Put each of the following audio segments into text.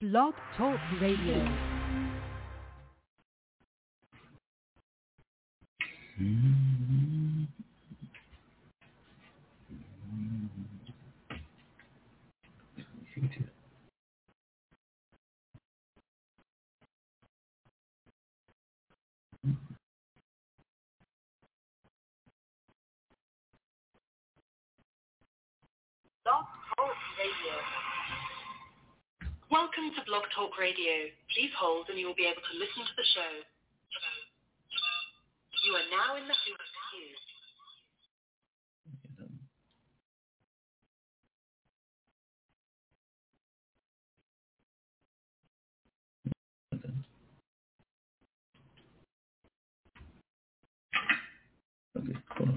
Blog Talk Radio. Blog Talk Radio. Welcome to Blog Talk Radio. Please hold and you will be able to listen to the show. You are now in the queue. Okay, cool.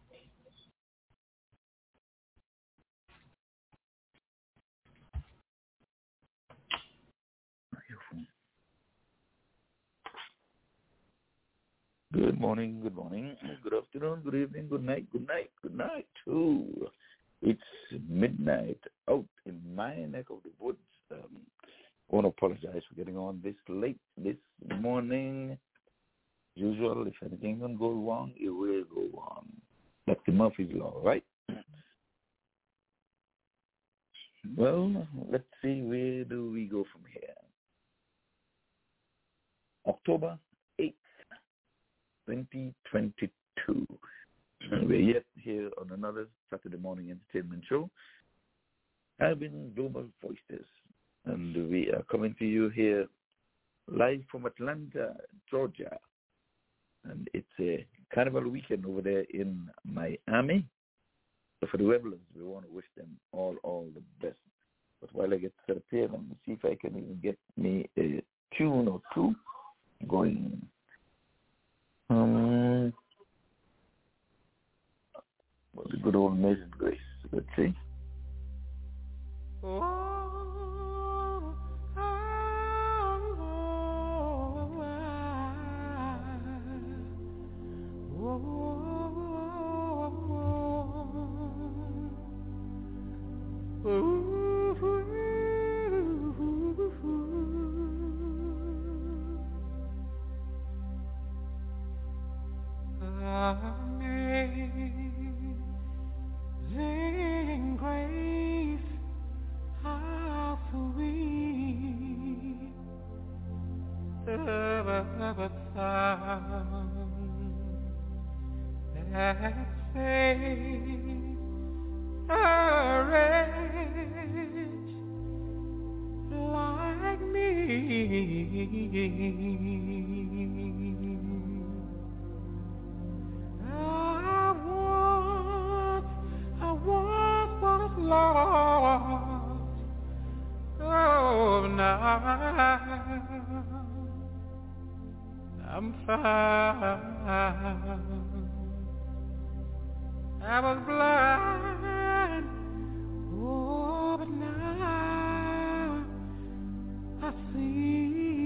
Good morning, good afternoon, good evening, good night too. It's midnight out in my neck of the woods. I want to apologize for getting on this late this morning. As usual, if anything can go wrong, it will go wrong. That's the Murphy's Law, right? Well, let's see, where do we go from here? October 8th. 2022. We're yet here on another Saturday morning entertainment show, Urban Global Voices, and we are coming to you here live from Atlanta, Georgia, and it's a carnival weekend over there in Miami. So for the Rebels, we want to wish them all the best. But while I get set up here, let me see if I can even get me a tune or two going. Well, the good old Amazing Grace. Let's see. Amazing grace, how sweet the sound that saved a wretch like me. I once was lost, oh, now I'm found. I was blind, oh, but now I see.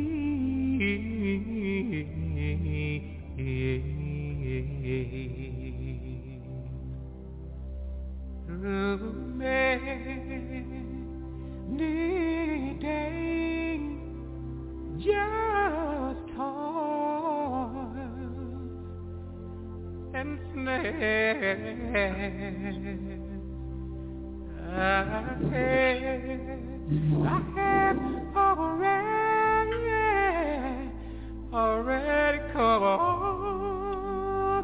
Through many days, just toils and snares. I had already come on.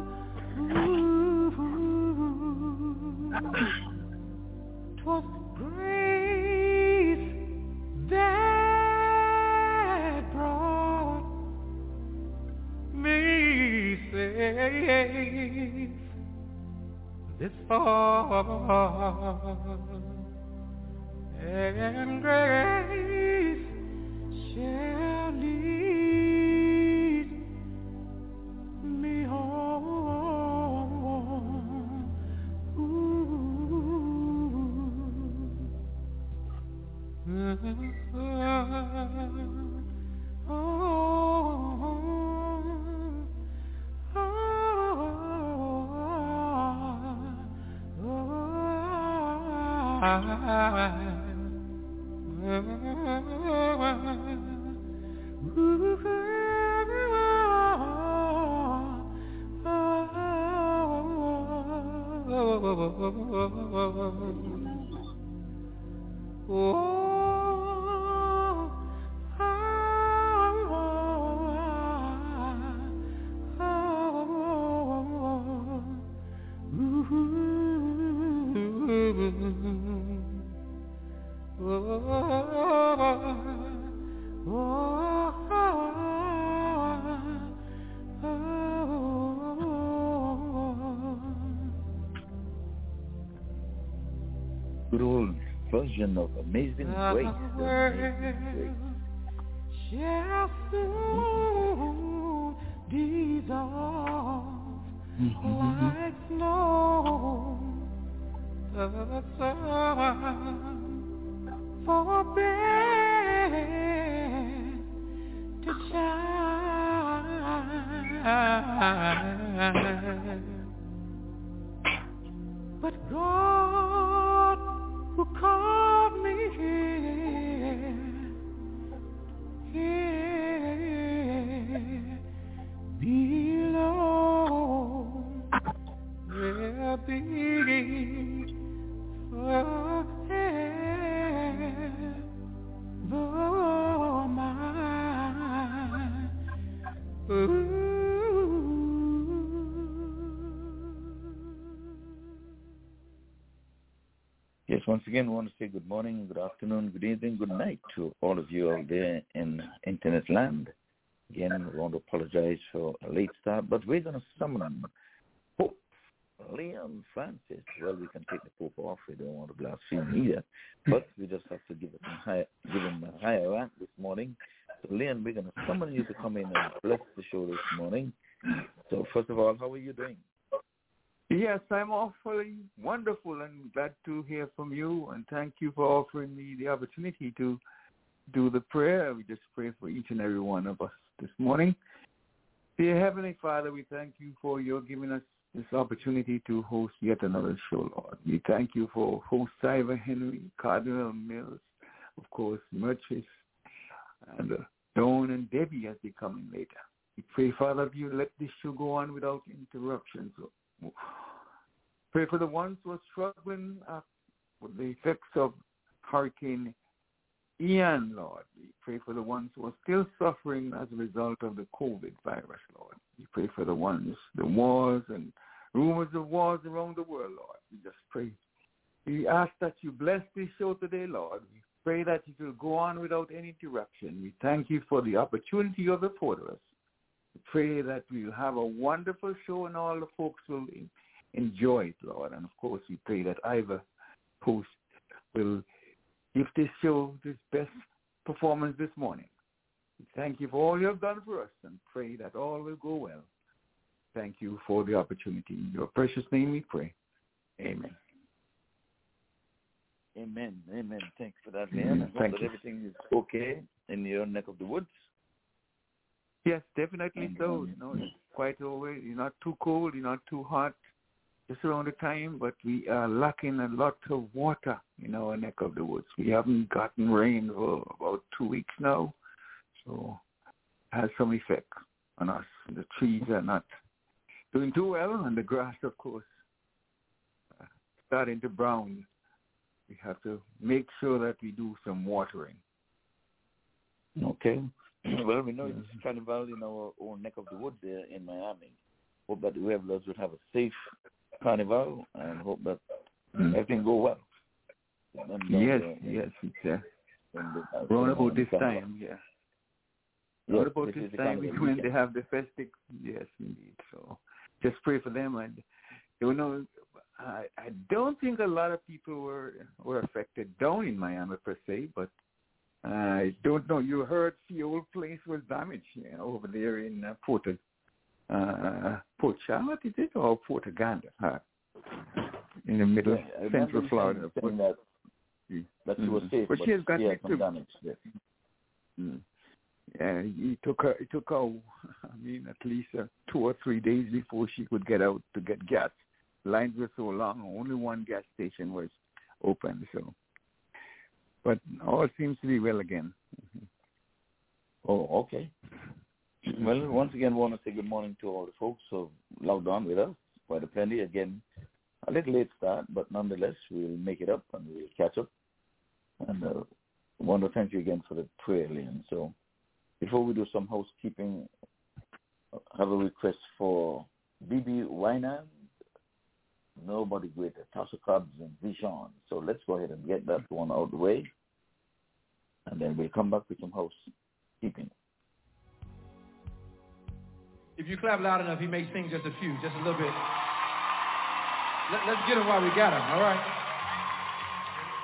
Twas grace that brought me safe this far, and grace shall lead me home. good old version of Amazing Grace. Amazing Grace. Shall soon dissolve like snow. The sun forbid to shine, but God who called me here below will be forever mine. Ooh. Yes, once again, I want to say good morning, good afternoon, good evening, good night to all of you out there in internet land. Again, I want to apologize for a late start, but we're going to summon Pope Leon Francis. Well, we can take the Pope off. We don't want to blaspheme either, but we just have to give him a higher rank this morning. So, Leon, we're going to summon you to come in and bless the show this morning. So, first of all, how are you doing? Yes, I'm awfully wonderful and glad to hear from you, and thank you for offering me the opportunity to do the prayer. We just pray for each and every one of us this morning. Dear Heavenly Father, we thank you for your giving us this opportunity to host yet another show, Lord. We thank you for host Cyber Henry, Cardinal Mills, of course, Merchis, and Dawn and Debbie as they come in later. We pray, Father, you let this show go on without interruptions. Pray for the ones who are struggling with the effects of Hurricane Ian, Lord. We pray for the ones who are still suffering as a result of the COVID virus, Lord. We pray for the ones, the wars and rumors of wars around the world, Lord. We just pray. We ask that you bless this show today, Lord. We pray that it will go on without any interruption. We thank you for the opportunity you have afforded us. We pray that we'll have a wonderful show and all the folks will enjoy it, Lord. And, of course, we pray that Ivor Post will give this show this best performance this morning. We thank you for all you have done for us and pray that all will go well. Thank you for the opportunity. In your precious name we pray. Amen. Amen. Amen. Thanks for that, man. I hope that everything is okay in your neck of the woods. Yes, definitely so. You know, it's quite always. You're not too cold. You're not too hot. Just around the time, but we are lacking a lot of water in our neck of the woods. We haven't gotten rain for about 2 weeks now, so it has some effect on us. The trees are not doing too well, and the grass, of course, starting to brown. We have to make sure that we do some watering. Okay. Well, we know it's carnival in our own neck of the woods there in Miami. Hope that the revelers will have a safe carnival and hope that everything go well. And, yes, it's around about this time, yeah. Around about this time is when they have the festive, yes, indeed. So just pray for them. And you know, I don't think a lot of people were affected down in Miami per se, but I don't know. You heard the old place was damaged, you know, over there in Port Charlotte, is it, or Port Augusta, in the middle, central Florida. That she was safe, but she has got some damage. Yes. Yeah, it took her. I mean, at least 2 or 3 days before she could get out to get gas. Lines were so long; only one gas station was open. So, but all seems to be well again. Oh, okay. Well, once again, I want to say good morning to all the folks who logged on with us. Quite a plenty. Again, a little late start, but nonetheless, we'll make it up and we'll catch up. And I want to thank you again for the prayer, Leon. So before we do some housekeeping, I have a request for B.B. Winans, Nobody Greater, Tasha Cobbs, and Vision. So let's go ahead and get that one out of the way. And then we'll come back with some housekeeping. If you clap loud enough, he may sing just a few, just a little bit. Let's get him while we got him, all right?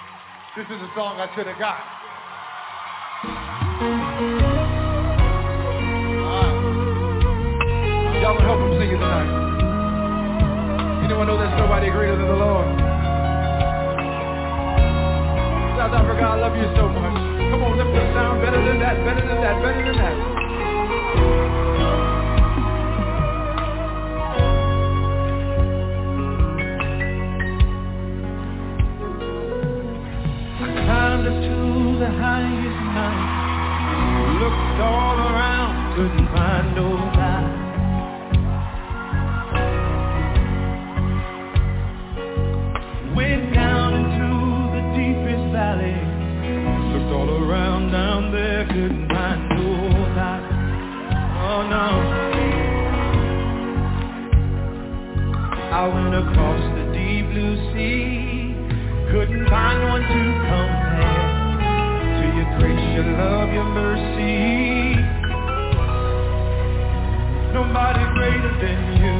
This is a song I should have got. Y'all will help him sing it tonight. Anyone know there's nobody greater than the Lord? South Africa, I love you so much. Come on, lift the sound better than that, better than that, better than that. Climbed up to the highest mountain, looked all around, couldn't find nobody. Went down into the deepest valley, looked all around down there, couldn't find nobody. Oh no. I went across the deep blue sea, couldn't find one to compare to your grace, your love, your mercy. Nobody greater than you.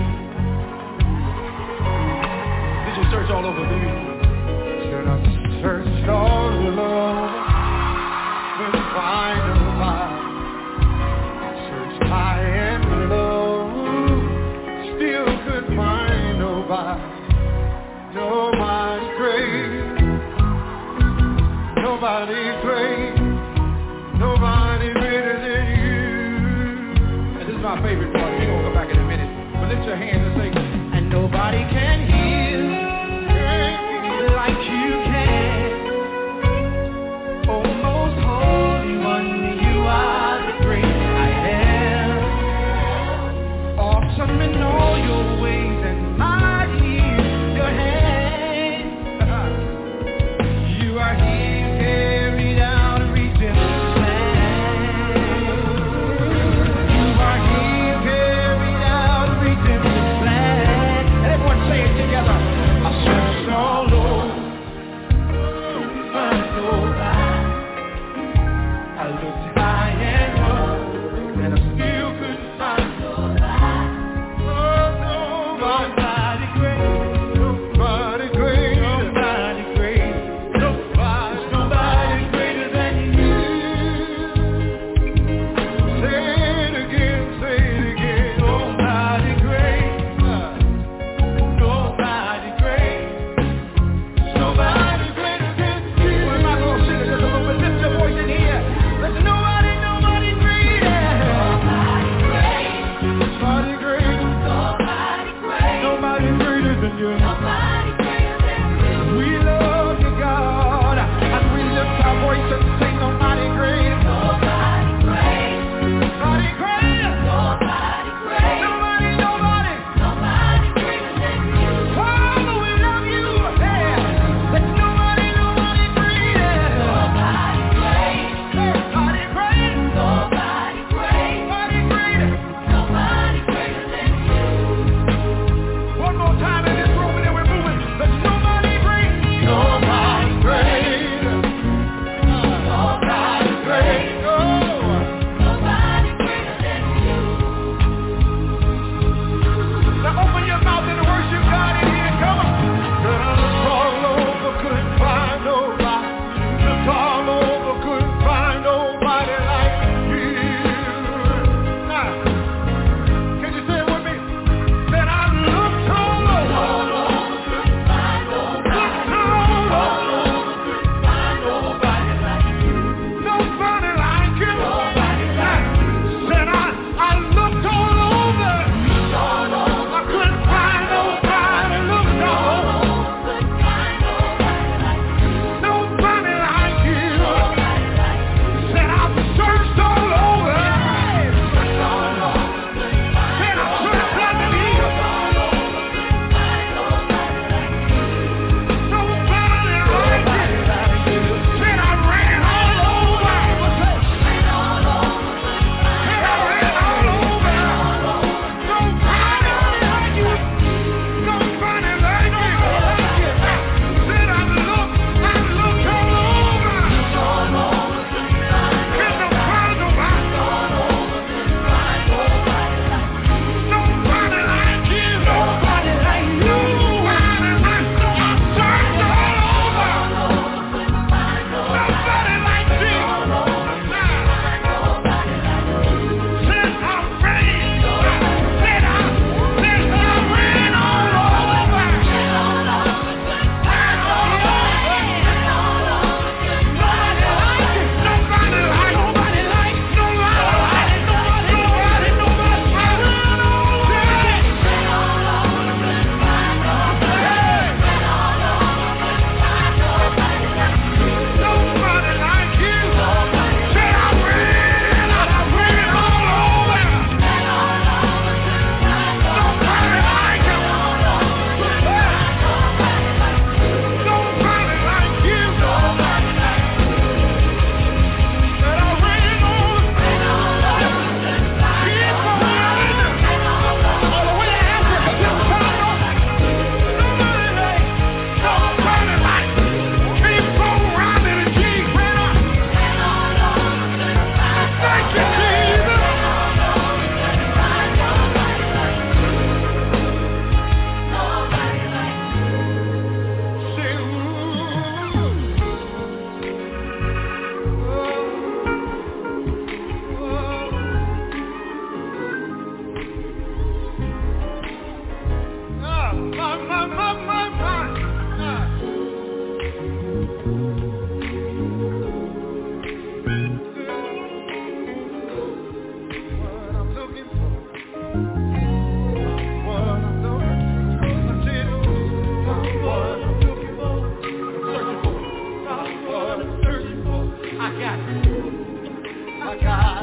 Did you search all over, baby? Said I searched all over, couldn't find nobody. Searched high and low, still couldn't find nobody. Nobody's great. Nobody's great, nobody greater than you. And this is my favorite part. We're going to come back in a minute. But lift your hands and say, and nobody can heal like you can.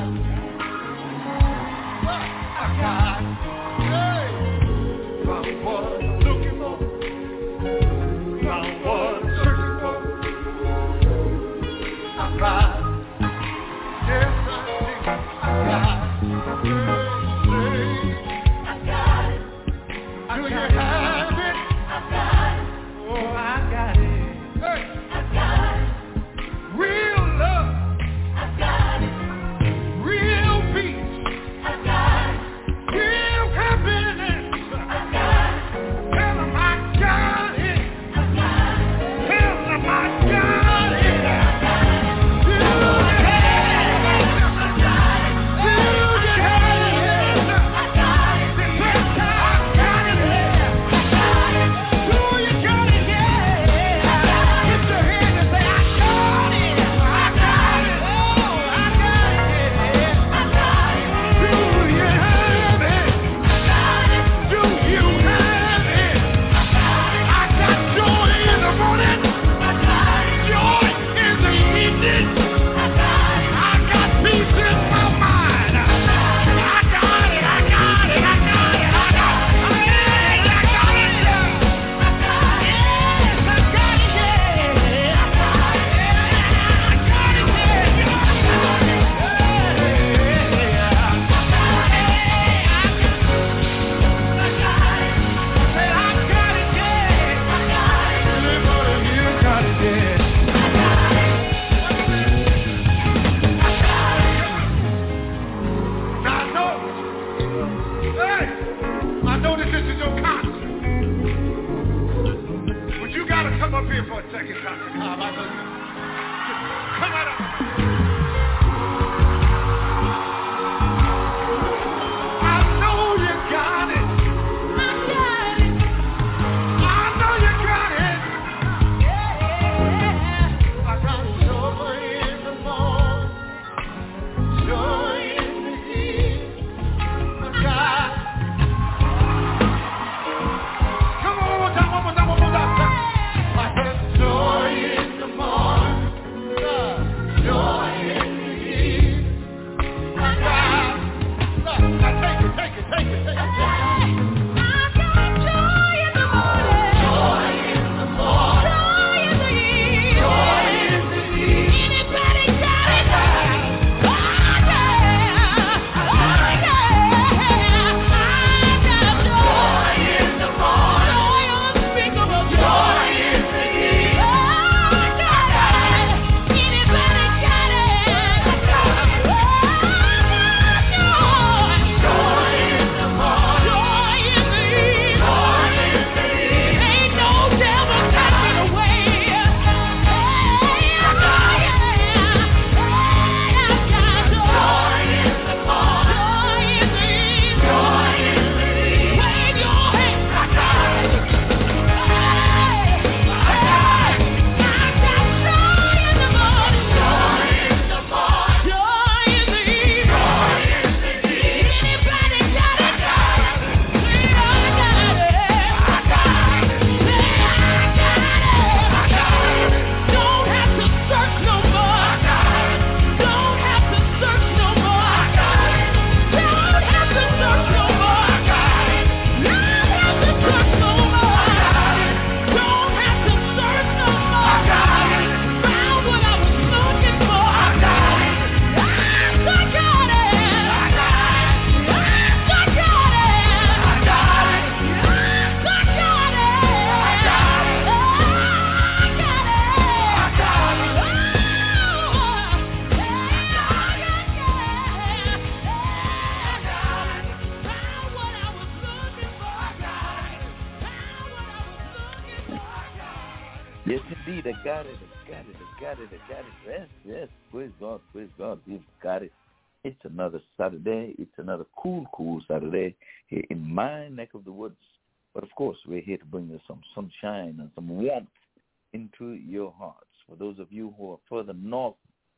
Yes. Praise God. We've got it. It's another Saturday. It's another cool Saturday here in my neck of the woods. But, of course, we're here to bring you some sunshine and some warmth into your hearts. For those of you who are further north,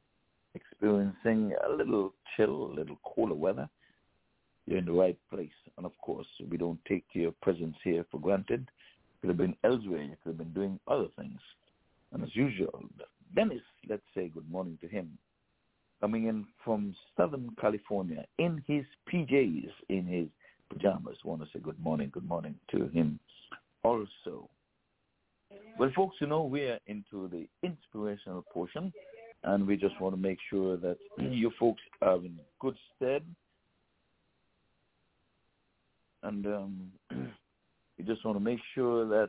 experiencing a little chill, a little cooler weather, you're in the right place. And, of course, we don't take your presence here for granted. You could have been elsewhere. You could have been doing other things. And as usual, Dennis, let's say good morning to him. coming in from Southern California in his PJs, in his pajamas. I want to say good morning to him also. Well, folks, we're into the inspirational portion, and we just want to make sure that you folks are in good stead. And we just want to make sure that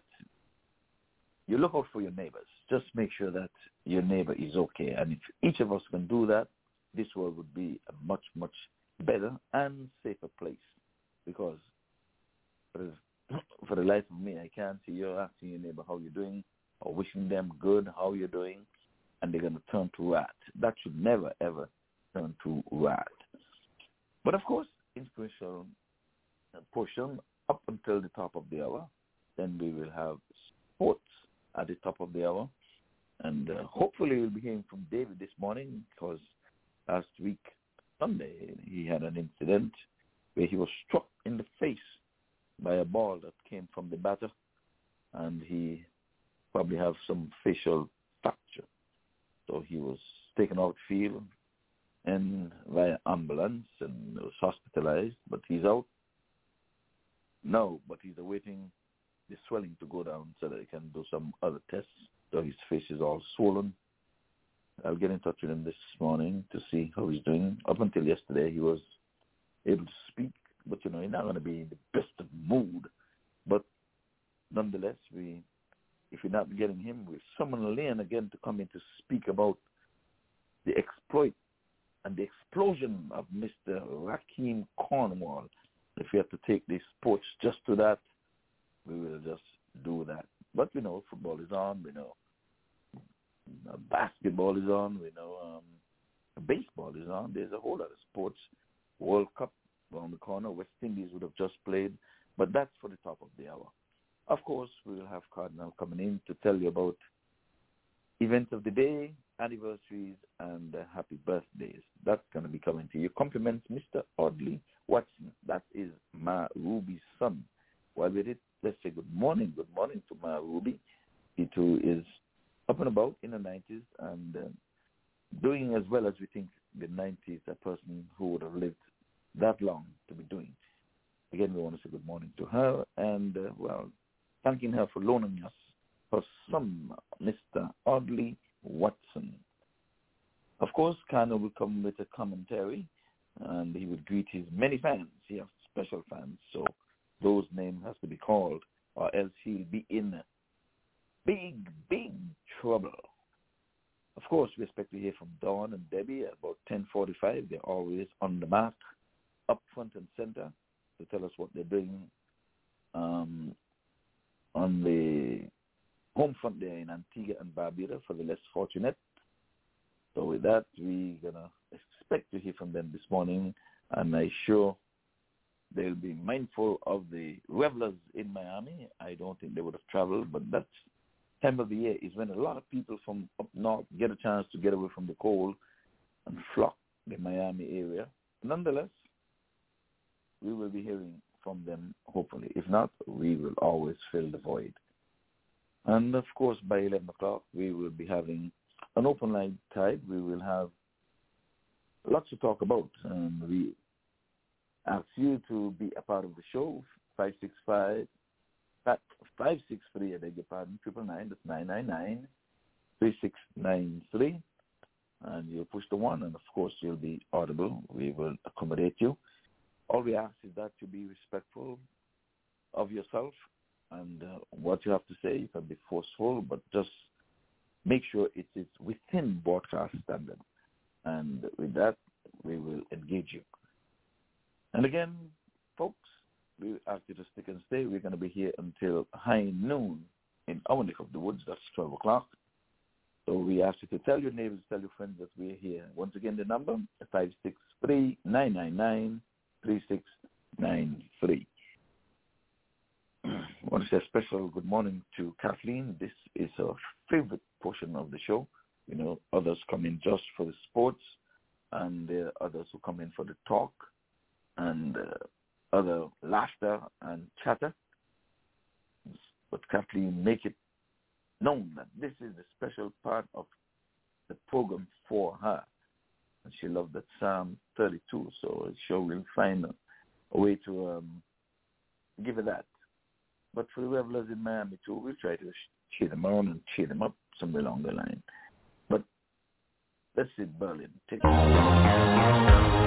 you look out for your neighbors. Just make sure that your neighbor is okay. And if each of us can do that, this world would be a much, much better and safer place. Because for the life of me, I can't see you asking your neighbor how you're doing or wishing them good, how you're doing, and they're going to turn to rat. That should never, ever turn to rat. But, of course, inspirational portion up until the top of the hour. Then we will have sports at the top of the hour. And hopefully we'll be hearing from David this morning, because last week, Sunday, he had an incident where he was struck in the face by a ball that came from the batter, and he probably have some facial fracture. So he was taken out field and via ambulance and was hospitalized, but he's out now, but he's awaiting the swelling to go down so that he can do some other tests. So his face is all swollen. I'll get in touch with him this morning to see how he's doing. Up until yesterday, he was able to speak, but, he's not going to be in the best of mood. But nonetheless, if we're not getting him, we'll summon Lane again to come in to speak about the exploit and the explosion of Mr. Raheem Cornwall. If we have to take the sports just to that, we will just do that. But we know football is on. We know basketball is on. We know baseball is on. There's a whole lot of sports. World Cup around the corner. West Indies would have just played. But that's for the top of the hour. Of course, we will have Cardinal coming in to tell you about events of the day, anniversaries, and happy birthdays. That's going to be coming to you. Compliments, Mr. Audley Watson. That is Ma Ruby's son. While we're at it, let's say good morning to Ma Ruby. He too is up and about in the 90s and doing as well as we think the 90s, a person who would have lived that long to be doing. Again, we want to say good morning to her and, thanking her for loaning us her son, Mr. Audley Watson. Of course, Kano will come with a commentary and he will greet his many fans. He has special fans, so those names have to be called or else he'll be in big, big trouble. Of course, we expect to hear from Dawn and Debbie at about 10:45. They're always on the mark, up front and center, to tell us what they're doing on the home front there in Antigua and Barbuda for the less fortunate. So with that, we're going to expect to hear from them this morning, and I'm sure they'll be mindful of the revelers in Miami. I don't think they would have traveled, but that time of the year is when a lot of people from up north get a chance to get away from the cold and flock the Miami area. Nonetheless, we will be hearing from them, hopefully. If not, we will always fill the void. And, of course, by 11 o'clock, we will be having an open line tide. We will have lots to talk about. And we ask you to be a part of the show, 563, I beg your pardon, 999, that's 999-3693. And you'll push the 1, and, of course, you'll be audible. We will accommodate you. All we ask is that you be respectful of yourself and what you have to say. You can be forceful, but just make sure it is within broadcast standard. And with that, we will engage you. And again, folks, we ask you to stick and stay. We're going to be here until high noon in our neck of the woods. That's 12 o'clock. So we ask you to tell your neighbors, tell your friends that we're here. Once again, the number, 563-999-3693. I want to say a special good morning to Kathleen. This is her favorite portion of the show. You know, others come in just for the sports, and there are others who come in for the talk and other laughter and chatter. But Kathleen, make it known that this is the special part of the program for her. And she loved that Psalm 32, so sure we'll find a way to give her that. But for the revelers in Miami too, we'll try to cheer them on and cheer them up somewhere along the line. But let's see Berlin. Take it.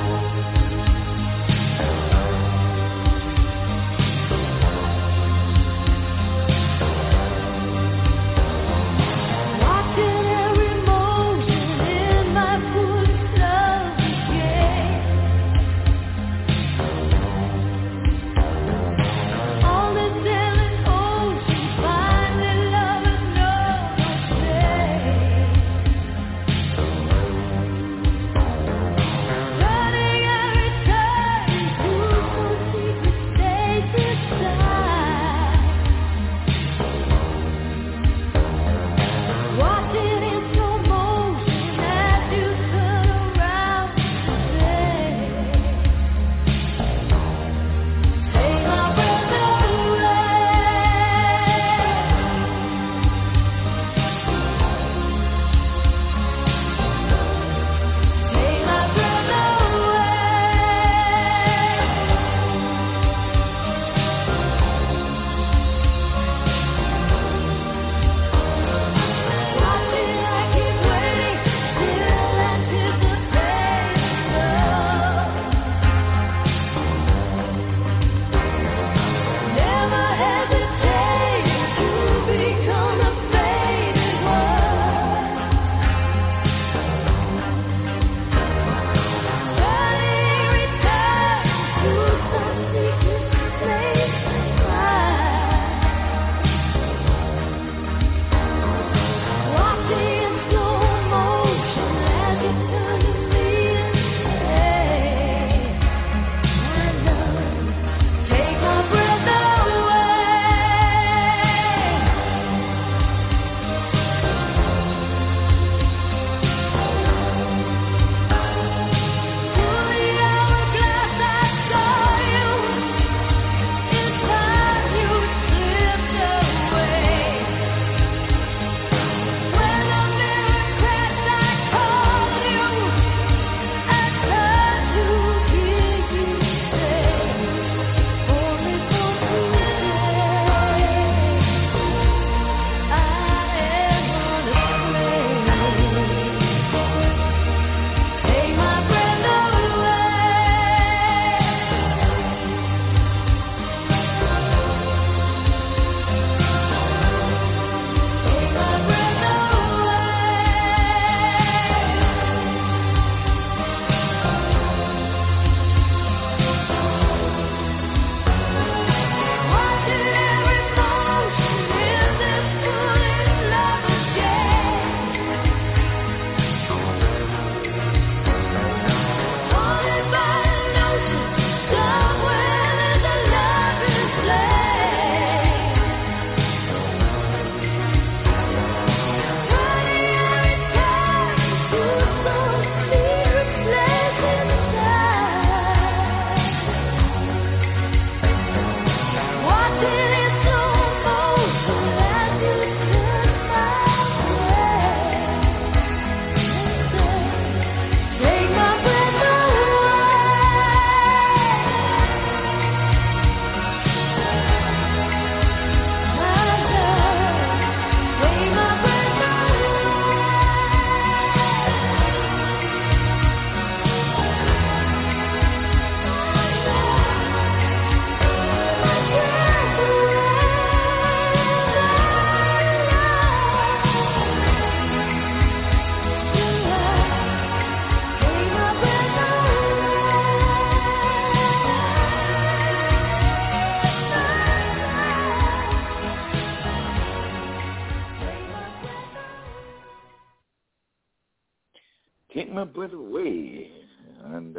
Take My Breath Away. And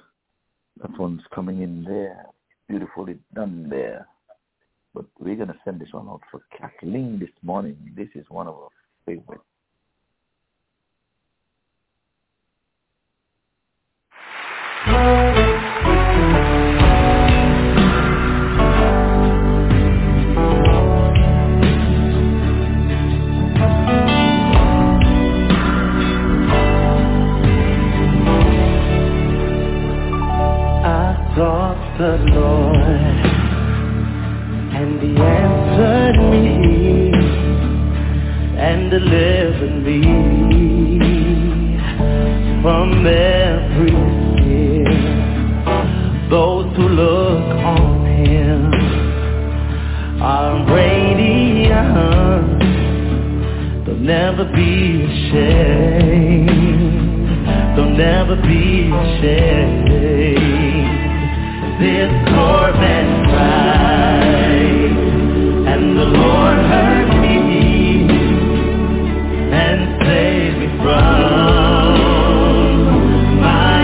that one's coming in there. Beautifully done there. But we're going to send this one out for Kathleen this morning. This is one of our favorites. the Lord, and He answered me and delivered me from every fear. Those who look on Him are radiant. They'll never be ashamed. They'll never be ashamed. This poor man cried, and the Lord heard me and saved me from my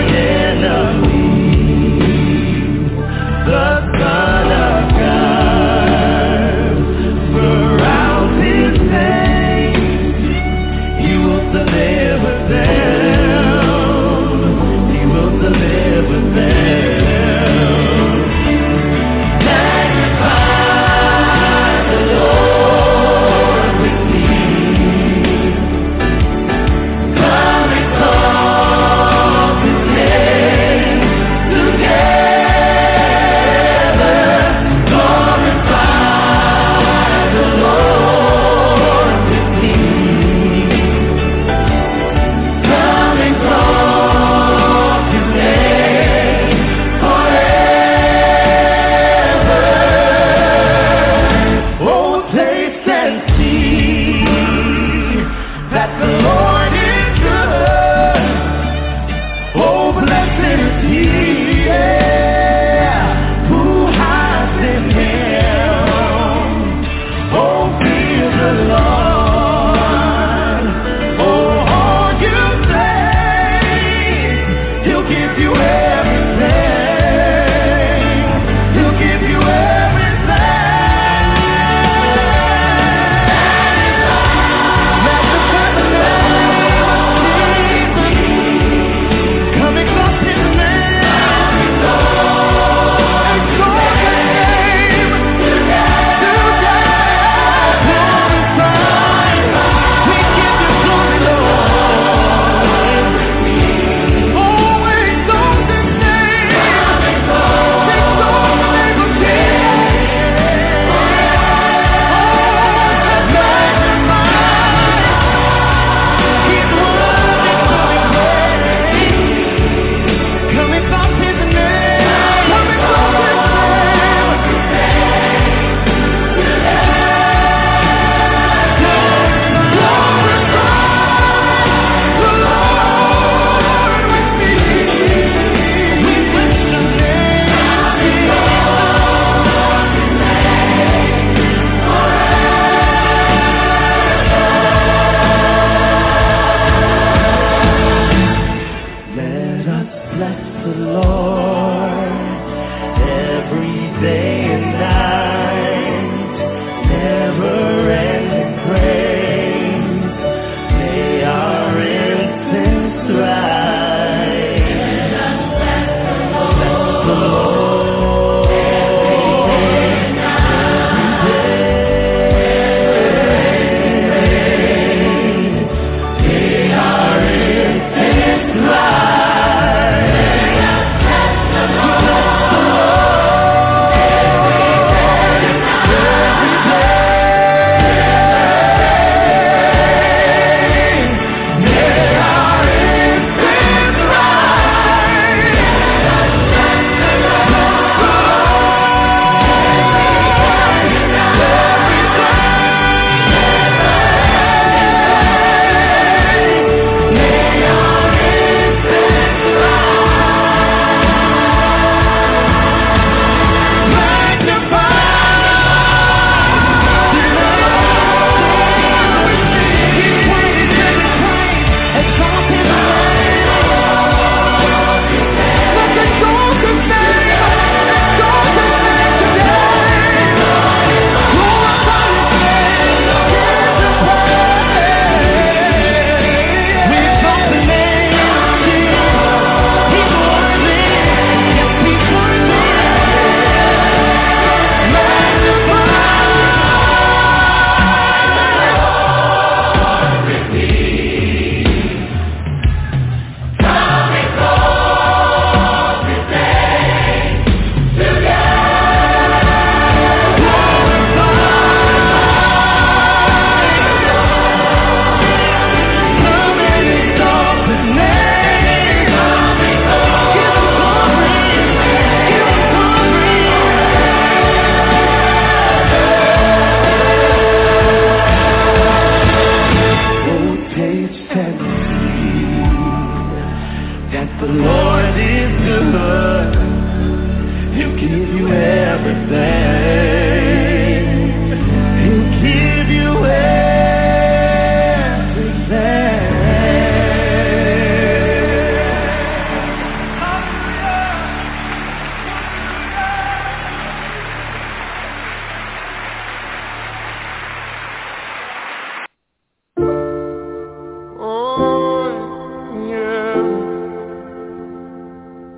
enemies. The Son of God surrounds His saints. He will deliver them. He will deliver them.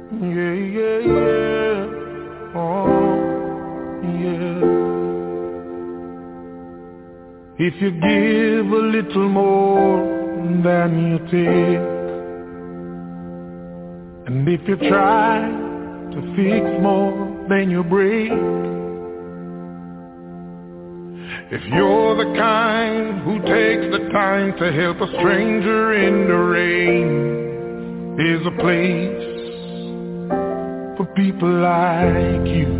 Yeah, yeah, yeah. Oh, yeah. If you give a little more than you take, and if you try to fix more than you break, if you're the kind who takes the time to help a stranger in the rain, there's a place for people like you.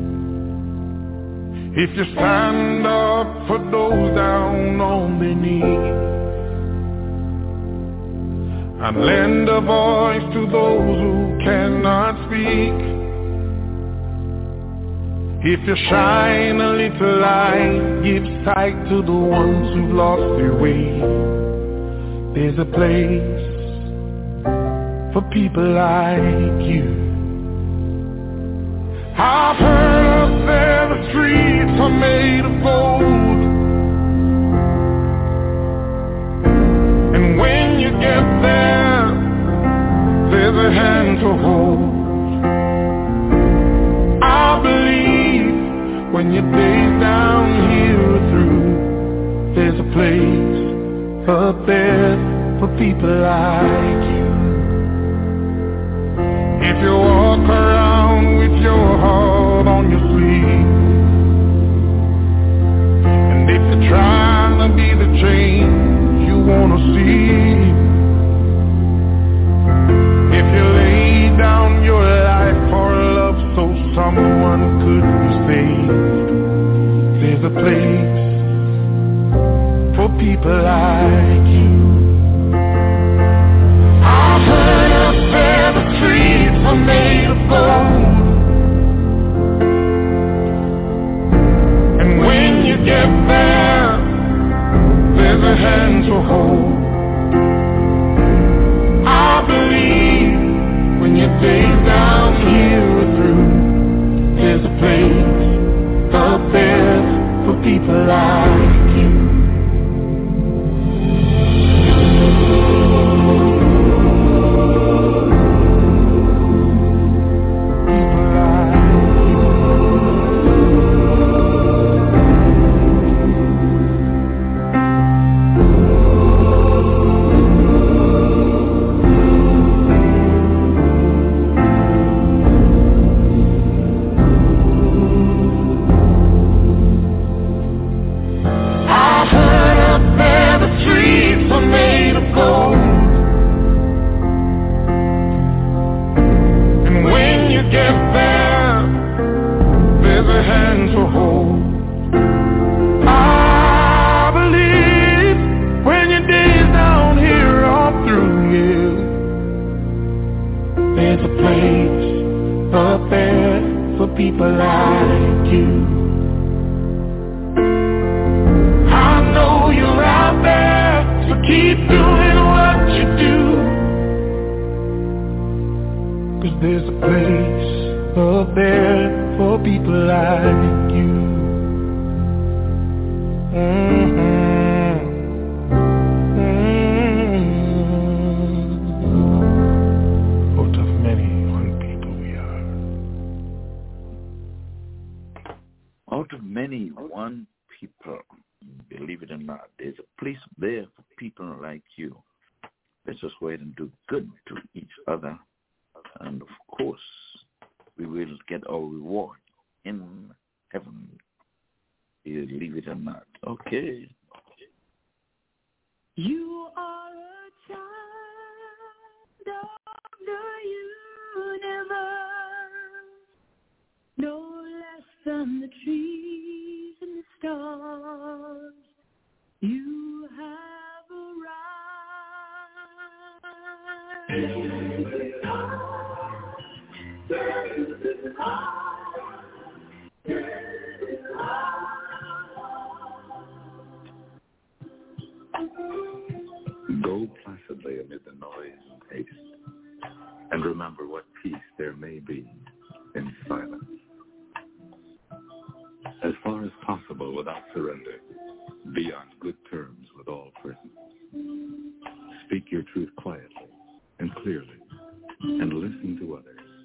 If you stand up for those down on their knees and lend a voice to those who cannot speak, if you shine a little light, give sight to the ones who've lost their way, there's a place for people like you. I've heard up there the streets are made of gold, and when you get there, there's a hand to hold. I believe when your days down here are through, there's a place up there for people like you. If you walk around with your heart on your sleeve, and if you're trying to be the change you want to see, if you lay down your life for love so someone could be saved, there's a place for people like you. I've heard up there the streets are made of gold, and when you get there, there's a hand to hold. I believe when your days down here are through, there's a place up there for people like you. Go placidly amid the noise and haste, and remember what peace there may be in silence. As far as possible without surrender, be on good terms with all persons. Speak your truth quietly and clearly, and listen to others.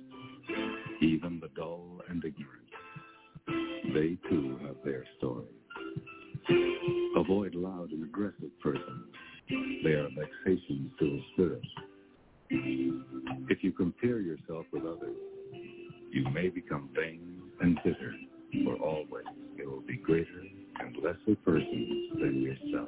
They too have their story. Avoid loud and aggressive persons. They are vexations to the spirit. If you compare yourself with others, you may become vain and bitter, for always there will be greater and lesser persons than yourself.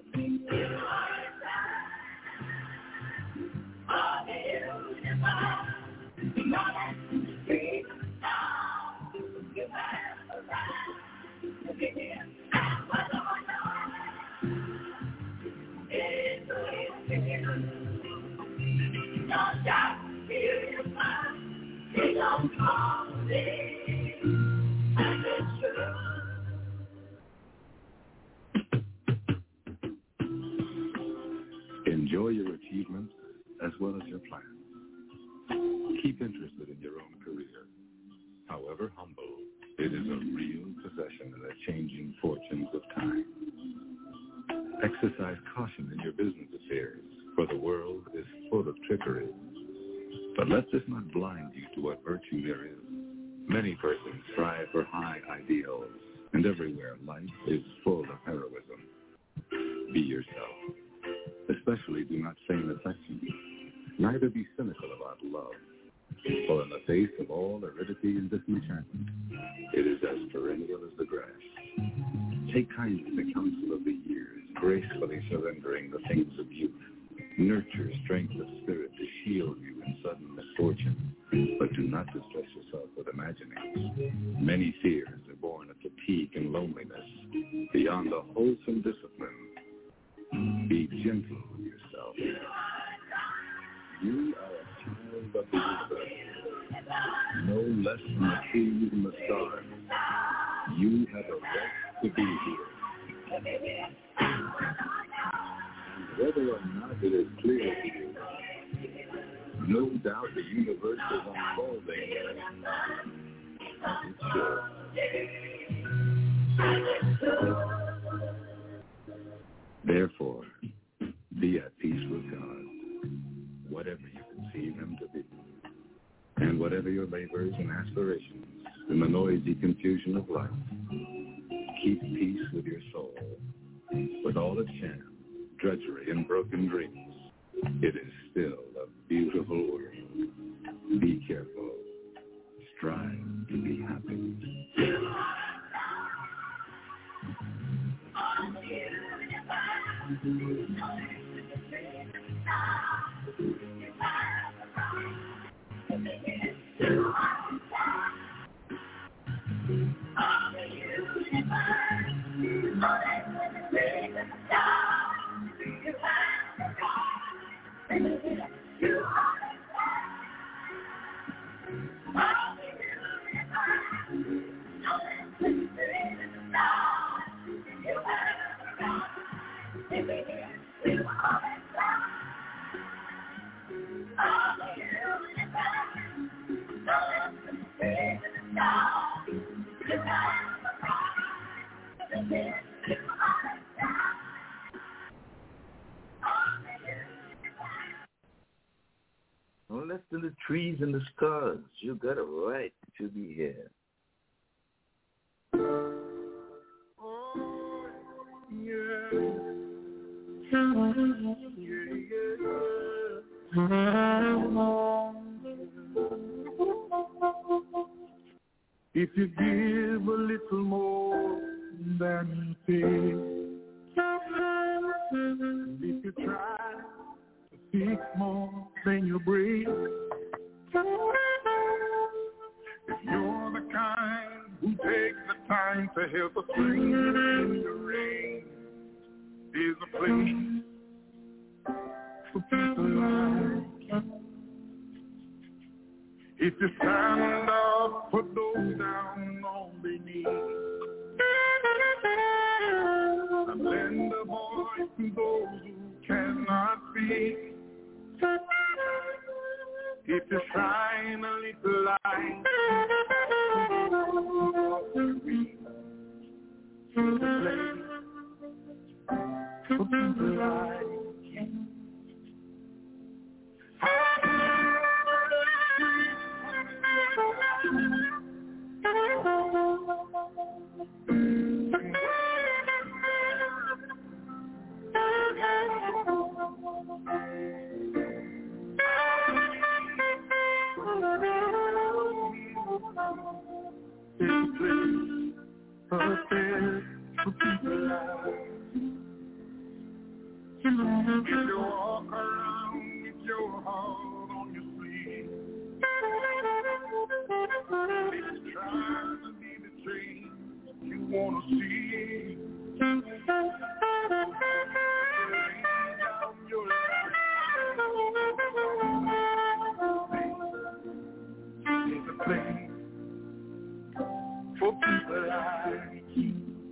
Enjoy your achievements as well as your plans. Keep interested in your own career. However humble, it is a real possession in the changing fortunes of time. Exercise caution in your business affairs, for the world is full of trickery. But let this not blind you to what virtue there is. Many persons strive for high ideals, and everywhere life is full of heroism. Be yourself. Especially do not feign affection. Neither be cynical about love. For in the face of all aridity and disenchantment, it is as perennial as the grass. Take kindly the counsel of the years, gracefully surrendering the things of youth. Nurture strength of spirit to shield you in sudden misfortune, but do not distress yourself with imaginings. Many fears are born of fatigue and loneliness. Beyond a wholesome discipline, be gentle with yourself. You are a child of the universe, no less than the trees and the stars. You have a right to be here. Whether or not it is clear to you, no doubt the universe is unfolding. It should. Therefore, be at peace with God, whatever you conceive him to be, and whatever your labors and aspirations in the noisy confusion of life. Keep peace with your soul, with all its sham, drudgery, and broken dreams. It is still a beautiful world. Be careful. Strive to be happy. No less than the trees and the stars. You got a right to be here. Oh, yeah. If you give a little more than you take, if you try to fix more than you break, if you're the kind who takes the time to help a stranger in the rain, there's a place for people like you. If you stand up for those down on their knees, and lend a voice to those who cannot speak, if you shine a little light, there's a place for people like you. It's a place for people like you. If you walk around with your heart on your sleeve, it's trying to be the change you want to see. Lay down your life. It's a place for people like you.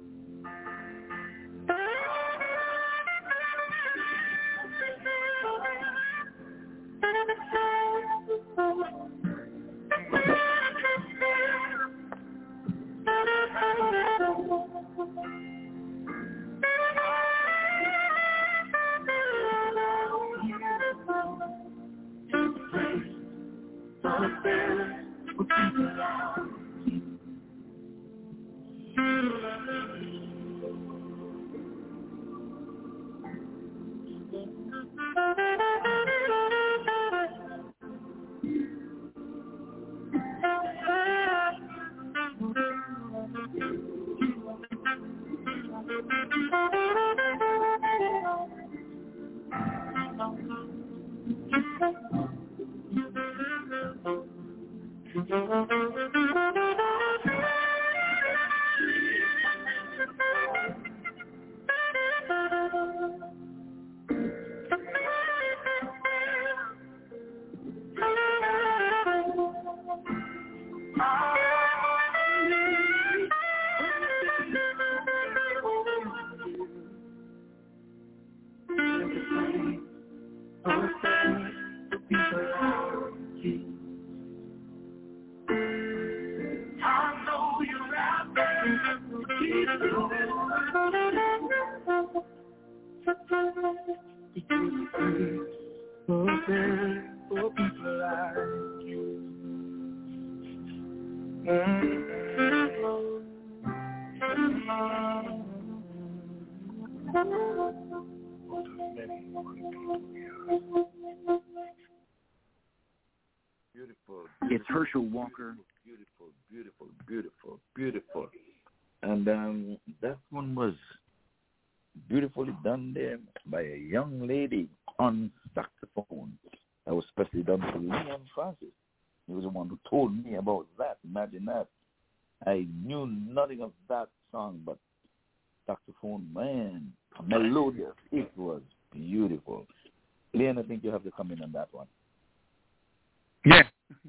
Beautiful. It's Herschel Walker. Beautiful, beautiful, beautiful, beautiful. And that one was beautifully done there by a young lady on saxophone. That was specially done for Leon Francis. He was the one who told me about that. Imagine that. I knew nothing of that song, but saxophone, man, melodious. It was beautiful. Leon, I think you have to come in on that one. Yeah.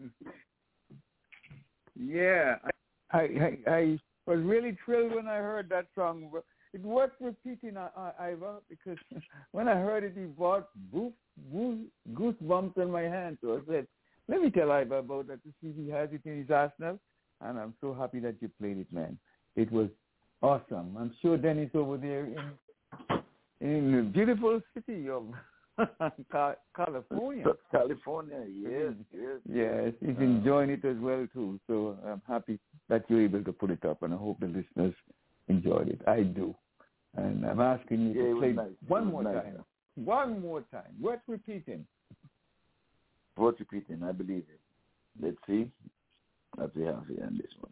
Yeah. I was really thrilled when I heard that song. It worth repeating, Ivor, because when I heard it, it brought goosebumps in my hand. So I said, let me tell Ivor about that to see if he has it in his arsenal. And I'm so happy that you played it, man. It was awesome. I'm sure Dennis over there in the beautiful city of California. California, yes. Yes, he's enjoying it as well, too. So I'm happy that you're able to put it up, and I hope the listeners enjoyed it. I do. And I'm asking you to play one more time. One more time. Worth repeating. Worth repeating, I believe it. Let's see. What we have here in this one.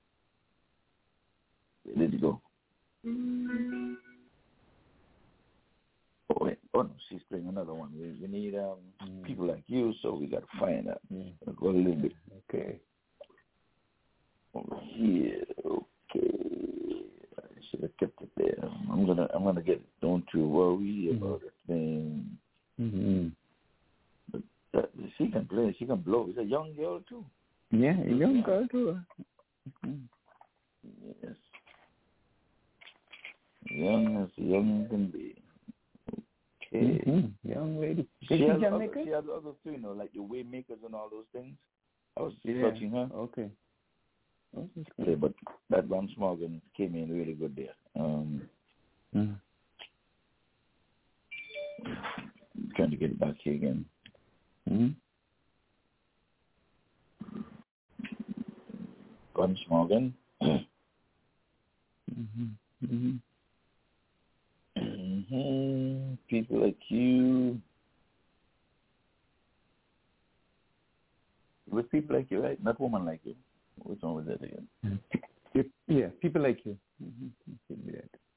Let it go. Oh, wait. Oh, no, she's playing another one. We need people like you, so we got to find that. I'll go a little bit. Okay. Over here. Okay. I should have kept it there. I'm gonna get it. Don't you worry about a thing. Mm-hmm. But she can play. She can blow. She's a young girl too. Yeah, a young girl too. Yes. Young as young can be. Okay. Mm-hmm. Young lady. She has others too, you know, like the Waymakers and all those things. I was searching her. Okay. Yeah, but that Ron Smorgan came in really good there. Trying to get it back here again. Ron Smorgan. People like you. With people like you, right? Not woman like you. What's wrong with that again? Yeah, people like you. Mm-hmm.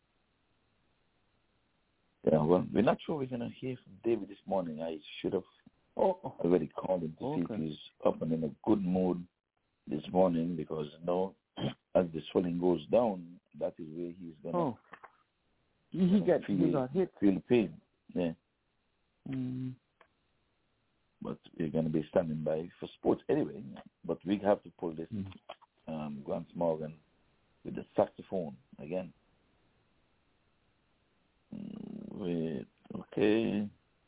Yeah, well, we're not sure we're going to hear from David this morning. I should have already called him to see if he's up and in a good mood this morning because, as the swelling goes down, that is where he's going to feel the pain. Yeah. Mm. But we're going to be standing by for sports anyway. But we have to pull this Grant Morgan with the saxophone again. Wait, okay.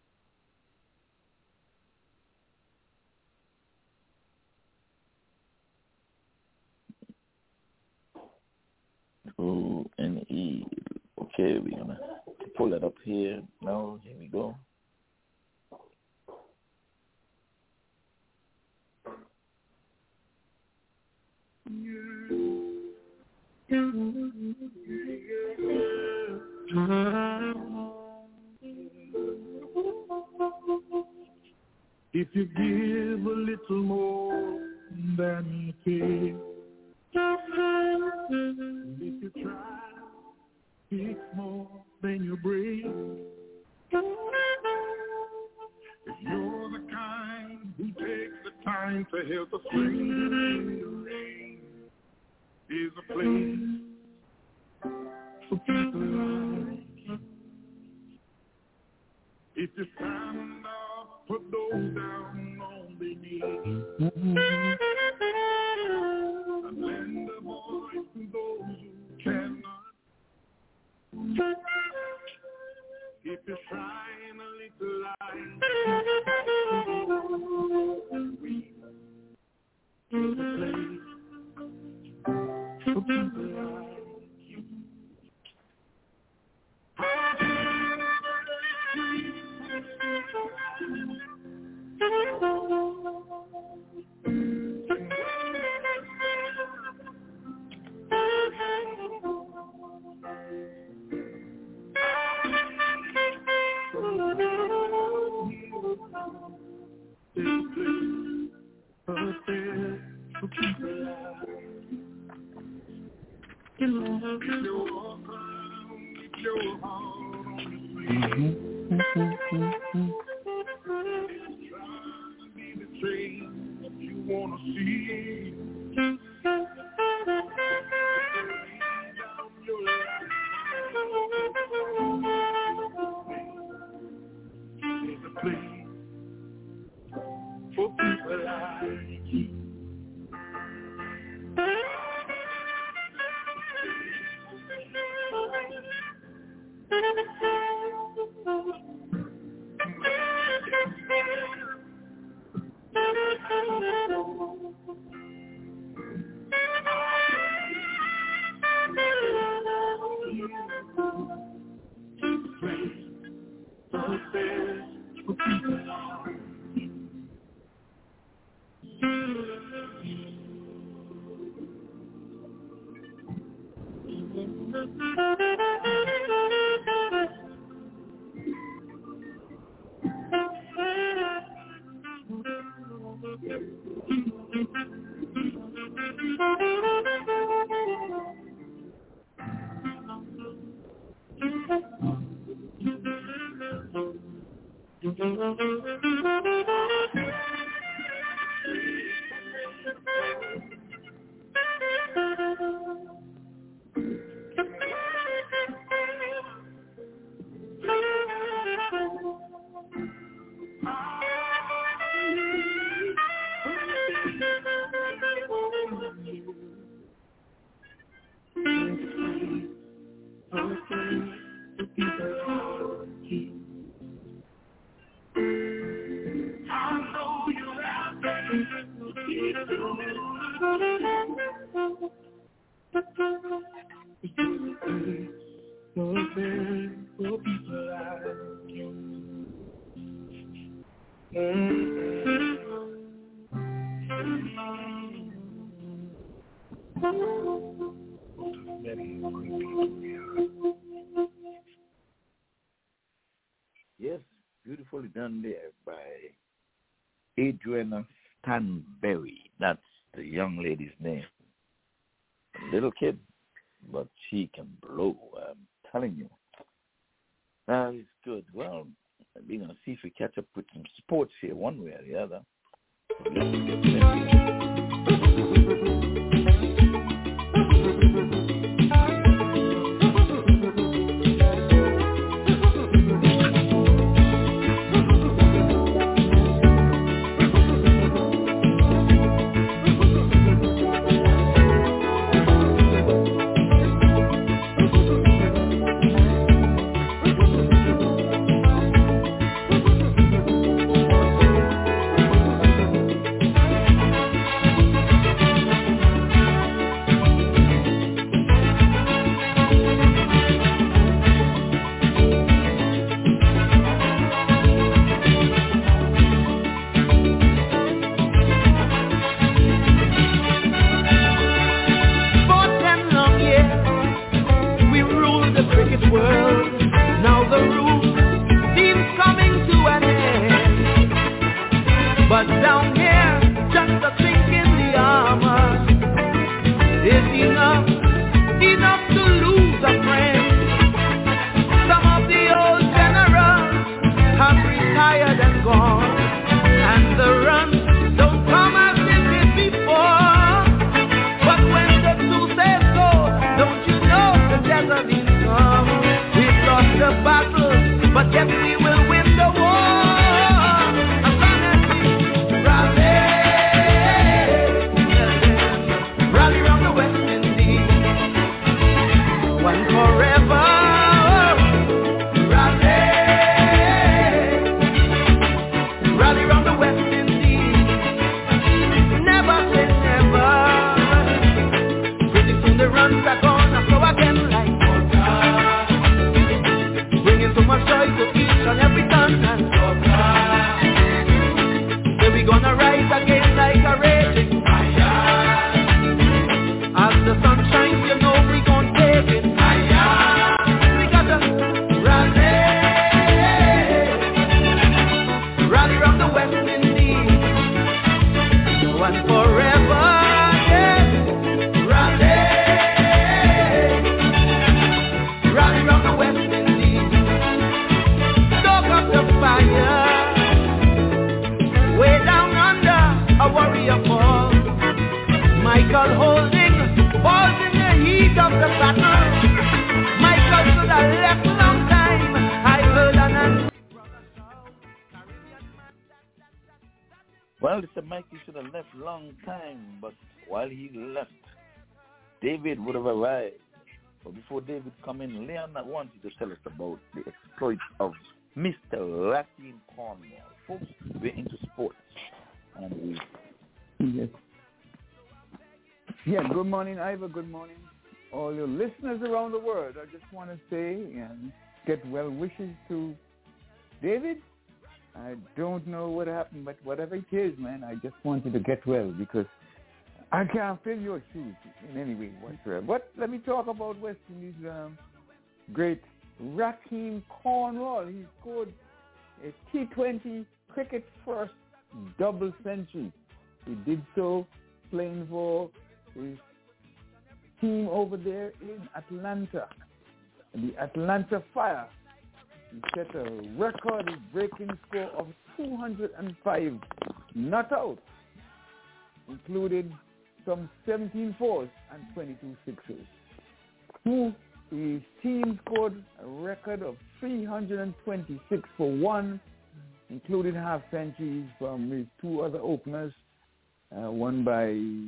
O-N-E. Okay, we're going to pull that up here. Now, here we go. If you give a little more than you take, if you try, it's more than you break. If you're the kind who takes the time to help a stranger in the rain, there's a place for people like you. If you stand up, put those down on their knees, and lend a voice to those who cannot. If you shine a little light, there's a place for people like you. Yes, beautifully done there by Adriana Stanberry. That's the young lady's name. Little kid, but she can blow. I'm telling you. It's good. Well, we're going to see if we catch up with some sports here one way or the other. So let's get Well, it's a Mikey should have left long time, but while he left, David would have arrived. But before David come in, Leon wanted to tell us about the exploits of Mr. Raheem Cornwall. Folks, we're into sports. And Yes. Yeah, good morning, Ivor. Good morning, all your listeners around the world. I just want to say and get well wishes to David. I don't know what happened, but whatever it is, man, I just want you to get well because I can't fill your shoes in any way whatsoever. But let me talk about West Indies' great Raheem Cornwall. He scored a T20 cricket first double century. He did so playing for his team over there in Atlanta, the Atlanta Fire. He set a record-breaking score of 205 not out, included some 17 fours and 22 sixes. His team scored a record of 326 for one, including half centuries from his two other openers, one by,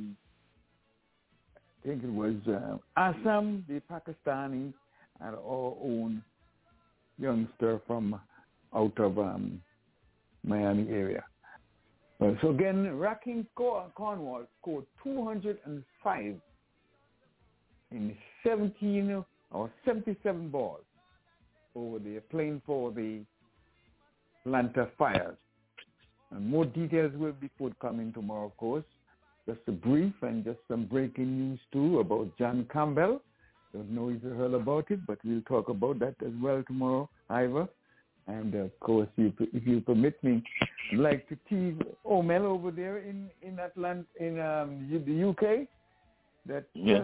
I think it was Assam, the Pakistani, and our own youngster from out of Miami area. So again, Raheem Cornwall scored 205 in 17 or 77 balls over there, playing for the Atlanta Fires. And more details will be forthcoming tomorrow, of course. Just a brief and just some breaking news, too, about John Campbell. Don't know if you heard about it, but we'll talk about that as well tomorrow, Ivor. And of course, if you permit me, I'd like to tease Omel over there in Atlanta, in the UK. That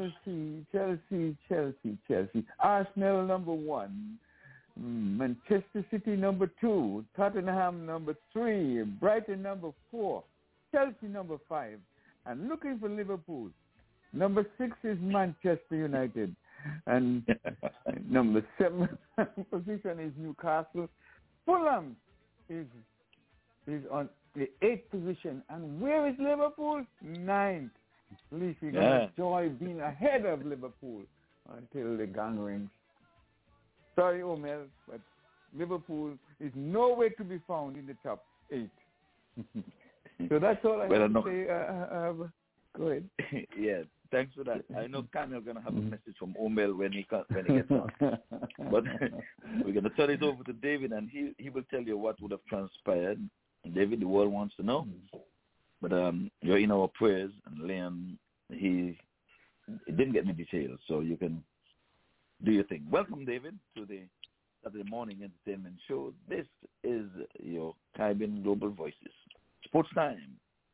Chelsea. Arsenal number 1, Manchester City number 2, Tottenham number 3, Brighton number 4, Chelsea number 5, and looking for Liverpool. Number 6 is Manchester United, and number 7 position is Newcastle. Fulham is on the 8th position, and where is Liverpool? 9th. At least we're going to enjoy being ahead of Liverpool until the gong rings. Sorry, Omel, but Liverpool is nowhere to be found in the top 8. So that's all I have to say. Go ahead. Yeah, thanks for that. I know Kamil's going to have a message from Omel when he gets on. But we're going to turn it over to David, and he will tell you what would have transpired. David, the world wants to know. But you're in our prayers, and Leon, he didn't get me details, so you can do your thing. Welcome, David, to the Saturday Morning Entertainment Show. This is your Caribbean Global Voices. Sports time.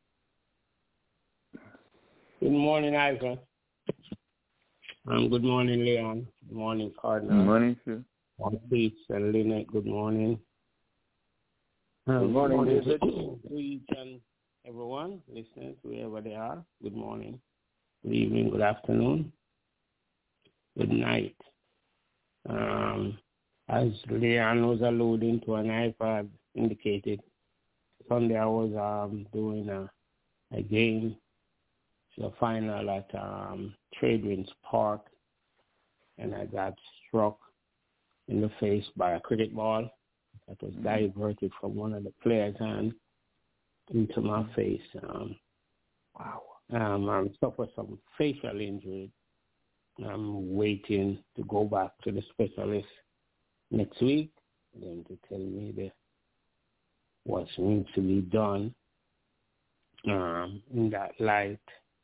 Good morning, Ivan. Good morning, Leon. Good morning, Cardinal. Good morning, sir. Peace and Lynette, good morning. Good morning, David. To each and everyone, listeners, wherever they are, good morning, good evening, good afternoon, good night. As Leon was alluding to, and I've indicated, Sunday I was doing a game, the final at Tradewinds Park, and I got struck in the face by a cricket ball that was diverted from one of the players' hands into my face. I suffered some facial injury. I'm waiting to go back to the specialist next week, then to tell me what needs to be done in that light.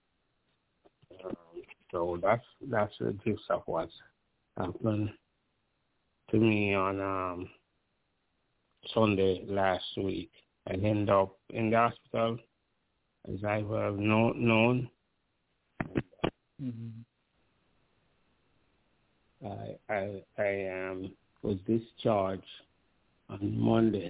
So that's the gist of what's happened to me on Sunday last week. I ended up in the hospital, as I have known. I was discharged on Monday.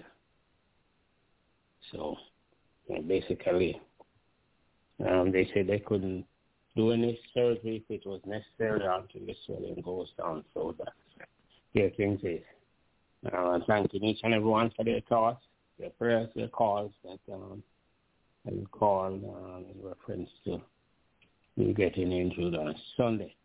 So basically, they said they couldn't do any surgery if it was necessary until the swelling goes down. So that's where things is. Thanking each and everyone for their thoughts, their prayers, their calls that I will call in reference to me getting injured on Sunday.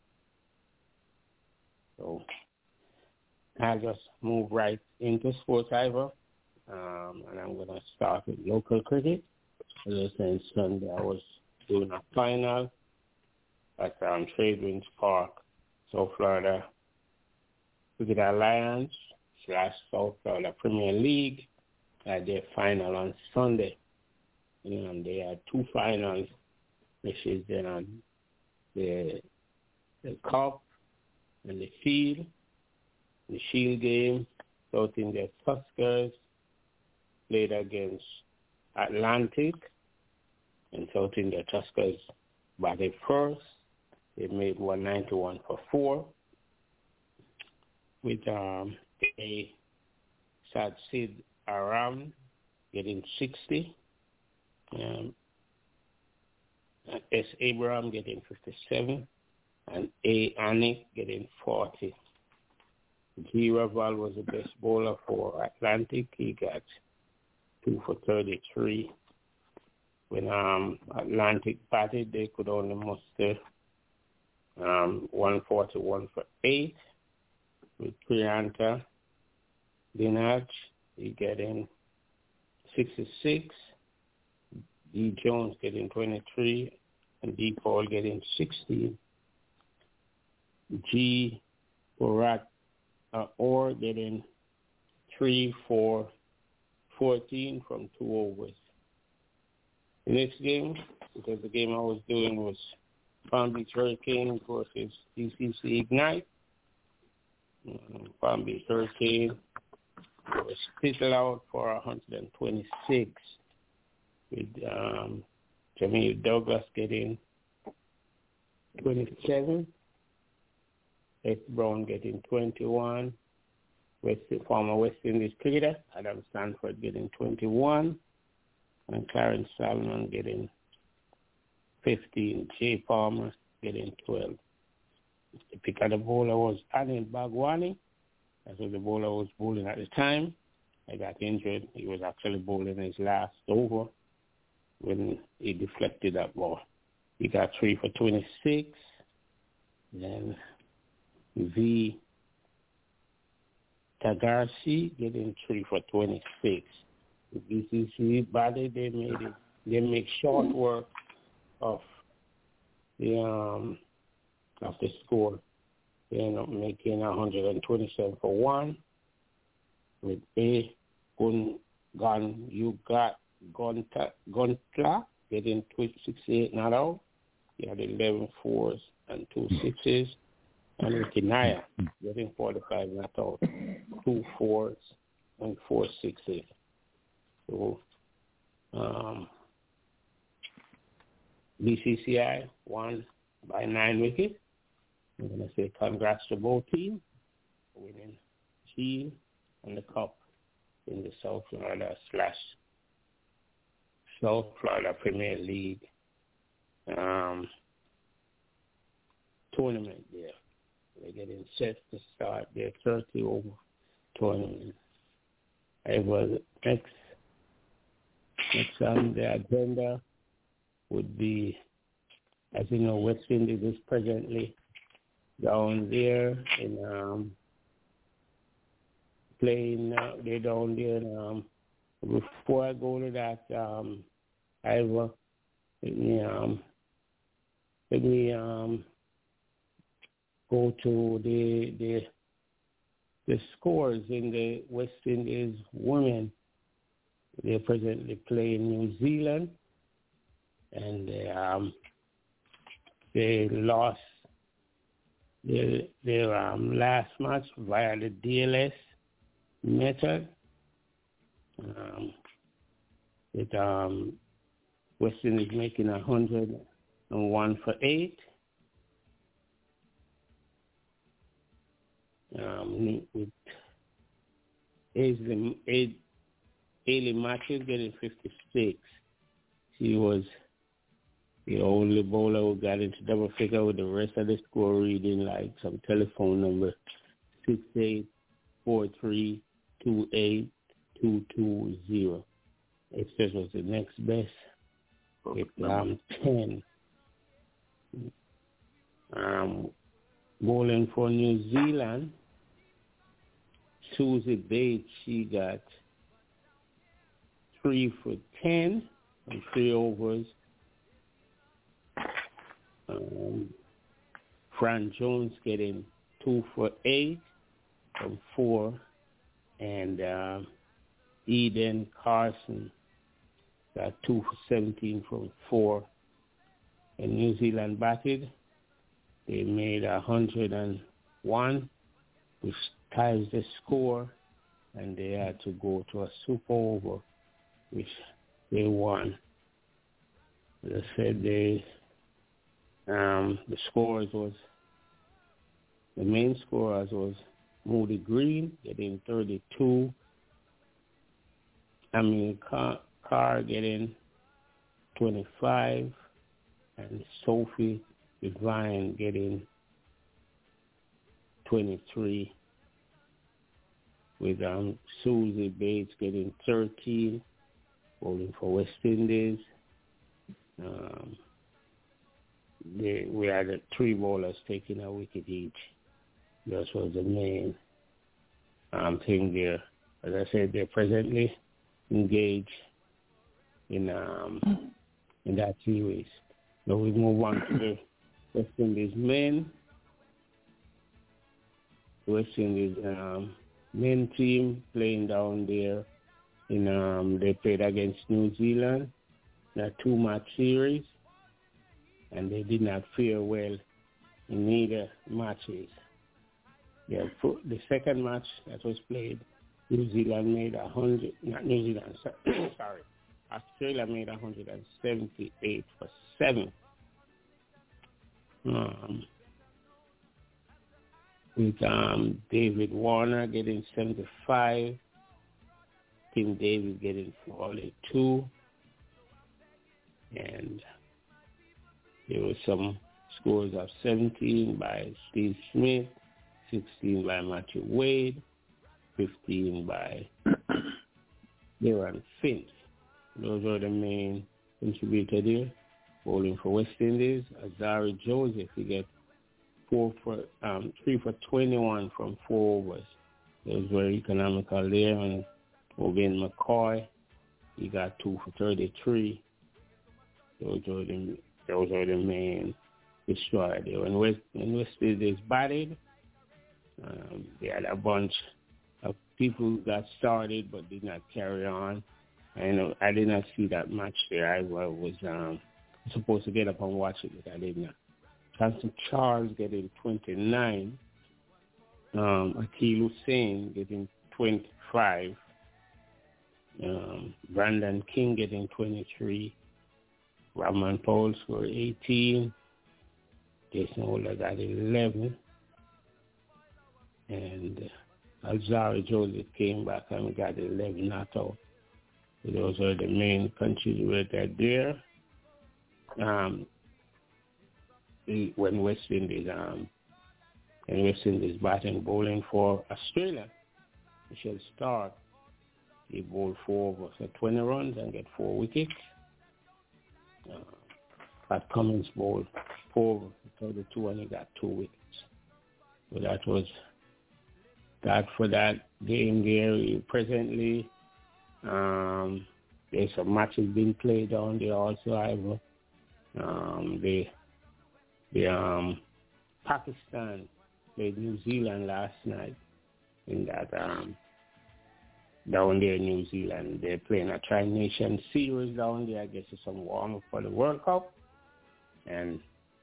So I'll just move right into sports, Ivor, and I'm going to start with local cricket. As I said, Sunday I was doing a final at Tradewinds Park, South Florida Cricket Alliance / South Florida Premier League. Had their final on Sunday. And they had two finals, which is the Cup and the Shield. The Shield game, South India Tuskers played against Atlantic, and South India Tuskers batted first. They made 191 for 4 with a Sid Aram getting 60, S. Abraham getting 57, and A. Anik getting 40. G. Raval was the best bowler for Atlantic. He got 2 for 33. When Atlantic batted, they could only muster 141 for 8. With Priyanta Dinaj, he getting 66. D. Jones getting 23, and D. Paul getting 16. G. Borat Orr getting 3 for 14 from 2 overs. The next game, because the game I was doing was Palm Beach Hurricane versus DCC Ignite. Palm Beach Hurricane It was spittled out for 126 with Jamil Douglas getting 27, S. Brown getting 21, former West Indies cricketer Adam Stanford getting 21, and Clarence Salmon getting 15, Jay Palmer getting 12. The pick of the bowler was Anil Bhagwani. That was the bowler was bowling at the time. I got injured. He was actually bowling his last over when he deflected that ball. He got 3 for 26. Then V. Tagarsi getting 3 for 26. The BCC body, they make short work of the score. They end up making 127 for 1 with A. Guntla getting 68 not out. He had 11 fours and 2 sixes. And Kinaya getting 45 not out. 2 fours and 4 sixes. So BCCI won by 9 wickets. I'm going to say congrats to both teams for winning Shield and the Cup in the South Florida Premier League tournament there. They're getting set to start their 30-over tournament. Next on the agenda would be, as you know, West Indies is presently down there in playing. They're down there. Before I go to that, Ivor, let me go to the scores in the West Indies women. They're presently playing New Zealand, and they lost their last match via the DLS method. With West Indies making 101 for 8. With Ailey Matthews getting 56. She was the only bowler who got into double figure, with the rest of the score reading like some telephone number 6843282220. It says was the next best with 10. Bowling for New Zealand, Susie Bates, she got 3 for 10 on 3 overs. Fran Jones getting 2 for 8 from 4, and Eden Carson got 2 for 17 from 4. And New Zealand batted. They made 101, which ties the score, and they had to go to a super over, which they won. As I said, the scores was, the main scorers was Moody Green getting 32, Amir Carr getting 25, and Sophie Devine getting 23, with Susie Bates getting 13, bowling for West Indies. We had 3 bowlers taking a wicket each. That was the main thing there. As I said, they're presently engaged in that series. So we move on to the West Indies men. West Indies men team playing down there they played against New Zealand in a 2-match series, and they did not fare well in neither matches. The second match that was played New Zealand made 100, not New Zealand, sorry. Australia made 178 for 7. With David Warner getting 75, Tim Davis getting 42, and there were some scores of 17 by Steve Smith, 16 by Matthew Wade, 15 by Darren Finch. Those are the main contributors here. Bowling for West Indies, Azari Joseph, he get 3 for 21 from 4 overs. Those were economical there. And Owen McCoy, he got 2 for 33. Those are the main destroyer there. When West Indies batted, they had a bunch of people who got started but did not carry on. I did not see that match there. I was supposed to get up and watch it, but I did not. Johnson Charles getting 29. Akil Hussain getting 25. Brandon King getting 23. Rahman Powell scored 18. Jason Holder got 11. And Alzari Joseph came back and got 11 not out. So those are the main contributors there. When West Indies batting bowling for Australia, Michelle Stark, he bowled 4 overs for 20 runs and get 4 wickets. Pat Cummins bowled 4 overs for 32 and he got 2 wickets. So that was that for that game there. Presently, there's some matches being played down there also. Pakistan played New Zealand last night in that down there in New Zealand. They're playing a Tri-Nation series down there. I guess it's some warm-up for the World Cup. And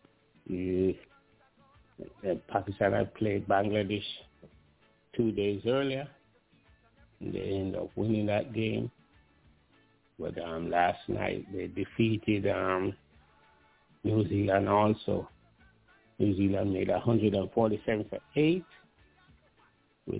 Pakistan had played Bangladesh 2 days earlier. And they ended up winning that game. But last night they defeated New Zealand also. New Zealand made 147 for 8 with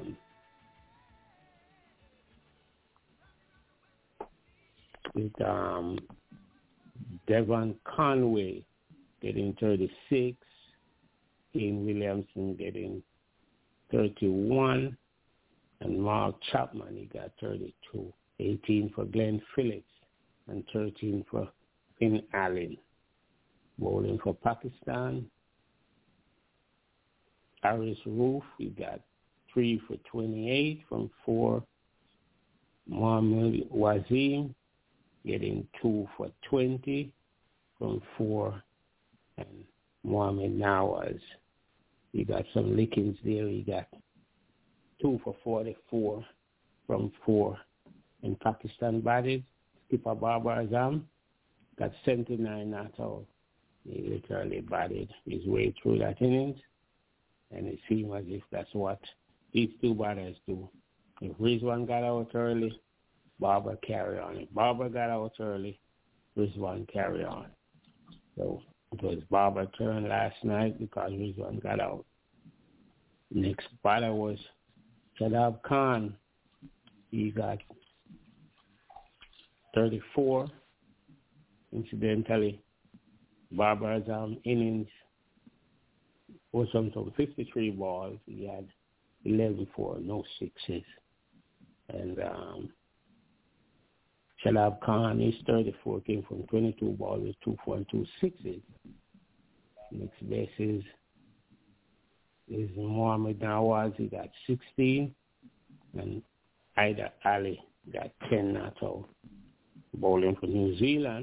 Devon Conway getting 36, Ian Williamson getting 31, and Mark Chapman, he got 32. 18 for Glenn Phillips and 13 for Finn Allen. Bowling for Pakistan, Aris Roof, he got 3 for 28 from 4. Mohammad Wazim getting 2 for 20 from 4. And Mohammad Nawaz, he got some lickings there. He got 2 for 44 from 4. In Pakistan batted, skipper Babar Azam got 79 not out. He literally batted his way through that innings, and it seemed as if that's what these two batters do. If Rizwan got out early, Babar carry on. If Babar got out early, Rizwan carry on. So it was Babar's turn last night because Rizwan got out. Next batter was Shadab Khan. He got 34. Incidentally, Babar's innings was from 53 balls. He had 11 for no sixes. And Shadab Khan, his 34 came from 22 balls with 2 4 and 2 sixes. Next best is Mohammad Nawaz. He got 16. And Ida Ali got 10 not out. Bowling for New Zealand.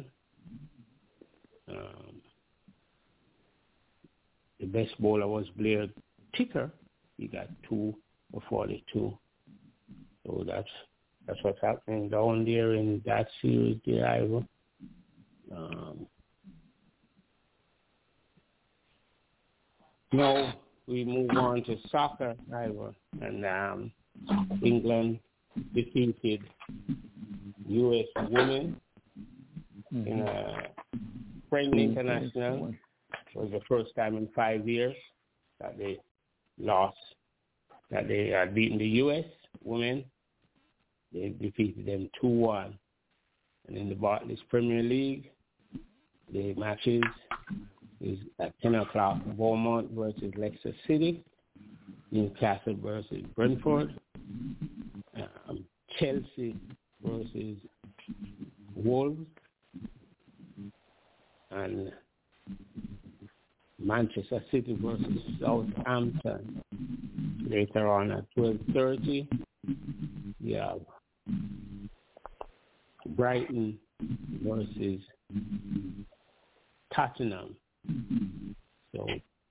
The best bowler was Blair Ticker. He got 2 for 42. So that's what's happening down there in that series there, Ivor. Now we move on to soccer, Ivor. And England defeated U.S. women in a friendly international. It was the first time in 5 years that they lost, that they had beaten the U.S. women. They defeated them 2-1. And in the Barclays Premier League, the matches is at 10 o'clock, Bournemouth versus Leicester City, Newcastle versus Brentford, Chelsea versus Wolves, and Manchester City versus Southampton. Later on at 12:30, we have Brighton versus Tottenham. So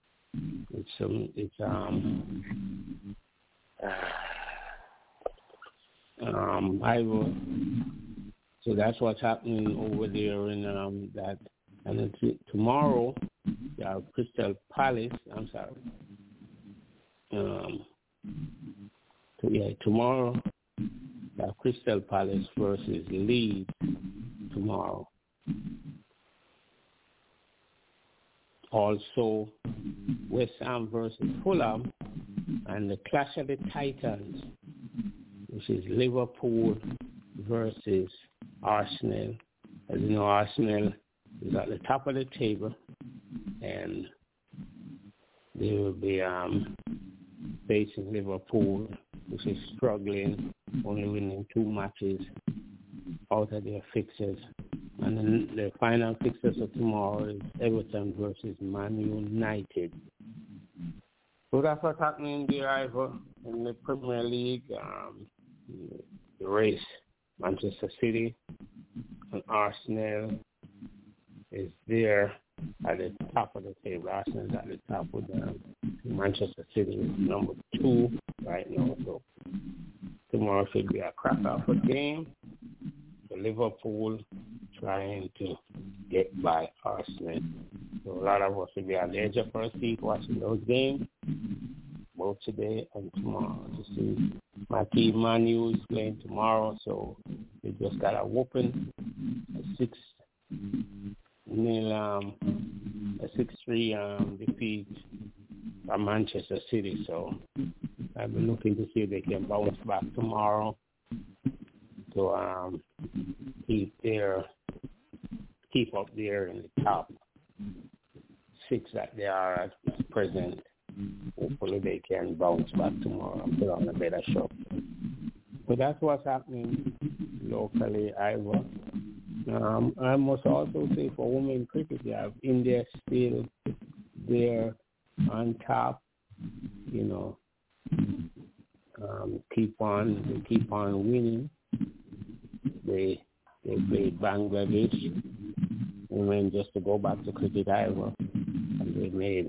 so that's what's happening over there in that. And then tomorrow, you have Crystal Palace. I'm sorry. Tomorrow, you have Crystal Palace versus Leeds tomorrow. Also, West Ham versus Fulham, and the Clash of the Titans, which is Liverpool versus Arsenal. As you know, Arsenal is at the top of the table, and they will be facing Liverpool, which is struggling, only winning 2 matches out of their fixtures. And then the final fixtures of tomorrow is Everton versus Man United. So that's what's happening there, Ivor, in the Premier League. The race, Manchester City and Arsenal is there at the top of the table. Arsenal is at the top with Manchester City is number 2 right now. So tomorrow should be a cracker of a game. The Liverpool trying to get by Arsenal. So a lot of us will be on the edge of our seat watching those games, both today and tomorrow, to see my team Man U is playing tomorrow. So they just got a whooping, a 6-3 defeat by Manchester City. So I've been looking to see if they can bounce back tomorrow to keep up there in the top 6 that they are at present. Hopefully they can bounce back tomorrow and put on a better show. But that's what's happening locally, Ivor. I must also say for women cricket, you have India still there on top. You know, keep on winning. They played Bangladesh women, just to go back to cricket, Ivor, and they made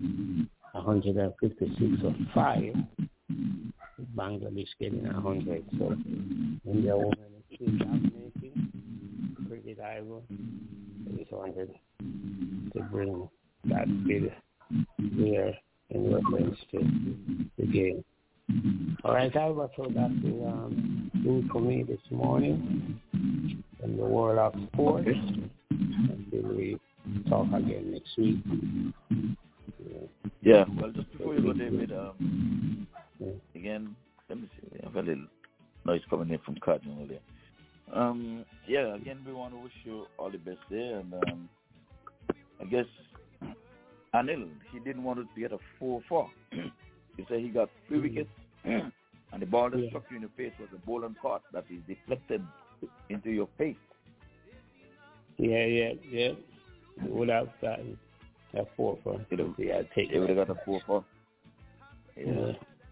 156 of 5. Bangladesh getting 100. So India women is still dominating cricket, Ivor. It's wanted to bring that bid there in reference to the game. All right, Ivor, so that will do for me this morning in the world of sports. Until we talk again next week. Yeah, well, just before you go, David, again, let me see. I have a little noise coming in from Cardinal there. Again, we want to wish you all the best there. And I guess Anil, he didn't want to get a 4-4. He said he got 3 wickets, and the ball that struck you in the face was a bowling caught that is deflected into your face. Yeah. He would have gotten a 4-4. He would have got a 4-4. Yeah.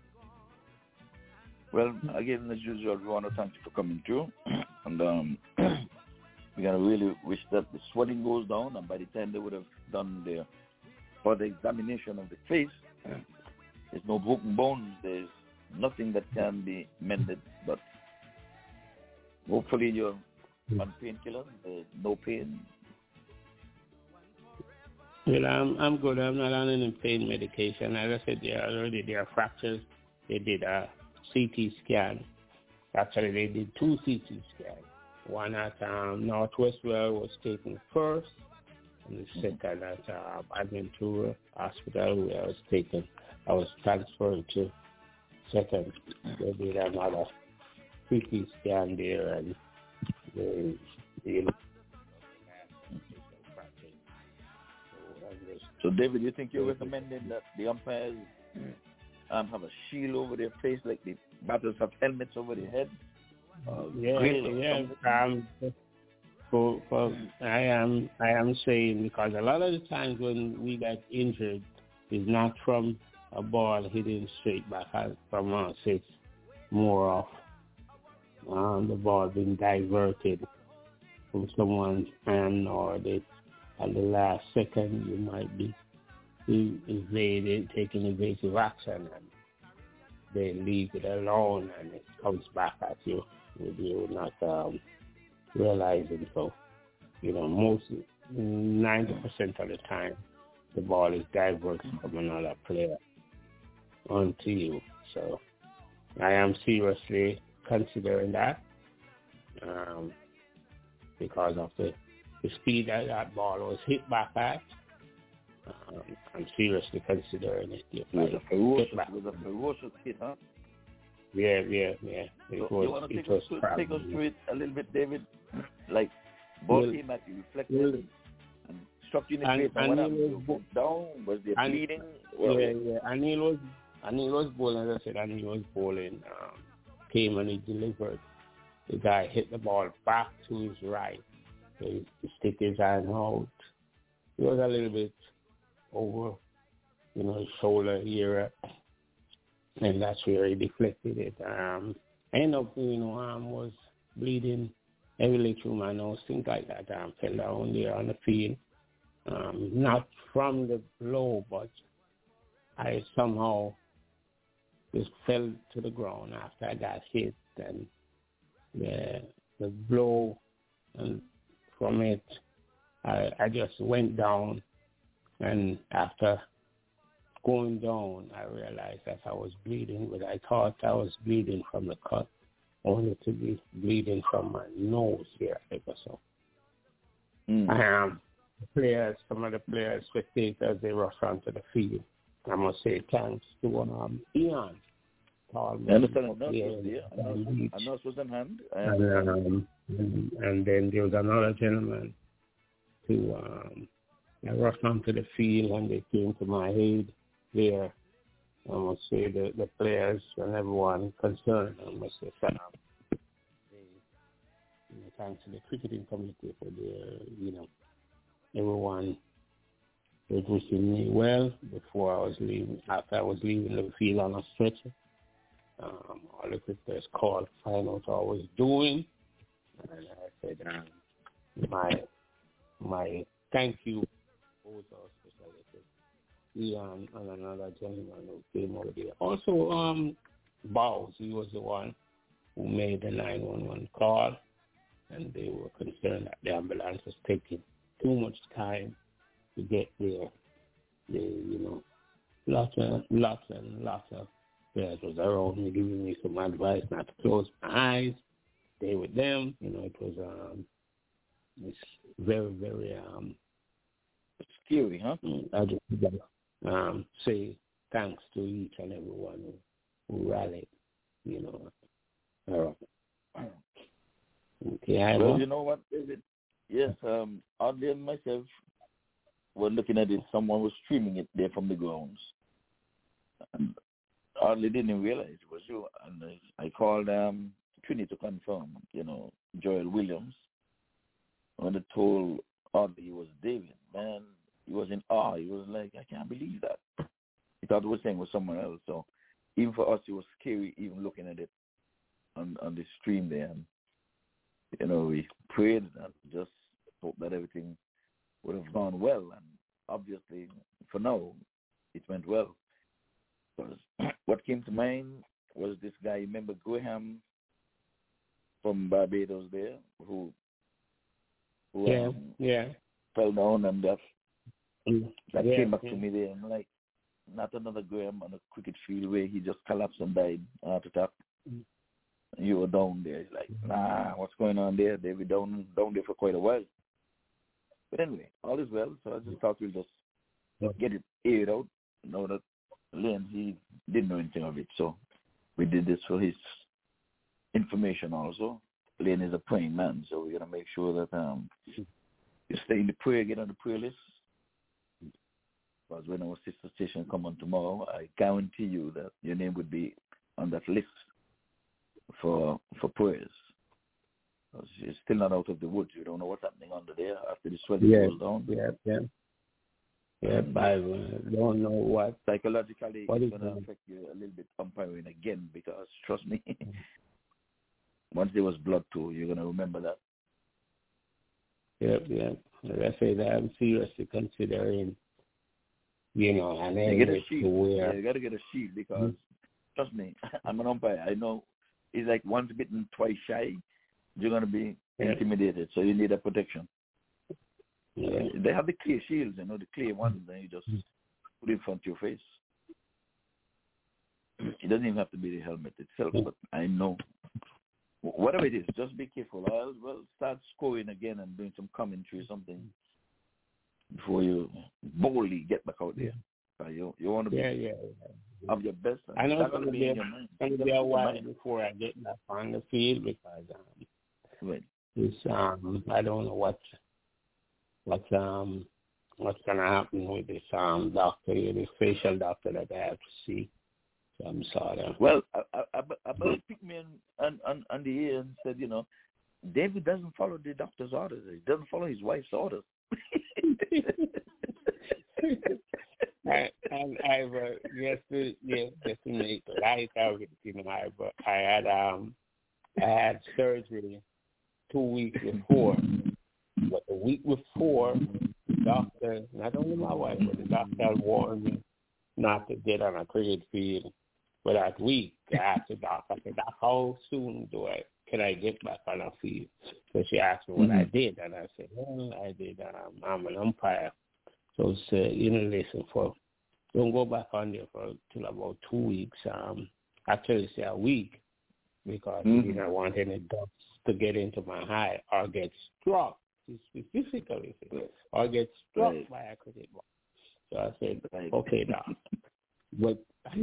Well, again, as usual, we want to thank you for coming through. And we're going to really wish that the swelling goes down, and by the time they would have done the further examination of the face, there's no broken bones, there's nothing that can be mended, but hopefully you're on painkillers, there's no pain. Well, I'm good. I'm not on any pain medication. As I said, there are fractures. They did a CT scan. Actually, they did 2 CT scans. One at Northwest where I was taken first, and the second at Adventura Hospital where I was transferred to second. They did another CT scan there, and So, David, you think you're recommending that the umpires have a shield over their face like the batters have helmets over their head? I am saying, because a lot of the times when we get injured, it's not from a ball hitting straight back from us. It's more of the ball being diverted from someone's hand, or that at the last second you might be taking evasive action, and they leave it alone and it comes back at you with you not realizing. So, most 90% of the time the ball is diverted from another player onto you. So I am seriously considering that because of the speed that ball was hit back at. I'm seriously considering it. It was a ferocious hit, huh? Yeah. You want to take us through it a little bit, David? Like, ball came at you, reflected, and struck you in the face, and what happened? You went down? Was there bleeding? Yeah. Anil was bowling, as I said, Anil was bowling. Came and he delivered. The guy hit the ball back to his right. So he stick his hand out. He was a little bit over, his shoulder here, and that's where he deflected it. I ended up, arm was bleeding heavily through my nose, things like that. Fell down there on the field. Not from the blow, but I somehow just fell to the ground after I got hit, and the blow, and from it, I just went down, and after going down, I realized that I was bleeding, but I thought I was bleeding from the cut, only to be bleeding from my nose here, so. Some of the players, spectators, they rushed onto the field. I must say thanks to Ian. I understand. A nurse was in hand. And then there was another gentleman who I rushed onto the field, and they came to my aid there. I must say the players and everyone concerned, I must say, thanks to the cricketing committee for their, everyone was wishing me well before I was leaving. After I was leaving the field on a stretcher, all the cricketers called, find out how I was doing, and I said, my thank you goes out specially to Ian and another gentleman who came over there. Also, Bowes, he was the one who made the 911 call, and they were concerned that the ambulance was taking too much time to get there. Lots of players was around me, giving me some advice not to close my eyes, stay with them. It was it's very, very scary, huh? I just say thanks to each and everyone who rallied, Okay, well, you know what, David? Yes, Audley and myself were looking at it. Someone was streaming it there from the grounds. And Audley didn't realize it was you. And I called Trini to confirm, Joel Williams. When I told Audley it was David, man, he was in awe. He was like, I can't believe that. He thought it was saying it was someone else. So even for us, it was scary even looking at it on the stream there. And, we prayed and just hope that everything would have gone well. And obviously, for now, it went well. Because what came to mind was this guy, remember Graham from Barbados there, who fell down, and that came back to me there. I'm like, not another Graham on a cricket field where he just collapsed and died heart attack. You were down there. It's like, nah, what's going on there? They were down there for quite a while. But anyway, all is well. So I just thought we'll just get it aired out. Know that Lane, he didn't know anything of it. So we did this for his information also. Lane is a praying man, so we're going to make sure that you stay in the prayer, get on the prayer list. Because when our sister station come on tomorrow, I guarantee you that your name would be on that list for prayers. Because you're still not out of the woods. You don't know what's happening under there after the swelling goes down. Yeah, I don't know what. Psychologically, it's going to affect you a little bit umpiring again because, trust me, once there was blood too, you're going to remember that. Yeah. Like I say that I'm seriously considering, an area to wear. Yeah, you got to get a shield because, trust me, I'm an umpire. I know it's like once bitten, twice shy. You're going to be intimidated, so you need a protection. Yeah. They have the clear shields, the clear ones, and you just put it in front of your face. It doesn't even have to be the helmet itself, but I know. Whatever it is, just be careful. I'll start scoring again and doing some commentary or something before you boldly get back out there. You want to be of your best. I know it's going to be a while before I get back on the field because it's, I don't know what's going to happen with this doctor, this facial doctor that I have to see. So I'm sorry. Well, I picked me on the ear and said, David doesn't follow the doctor's orders. He doesn't follow his wife's orders. And just to make light of it, I had surgery 2 weeks before. But the week before, the doctor, not only my wife, but the doctor warned me not to get on a cricket field for that week. I asked the doctor, I said, how soon can I get back on a field? So she asked me what I did, and I said, I did. I'm an umpire. So she said, listen, don't go back on there till about 2 weeks. Actually, say a week, because I didn't want any dust to get into my eye or get struck, specifically, or get struck by a cricket ball. So I said, okay, doc. But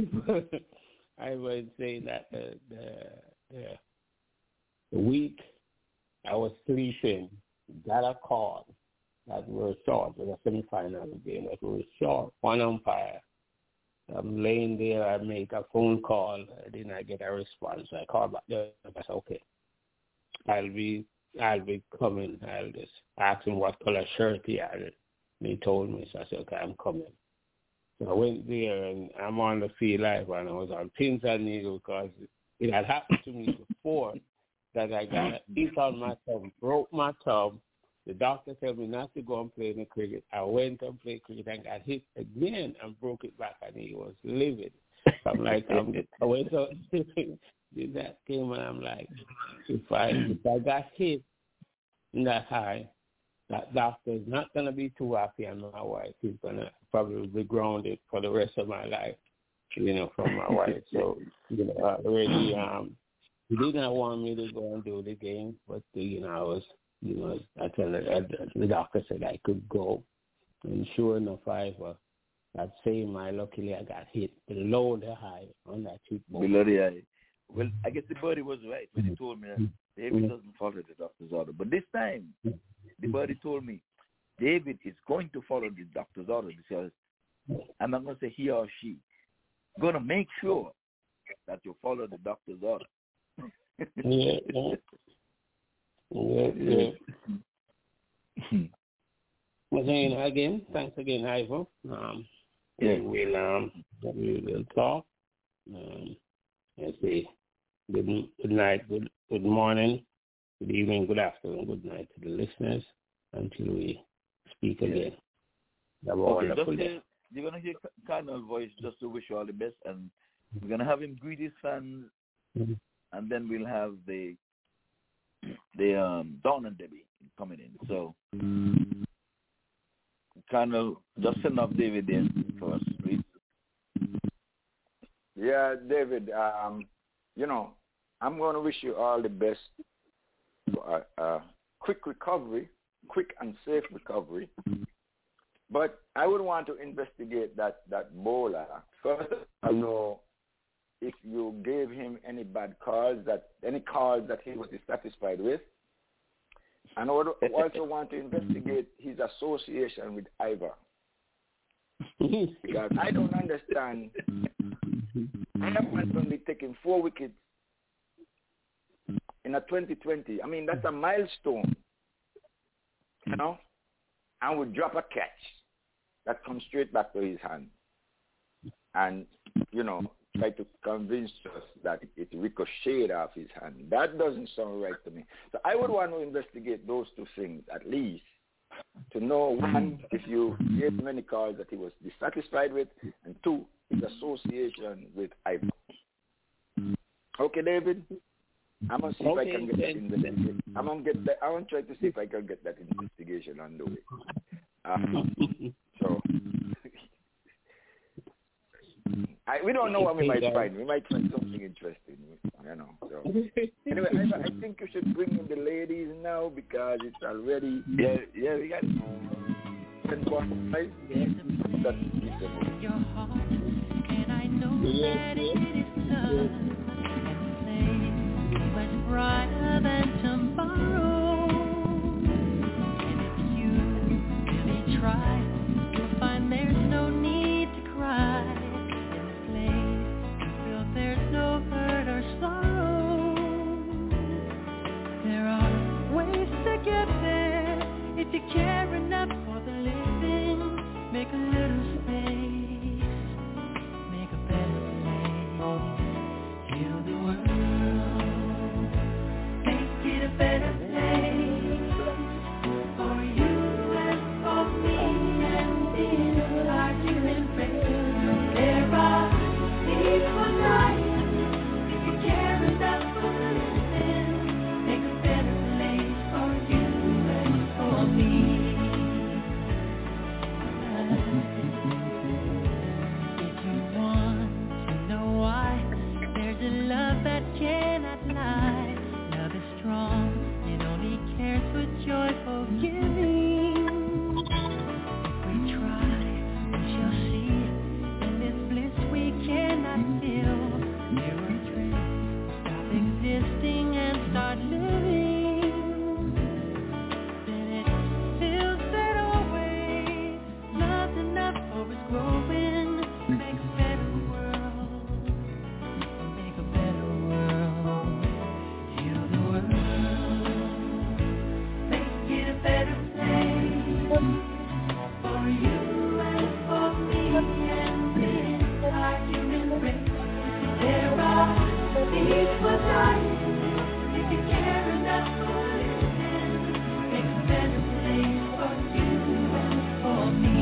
I would say that the week I was sleeping, got a call that we were short with a semi-final game that we were short, one umpire. I'm laying there, I make a phone call, then I get a response. I call back there, I said, okay, I'll be coming. I'll just ask him what color shirt he had. And he told me, so I said, okay, I'm coming. So I went there, and I'm on the field live, and I was on pins and needles because it had happened to me before that I got hit on my thumb, broke my thumb. The doctor told me not to go and play in the cricket. I went and played cricket and got hit again and broke it back, and he was livid. So I'm like, I went to did that game, and I'm like, if I got hit in that high, that doctor is not going to be too happy, and my wife is going to probably be grounded for the rest of my life, from my wife. So, already, he did not want me to go and do the game, but, I was, I told the doctor said I could go. And sure enough, that same eye, luckily I got hit below the eye on that cheekbone. Below the eye. Well, I guess the buddy was right when he told me that David doesn't follow the doctor's order. But this time, the buddy told me David is going to follow the doctor's order because I'm not going to say he or she. Going to make sure that you follow the doctor's order. Yeah. Well, then again, thanks again, Ivo. We will talk. Let's see. Good night, good morning, good evening, good afternoon, good night to the listeners until we speak again. Have a wonderful day. You're going to hear Cardinal's voice just to wish you all the best, and we're going to have him greet his fans, and then we'll have the Dawn and Debbie coming in. So, Cardinal, just send up David in for us, please. Yeah, David. You know, I'm going to wish you all the best. Quick and safe recovery. But I would want to investigate that bowler. First, I know if you gave him any bad calls, any calls that he was dissatisfied with. And I would also want to investigate his association with Ivor. Because I don't understand. Ivor was only taking 4 wickets in a 2020. I mean, that's a milestone. You know? And would drop a catch that comes straight back to his hand. And, you know, try to convince us that it ricocheted off his hand. That doesn't sound right to me. So I would want to investigate those two things at least to know, one, if you gave him any calls that he was dissatisfied with, and two, his association with Ivor. Okay, David? I'm going to see if I can get that investigation. I want to try to see if I can get that investigation underway. We don't know what we might find. We might find something interesting, you know. So anyway, I think you should bring in the ladies now because it's already we got 10:45. That's your heart, and I know that it is love and much brighter than tomorrow. And if you really try, you'll find there's no need to cry. There's no hurt or sorrow. There are ways to get there. If you care enough for the living, make a little space, make a better place. Heal the world, make it a better place for you and for me and the entire human race. There are people dying. If you care enough for the living, make a better place for you and for me. If you want to know why, there's a love that cannot lie. Love is strong, it only cares for joyful giving. We try, we shall see. In this bliss we cannot feel. There are dreams, stop existing and start living. Then it feels that always love's enough for us growing. Make a better world, make a better world. Heal the world, make it a better place for you and for me and the entire human race. There are people dying. If you care enough for living, make a better place for you and for me.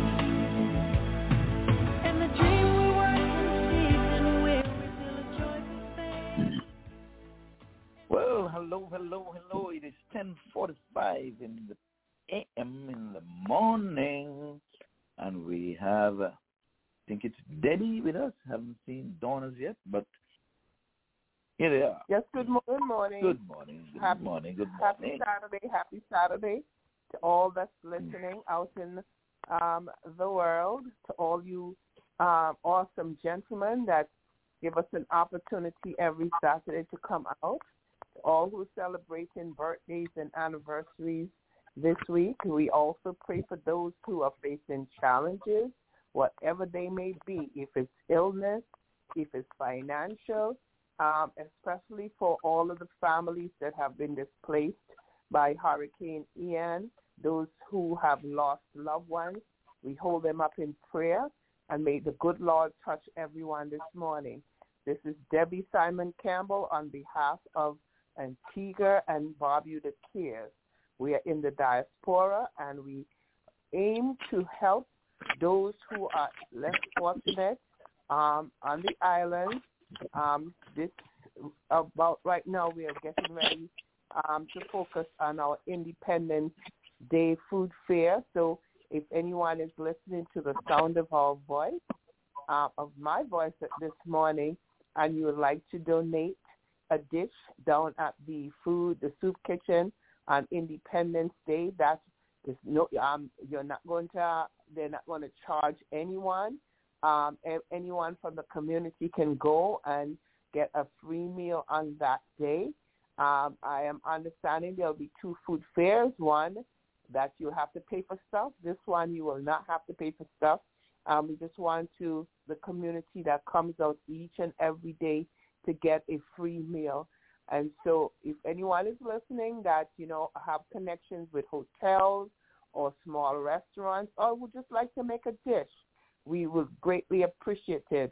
And the dream we were conceiving will reveal a joyful face. Well, hello. It is 10:45 in the a.m. in the morning, and we have, I think it's Debbie with us. Haven't seen Donna's yet, but here they are. Yes, good morning. Good morning. Happy Saturday to all that's listening out in the world, to all you awesome gentlemen that give us an opportunity every Saturday to come out, to all who are celebrating birthdays and anniversaries this week. We also pray for those who are facing challenges, whatever they may be, if it's illness, if it's financial, especially for all of the families that have been displaced by Hurricane Ian, those who have lost loved ones. We hold them up in prayer, and may the good Lord touch everyone this morning. This is Debbie Simon Campbell on behalf of Antigua and Barbuda Cares. We are in the diaspora, and we aim to help those who are less fortunate on the island. This about right now, we are getting ready to focus on our Independence Day food fair. So if anyone is listening to the sound of our voice, of my voice this morning, and you would like to donate a dish down at the soup kitchen on Independence Day, that is they're not going to charge anyone. Anyone from the community can go and get a free meal on that day. I am understanding there'll be 2 food fairs, one that you have to pay for stuff. This one you will not have to pay for stuff. We just want the community that comes out each and every day to get a free meal. And so if anyone is listening that, have connections with hotels or small restaurants or would just like to make a dish, we would greatly appreciate it.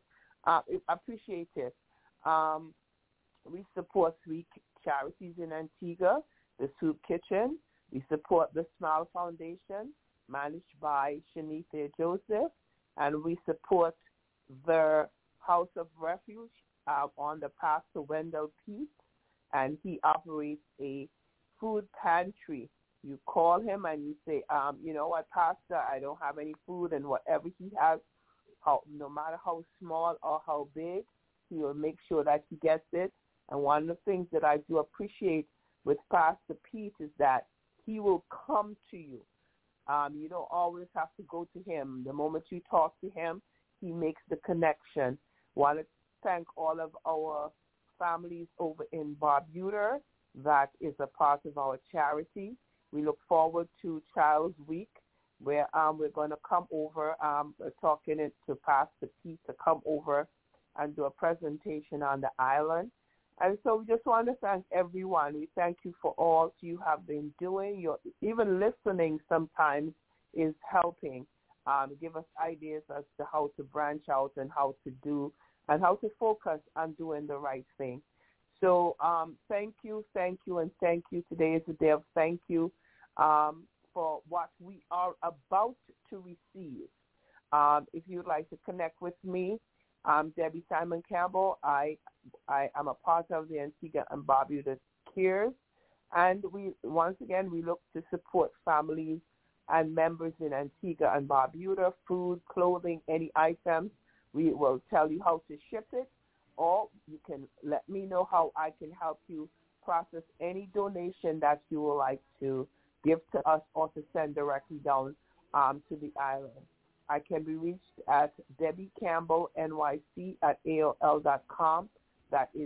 We support 3 charities in Antigua, the Soup Kitchen. We support the Smile Foundation, managed by Shanita Joseph, and we support the House of Refuge on the Pastor Wendell Peace, and he operates a food pantry. You call him and you say, you know what, Pastor, I don't have any food, and whatever he has, no matter how small or how big, he will make sure that he gets it. And one of the things that I do appreciate with Pastor Pete is that he will come to you. You don't always have to go to him. The moment you talk to him, he makes the connection. Want to thank all of our families over in Barbuda that is a part of our charity. We look forward to Child's Week, where we're going to come over, talking to Pastor Pete to come over and do a presentation on the island. And so we just want to thank everyone. We thank you for all you have been doing. Even listening sometimes is helping. Give us ideas as to how to branch out and how to do and how to focus on doing the right thing. So thank you, and thank you. Today is a day of thank you for what we are about to receive. If you'd like to connect with me, I'm Debbie Simon Campbell. I am a part of the Antigua and Barbuda Cares, and we look to support families and members in Antigua and Barbuda, food, clothing, any items. We will tell you how to ship it, or you can let me know how I can help you process any donation that you would like to give to us or to send directly down to the island. I can be reached at DebbieCampbellNYC@AOL.com. That is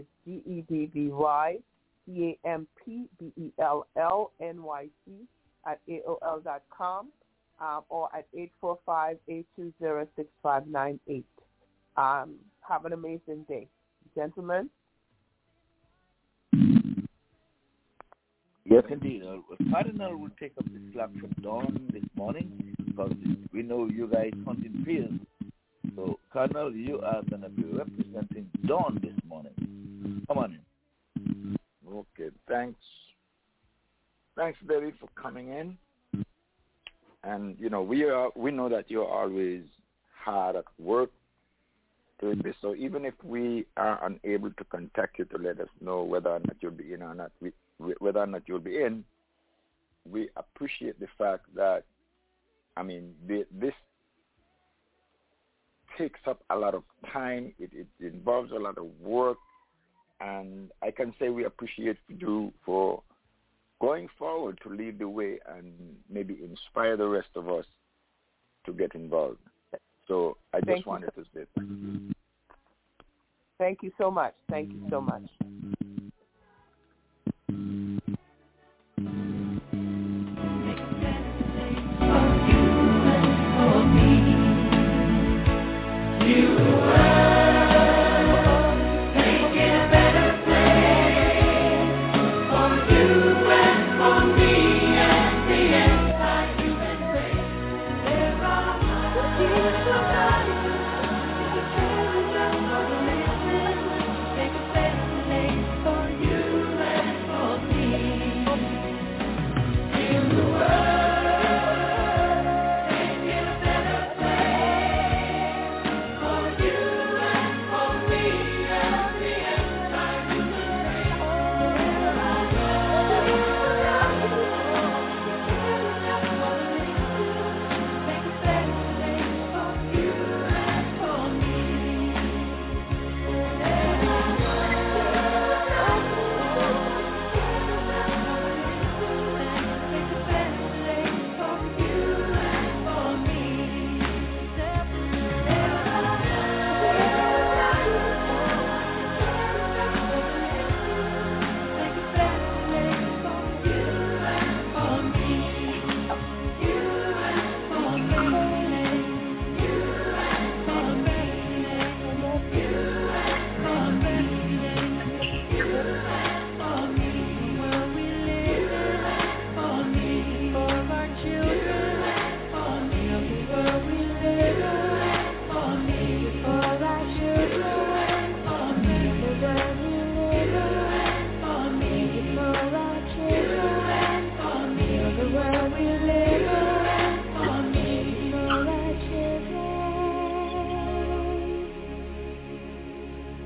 DebbieCampbellNYC@AOL.com, or at 845-820-6598. Have an amazing day. Gentlemen? Yes, indeed. Cardinal will take up the slack from Dawn this morning because we know you guys hunt in pairs. So, Cardinal, you are going to be representing Dawn this morning. Come on in. Okay, thanks. Thanks, Debbie, for coming in. And, we know that you're always hard at work doing this. So even if we are unable to contact you to let us know whether or not you'll be in or not, whether or not you'll be in, we appreciate the fact that, this takes up a lot of time. It involves a lot of work, and I can say we appreciate you for going forward to lead the way and maybe inspire the rest of us to get involved. So I just wanted to say that. Thank you so much. Thank you so much. You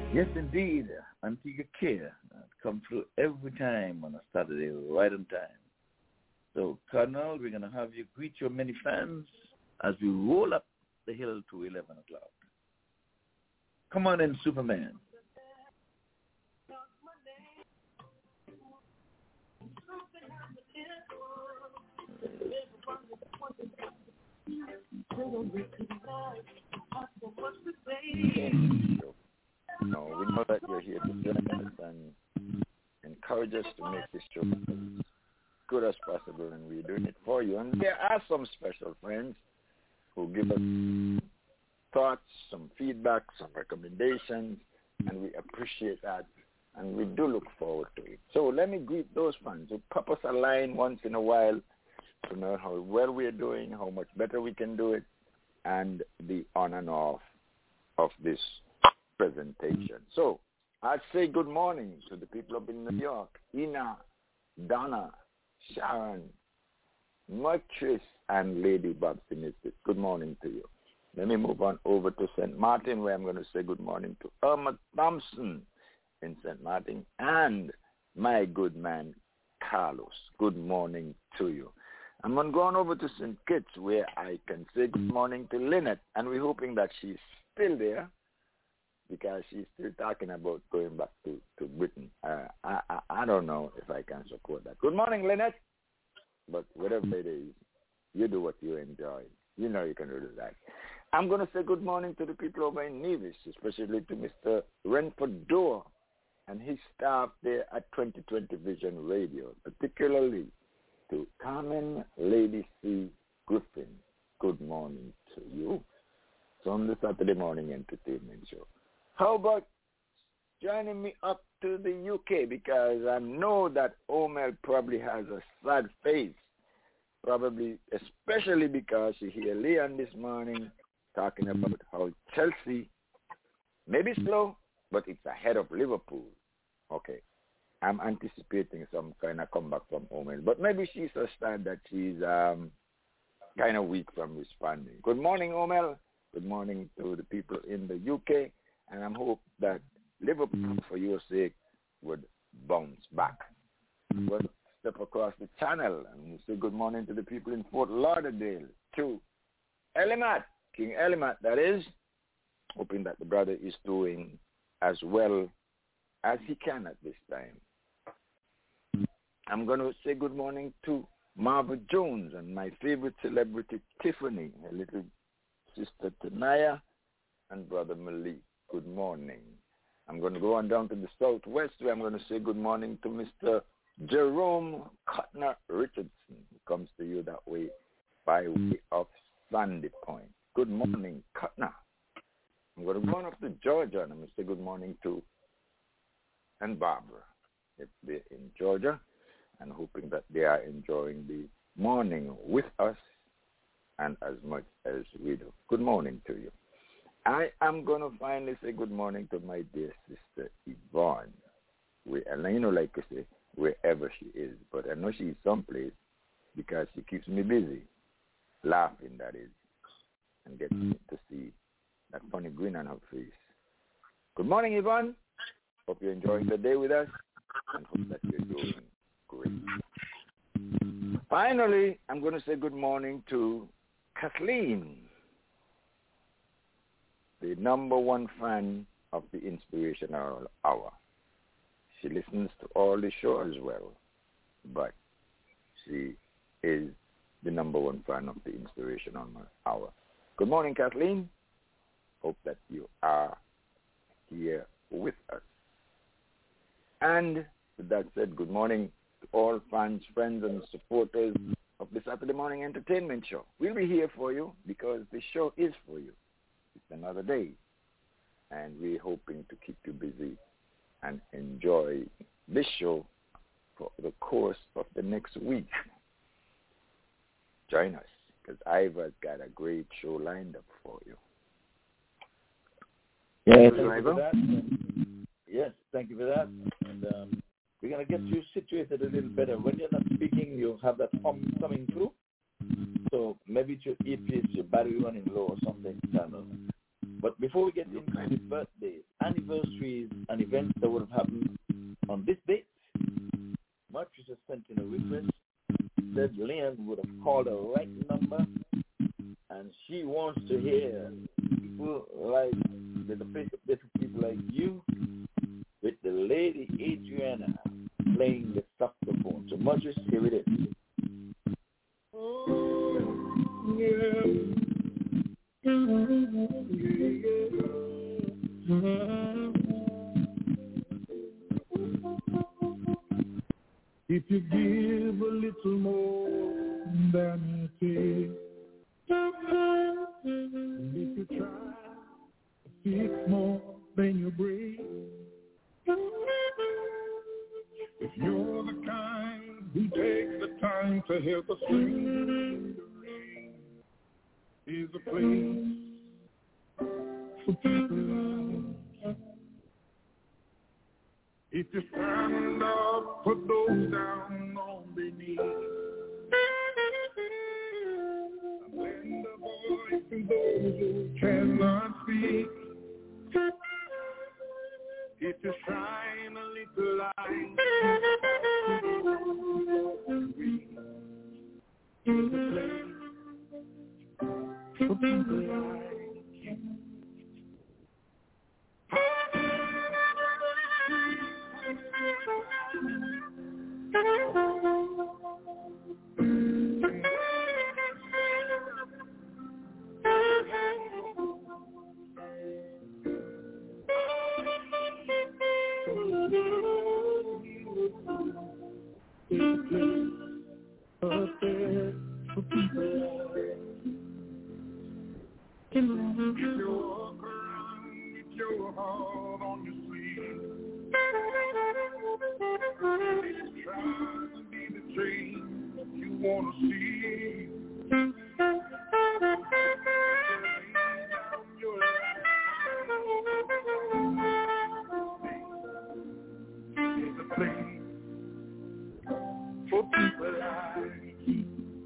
Yes, indeed. Antigua Care come through every time on a Saturday, right on time. So, Colonel, we're going to have you greet your many fans as we roll up the hill to 11 o'clock. Come on in, Superman. No, we know that you're here to join us and encourage us to make this show as good as possible, and we're doing it for you. And there are some special friends who give us thoughts, some feedback, some recommendations, and we appreciate that, and we do look forward to it. So let me greet those fans who pop us a line once in a while to know how well we're doing, how much better we can do it, and the on and off of this presentation. So I'd say good morning to the people up in New York, Ina, Donna, Sharon, Matrice, and Lady Bobson. Good morning to you. Let me move on over to St. Martin, where I'm going to say good morning to Irma Thompson in St. Martin and my good man, Carlos. Good morning to you. I'm going to go on over to St. Kitts, where I can say good morning to Lynette, and we're hoping that she's still there because she's still talking about going back to Britain. I don't know if I can support that. Good morning, Lynette. But whatever it is, you do what you enjoy. You know you can do that. I'm going to say good morning to the people over in Nevis, especially to Mr. Renford Dorr and his staff there at 2020 Vision Radio, particularly to Carmen Lady C. Griffin. Good morning to you from the Saturday Morning Entertainment Show. How about joining me up to the UK, because I know that Omel probably has a sad face, probably especially because you hear Leon this morning talking about how Chelsea may be slow, but it's ahead of Liverpool. Okay, I'm anticipating some kind of comeback from Omel, but maybe she's so sad that she's kind of weak from responding. Good morning, Omel. Good morning to the people in the UK, and I hope that Liverpool, for your sake, would bounce back. We'll step across the channel and we'll say good morning to the people in Fort Lauderdale, to Elimat, King Elimat, that is, hoping that the brother is doing as well as he can at this time. I'm going to say good morning to Marva Jones and my favorite celebrity, Tiffany, her little sister Tanaya, and brother Malik. Good morning. I'm going to go on down to the southwest, where I'm going to say good morning to Mr. Jerome Cutner Richardson, who comes to you that way by way of Sandy Point. Good morning, Cutner. I'm going to go on up to Georgia, and I'm going to say good morning to and Barbara, if they're in Georgia, and hoping that they are enjoying the morning with us and as much as we do. Good morning to you. I am going to finally say good morning to my dear sister Yvonne. And you know, like I say, wherever she is, but I know she's someplace because she keeps me busy, laughing, that is, and getting to see that funny grin on her face. Good morning, Yvonne. Hope you're enjoying the day with us, and hope that you're doing great. Finally, I'm going to say good morning to Kathleen, the number one fan of the Inspirational Hour. She listens to all the show as well, but she is the number one fan of the Inspirational Hour. Good morning, Kathleen. Hope that you are here with us. And with that said, good morning to all fans, friends, and supporters of the Saturday Morning Entertainment Show. We'll be here for you because the show is for you. It's another day, and we're hoping to keep you busy and enjoy this show for the course of the next week. Join us, because Ivor's got a great show lined up for you. Yeah, thank you for that. Yes, thank you for that. And we're going to get you situated a little better. When you're not speaking, you'll have that hum coming through. So maybe it's your earpiece, your battery running low or something. But before we get into his birthdays, anniversaries, and events that would have happened on this date, Marcus has sent in a request. Said Leon would have called the right number, and she wants to hear people like the face of people like you with the lady Adriana playing the saxophone. So Marcus, here it is. If you give a little more than you take, and if you try to fix more than you break, if you're the kind who takes the time to help a stranger, is a place for people like you. If you stand up for those down on their knees, and lend a voice to those who cannot speak, if you shine a little light, is a place for people like you. If you walk around with your heart on your sleeve, try to be the change you want to see. It's a place for people like you.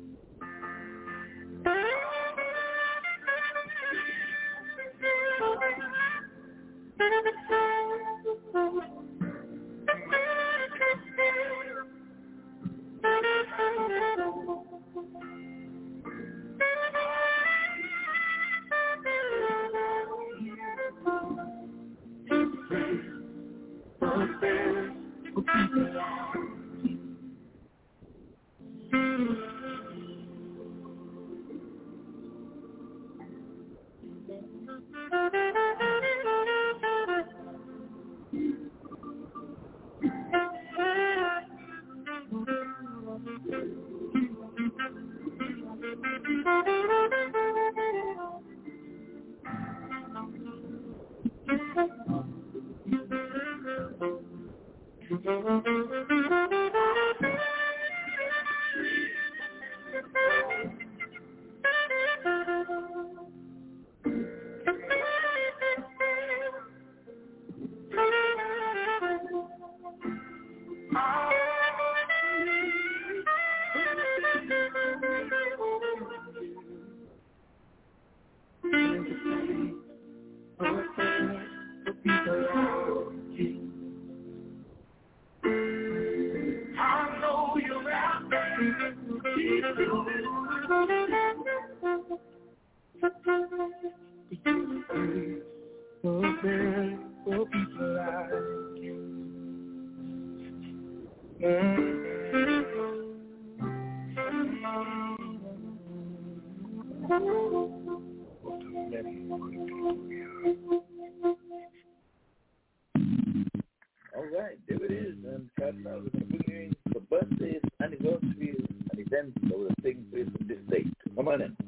All right, there it is. And Carter will be bringing the birthdays, anniversaries, and events that will take place on this date. Come on in.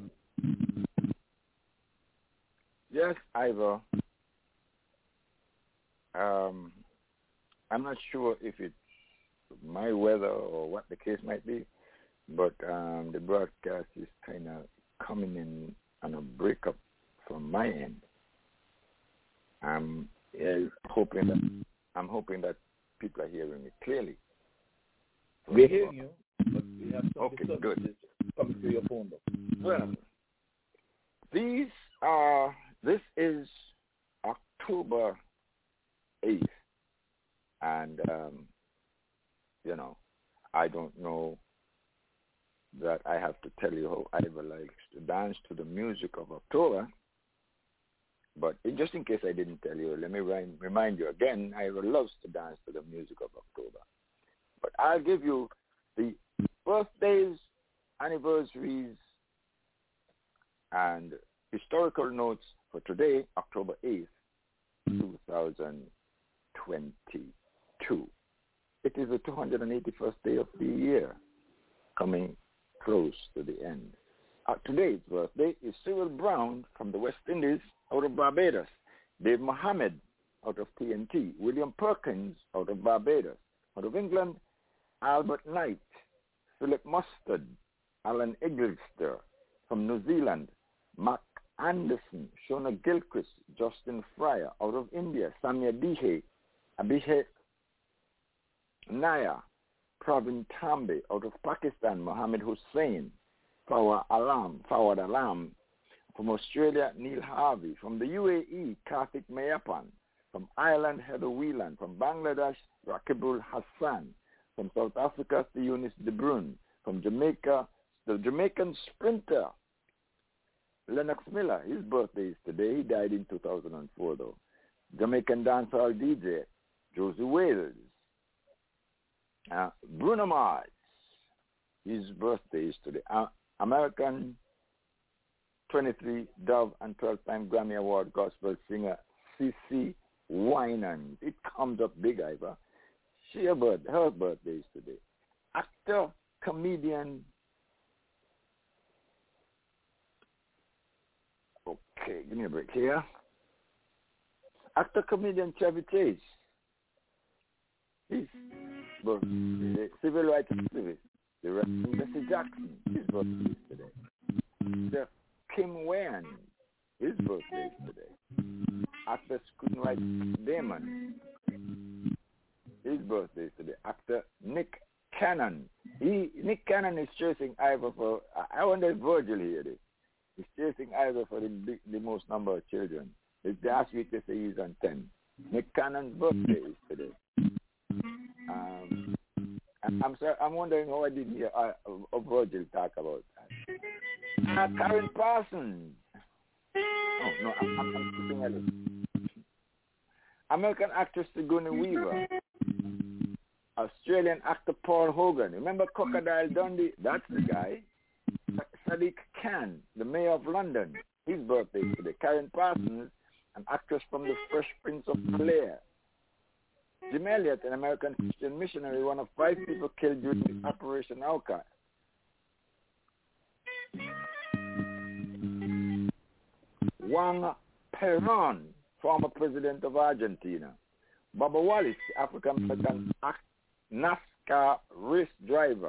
Yes, Ivor. I'm not sure if it's my weather or what the case might be, but the broadcast is kind of coming in on a breakup from my end. I'm hoping that people are hearing me clearly. We hear you, but we have some okay, good. coming through your phone. Well, these are This is October 8th, and, I don't know that I have to tell you how Ivor likes to dance to the music of October, but just in case I didn't tell you, let me remind you again, Ivor loves to dance to the music of October. But I'll give you the birthdays, anniversaries, and historical notes for today, October 8th, 2022. It is the 281st day of the year, coming close to the end. Today's birthday is Cyril Brown from the West Indies out of Barbados, Dave Mohammed out of TNT, William Perkins out of Barbados, out of England, Albert Knight, Philip Mustard, Alan Egglester from New Zealand, Mark Anderson, Shona Gilchrist, Justin Fryer out of India, Samia Dihe, Abhishek Naya, Pravin Tambe out of Pakistan, Mohammed Hussain, Fawad Alam from Australia, Neil Harvey, from the UAE, Karthik Mayapan, from Ireland, Heather Whelan, from Bangladesh, Rakibul Hassan, from South Africa, Eunice De Bruyne, from Jamaica, the Jamaican sprinter, Lennox Miller, his birthday is today. He died in 2004, though. Jamaican dancehall DJ, Josie Wales. Bruno Mars, his birthday is today. American 23 Dove and 12-time Grammy Award gospel singer CeCe Winans. It comes up big, Ivor. Her birthday is today. Actor, comedian. Okay, give me a break here. Actor, comedian Chevy Chase. His birthday. Civil rights activist. The Reverend Jesse Jackson. His birthday is today. Chef Kim Wen. His birthday is today. Actor, screenwriter Damon. His birthday is today. Actor Nick Cannon. Nick Cannon is chasing Ivor for. I wonder if Virgil here this. He's chasing Ivor for the most number of children. Last week they say he's on 10. Nick Cannon's birthday is today. I'm sorry. I'm wondering how I didn't hear Virgil talk about that. Karen Parsons. Oh no, I'm speaking a little. American actress Sigourney Weaver. Australian actor Paul Hogan. Remember Crocodile Dundee? That's the guy. Sadiq Khan, the mayor of London. His birthday is today. Karen Parsons, an actress from The Fresh Prince of Bel-Air. Jim Elliot, an American Christian missionary, one of 5 people killed during Operation Auca. Juan Perón, former president of Argentina. Bubba Wallace, African-American NASCAR race driver.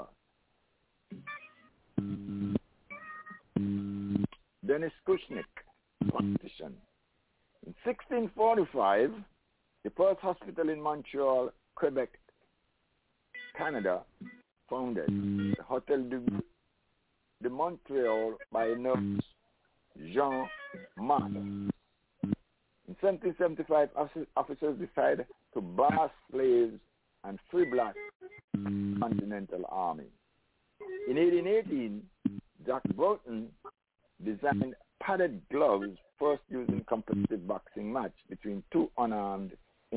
Dennis Kushnick, politician. In 1645, the Perth Hospital in Montreal, Quebec, Canada, founded the Hôtel de Montreal by nurse Jean Martin. In 1775, officers decided to bar slaves and free black Continental Army. In 1818, Jack Burton designed padded gloves first used in competitive boxing match between 2 unnamed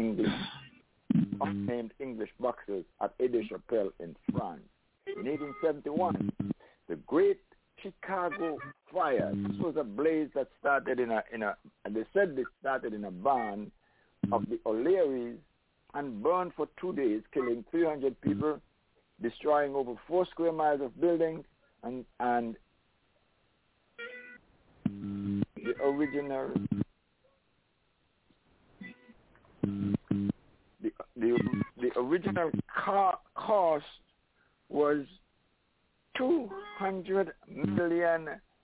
English boxers at Aix-la-Chapelle in France. In 1871, the Great Chicago Fire. This was a blaze that started and they said this started in a barn of the O'Learys and burned for 2 days, killing 300 people, destroying over 4 square miles of buildings, and the original the original cost was $200 million,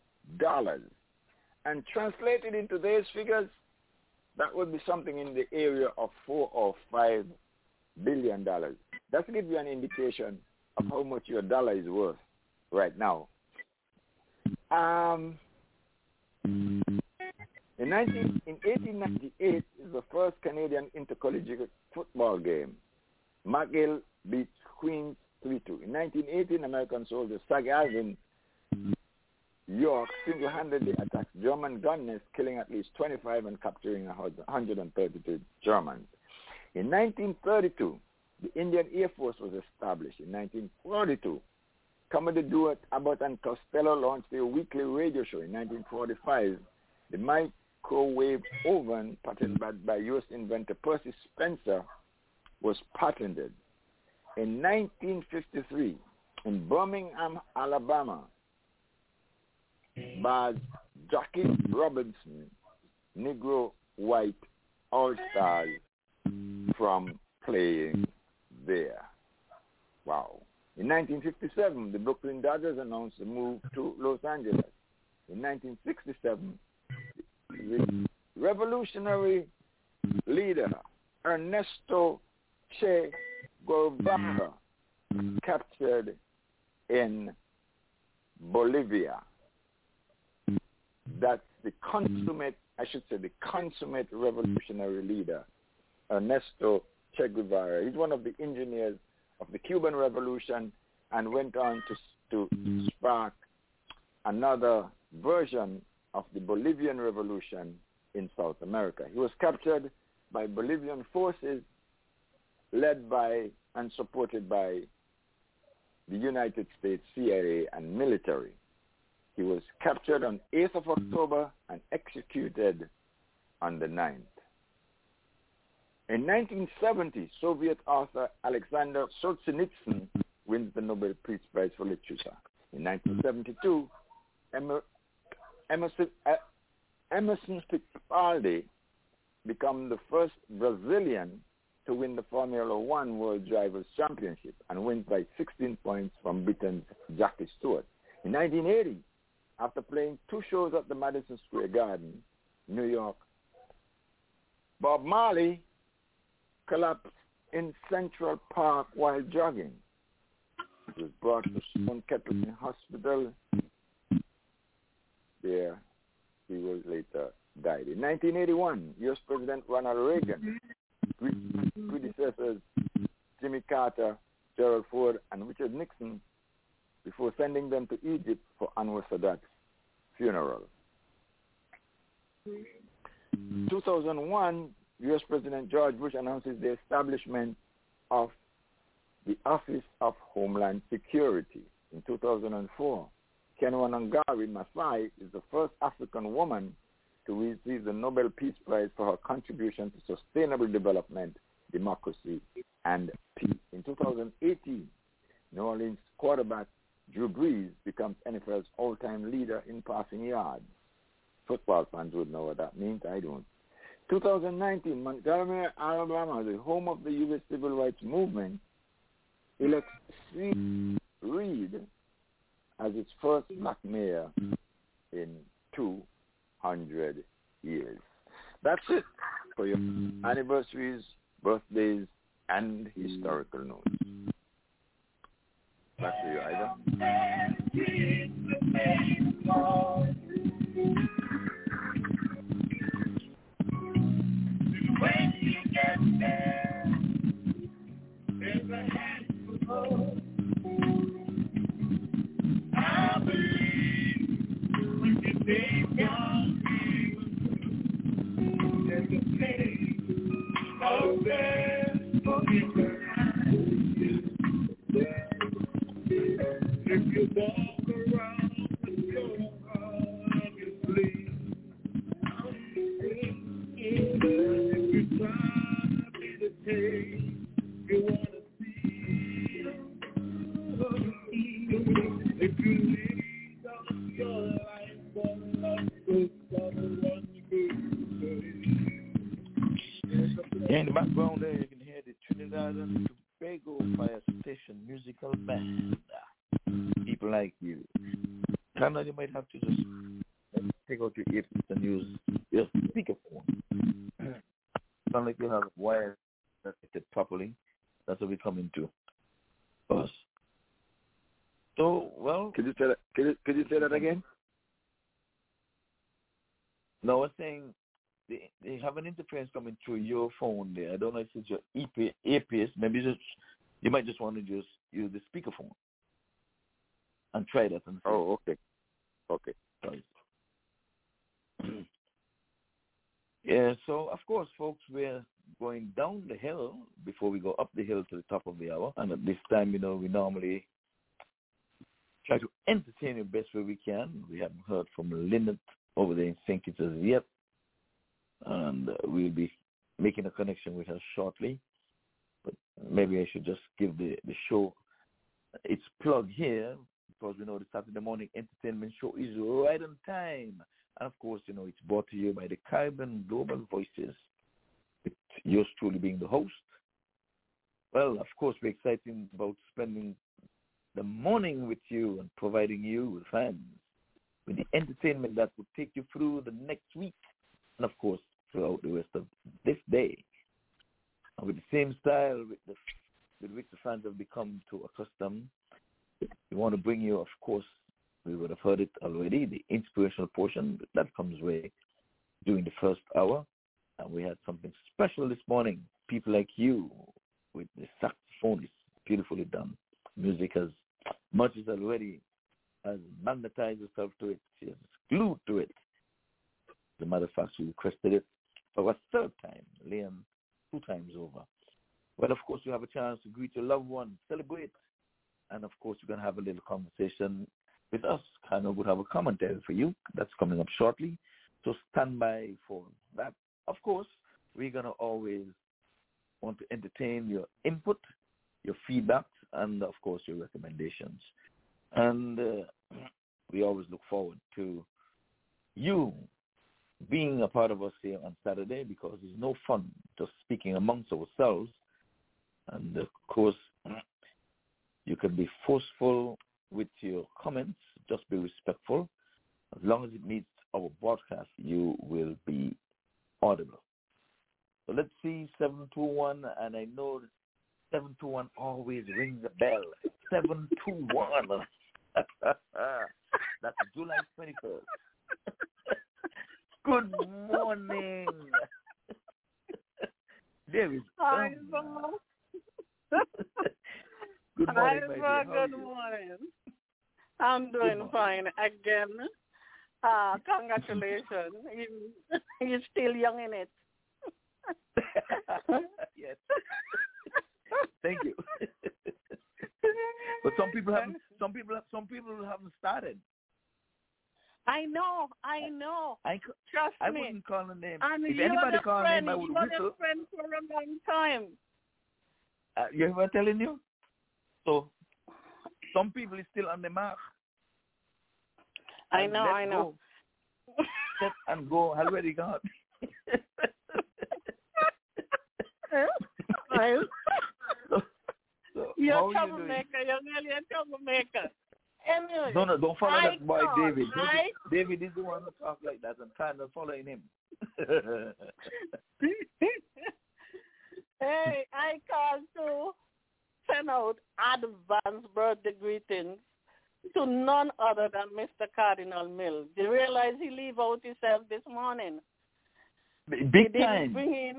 and translated into those figures, that would be something in the area of $4 or $5 billion. That gives you an indication of how much your dollar is worth right now. In 1898 is the first Canadian intercollegiate football game. McGill beats Queens 3-2. In 1918, American soldier Sag Alvin York single-handedly attacks German gun nests, killing at least 25 and capturing 132 Germans. In 1932, the Indian Air Force was established. In 1942, Commodore Duart, Abbott, and Costello launched their weekly radio show. In 1945, the microwave oven, patented by U.S. inventor Percy Spencer, was patented. In 1953, in Birmingham, Alabama, Baz Jackie Robinson, Negro White All-Stars from playing there. Wow. In 1957, the Brooklyn Dodgers announced a move to Los Angeles. In 1967, the revolutionary leader Ernesto Che Guevara captured in Bolivia. That's the consummate revolutionary leader, Ernesto Che Guevara. He's one of the engineers of the Cuban Revolution and went on to spark another version of the Bolivian Revolution in South America. He was captured by Bolivian forces led by and supported by the United States CIA and military. He was captured on 8th of October and executed on the 9th. In 1970, Soviet author Alexander Solzhenitsyn wins the Nobel Peace Prize for Literature. In 1972, Emerson Fittipaldi became the first Brazilian to win the Formula One World Drivers' Championship and wins by 16 points from Britain's Jackie Stewart. In 1980, after playing 2 shows at the Madison Square Garden, New York, Bob Marley collapsed in Central Park while jogging. He was brought to Stone Kettleton Hospital. There, he was later died. In 1981, U.S. President Ronald Reagan, predecessors Jimmy Carter, Gerald Ford, and Richard Nixon, before sending them to Egypt for Anwar Sadat's funeral. 2001, U.S. President George Bush announces the establishment of the Office of Homeland Security. In 2004, Kenwa Nangari Masai is the first African woman to receive the Nobel Peace Prize for her contribution to sustainable development, democracy, and peace. In 2018, New Orleans quarterback Drew Brees becomes NFL's all-time leader in passing yards. Football fans would know what that means. I don't. 2019, Montgomery, Alabama, the home of the U.S. Civil Rights Movement, elects Steve Reed as its first black mayor in 200 years. That's it for your anniversaries, birthdays, and historical notes. Back to you, Ida. When you get there, there's a handful. I believe when you take down there's a place out there for me to if you walk around with your heart you sleep. If you try to be the change you want to see, if you lead out your life for love to someone good. In the background there, you can hear the Trinidad and Tobago Fire Station Musical Band. People like you. Kind of, you might have to just take out your earpiece and use your speakerphone. Sound like you have wires that fit properly. That's what we come into us. So, well, could you say that again? No, I was saying they have an interference coming through your phone there. I don't know if it's your earpiece. Maybe you might just want to just use the speakerphone and try that. And see. Oh, okay. Okay. Right. Yeah, so of course, folks, we're going down the hill before we go up the hill to the top of the hour. And at this time, we normally try to entertain you best way we can. We haven't heard from Lynette over there in St. Kitts as yet. And we'll be making a connection with her shortly. But maybe I should just give the show its plug here, because we know the Saturday morning entertainment show is right on time. And, of course, it's brought to you by the Caribbean Global Voices, with yours truly being the host. Well, of course, we're excited about spending the morning with you and providing you with fans, with the entertainment that will take you through the next week and, of course, throughout the rest of this day. And with the same style with which the fans have become too accustomed, we want to bring you, of course, we would have heard it already, the inspirational portion that comes way during the first hour. And we had something special this morning. People like you with the saxophone is beautifully done. Music as much as already has magnetized herself to it. She has glued to it. As a matter of fact, she requested it for a third time, Liam, 2 times over. Well, of course, you have a chance to greet your loved one, celebrate. And, of course, you're going to have a little conversation with us. Kind of would have a commentary for you. That's coming up shortly. So stand by for that. Of course, we're going to always want to entertain your input, your feedback, and, of course, your recommendations. And we always look forward to you being a part of us here on Saturday, because it's no fun just speaking amongst ourselves. And, of course, you can be forceful with your comments. Just be respectful. As long as it meets our broadcast, you will be audible. So let's see, 721, and I know 721 always rings a bell. 721. That's July 21st. Good morning. There is Good morning, my dear. Good morning. I'm doing fine again. Congratulations. You're still young in it. Yes. Thank you. But some people haven't started. I know. Trust I me. wouldn't call a name. And if anybody called a name, I would whistle. You're a friend for a long time. You ever telling you? So some people is still on the mark. I know. Set and go, already gone. You're a troublemaker. You're really a troublemaker. Anyway, no, don't follow that boy, David. David is the one who talks like that, and kind of following him. Hey, I called to send out advance birthday greetings to none other than Mr. Cardinal Mills. Do you realize he leave out himself this morning? Big time. Bring him.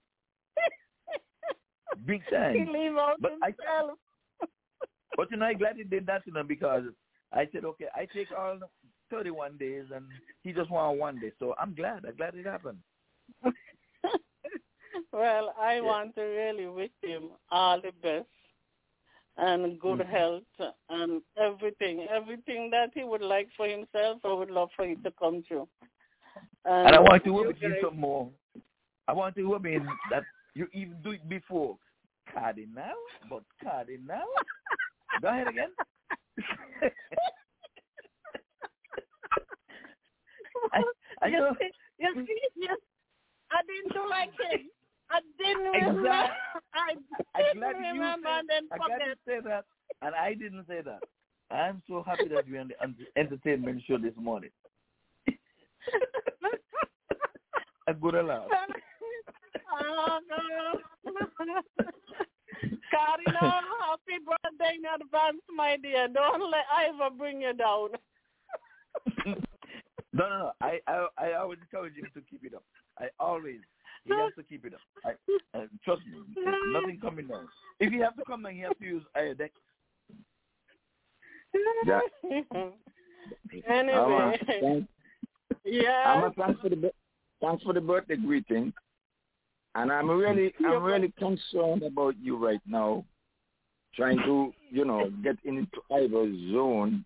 Big time. He leave out himself. But I'm glad he did that, because I said, okay, I take all 31 days, and he just want 1 day. So I'm glad it happened. Well, I want to really wish him all the best and good health and everything that he would like for himself. I would love for it to come true. And I want to work with you some more. I want to work in that you even do it before. Cardinal. Go ahead again. Yes, I didn't do like him. I didn't remember. Exactly. I didn't remember and then forget. I got to say that, and I didn't say that. I'm so happy that we're on the entertainment show this morning. A good laugh. Oh, no. Cardinal, happy birthday in advance, my dear. Don't let Ivor bring you down. No. I always encourage him to keep it up. He has to keep it up. Trust me, nothing coming down. If he has to come down, he has to use Iodex. Yeah. Anyway, yeah. Thanks for the birthday greeting, and I'm really concerned about you right now, trying to get into Ivor's zone.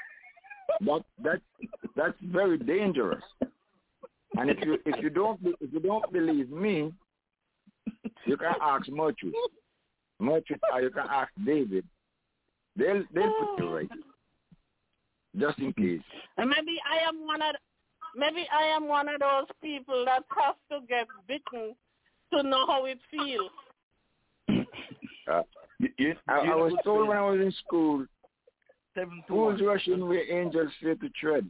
That's very dangerous. And if you don't believe me, you can ask Merchant, or you can ask David. They'll put you right, just in case. And maybe I am one of those people that has to get bitten to know how it feels. I was told when I was in school, fools rushing where angels fear to tread.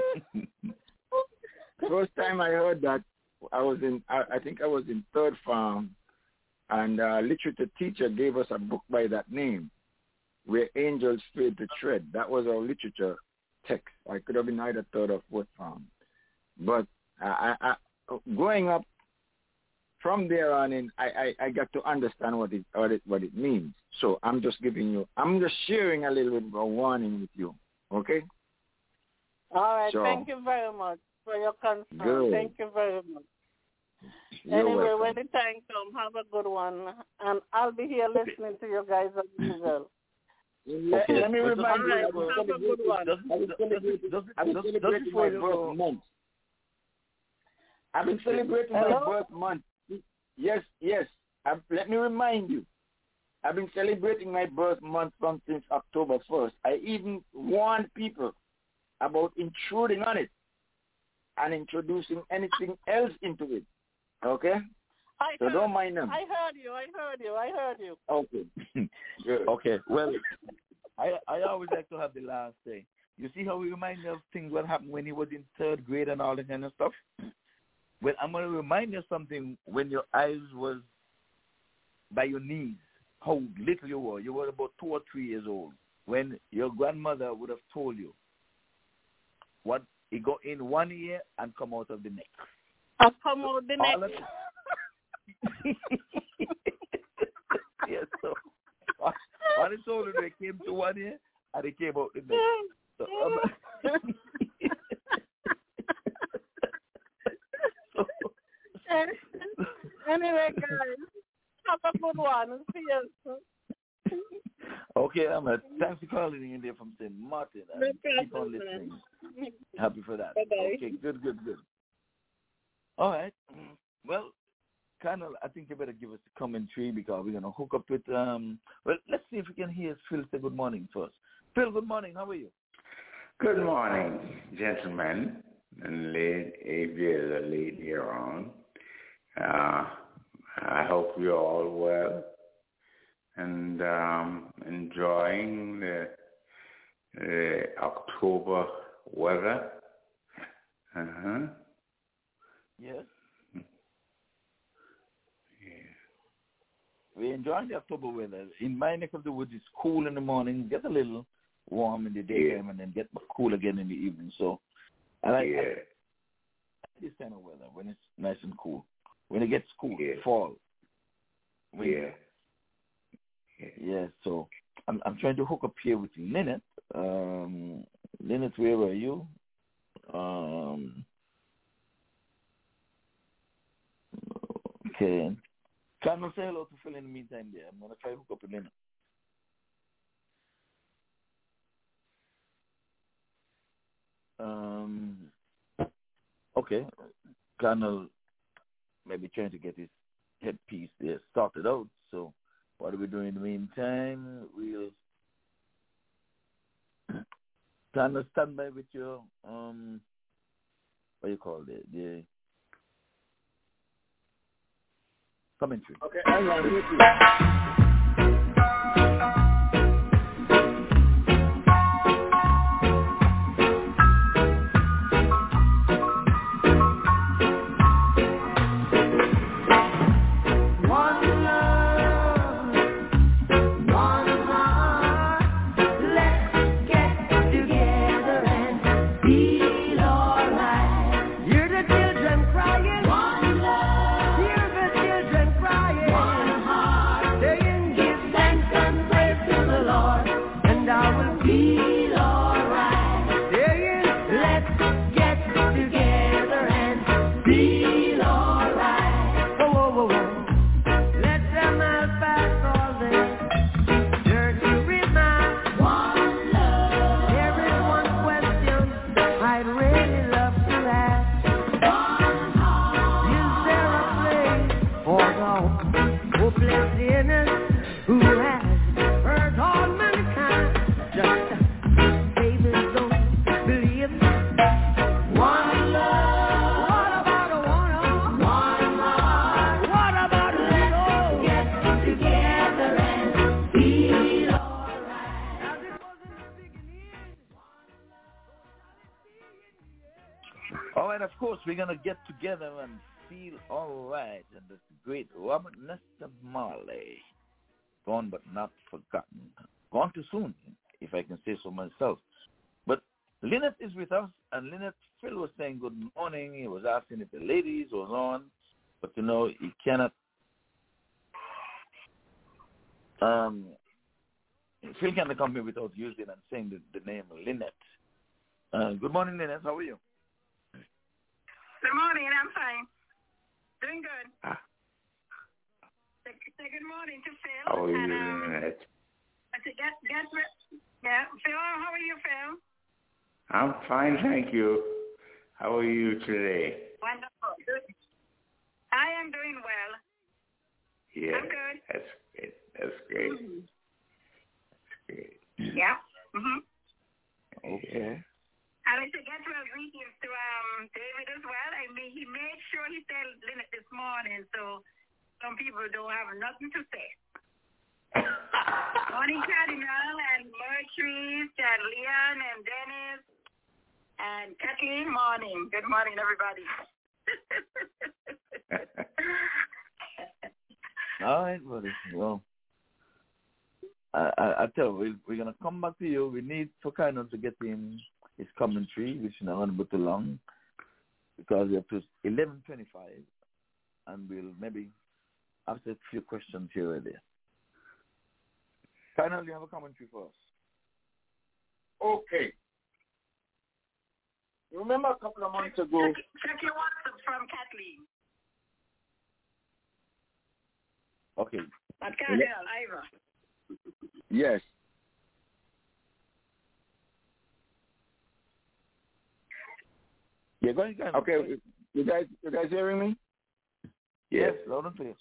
First time I heard that, I think I was in third form, and a literature teacher gave us a book by that name, Where Angels Fear to Tread. That was our literature text. I could have been either third or fourth form. But I growing up from there on in, I got to understand what it means. So I'm just sharing a little bit of a warning with you. Okay? All right. Thank you very much for your concern. Good. Thank you very much. You're anyway, welcome. when the time comes, have a good one. And I'll be here listening to you guys as usual. Okay. Let me remind you, have a good one. I've been celebrating my birth month. I've been celebrating my birth month. Yes. Let me remind you, I've been celebrating my birth month since October 1st. I even warned people about intruding on it and introducing anything else into it. Okay? So don't mind them. I heard you. Okay. Good. Okay. Well, I always like to have the last say. You see how we remind me of things what happened when he was in third grade and all that kind of stuff? Well, I'm going to remind you something when your eyes was by your knees, how little you were. You were about 2 or 3 years old when your grandmother would have told you what it go in one ear and come out of the next. I'll come out the next. Yes, so what it told you, they came to one ear and they came out the next. So, anyway, guys, have a good one. See you. Okay, Ahmed. Thanks for calling in there from St. Martin. Keep on listening. Happy for that. Bye-bye. Okay, good. All right. Well, Colonel, I think you better give us a commentary because we're going to hook up with, well, let's see if we can hear Phil say good morning first. Phil, good morning. How are you? Good morning, gentlemen, and if you're the lady around. I hope you're all well and enjoying the October weather. Yes. We're enjoying the October weather. In my neck of the woods, it's cool in the morning, get a little warm in the daytime, and then get cool again in the evening. So I like this kind of weather when it's nice and cool. When it gets cool, fall. Winter. Yeah. So I'm trying to hook up here with Lynette. Lynette, where are you? Okay. Can I say hello to Phil in the meantime there? I'm going to try to hook up with Lynette. Okay. Colonel maybe trying to get his headpiece there started out. So what are we doing in the meantime? We'll Colonel, stand by with your what do you call it? The commentary. Okay, hang on. Let's get together and feel alright. all hopeless sinners who has hurt all mankind. Just babies don't believe. One love. What about a one heart? What about a little? Get together and feel alright. As it was in the beginning. All right, of course, we're going to get together and feel all right. And the great Robert Nesta Marley, gone but not forgotten. Gone too soon, if I can say so myself. But Lynette is with us, and Lynette, Phil was saying good morning. He was asking if the ladies was on, but you know, he cannot. Phil cannot come here without using and saying the name Lynette. Good morning, Lynette. How are you? Good morning. I'm fine. Doing good. Say good morning to Phil. How are you, Lynette? Yeah, Phil, how are you, Phil? I'm fine, thank you. How are you today? Wonderful. Good. I am doing well. Yeah, I'm good. That's great. That's great. Mm-hmm. That's great. Yeah. Mm-hmm. Okay. I like to get well greetings to David as well. I mean, he made sure he told Lynette this morning, so some people don't have nothing to say. Morning, Cardinal and Mertrice and Leon and Dennis and Kathleen. Morning. Good morning, everybody. All right, buddy. Well, I tell you, we're going to come back to you. We need for kind of to get in his commentary, which is not going to be too long, because we have to 11:25, and we'll maybe ask a few questions here or there. Colonel, you have a commentary for us? Okay. You remember a couple of months ago? Check your WhatsApp from Kathleen. Okay. But Cardinal, Ira. Yes. Yeah, go ahead. Okay, you guys hearing me? Yes, loud and clear.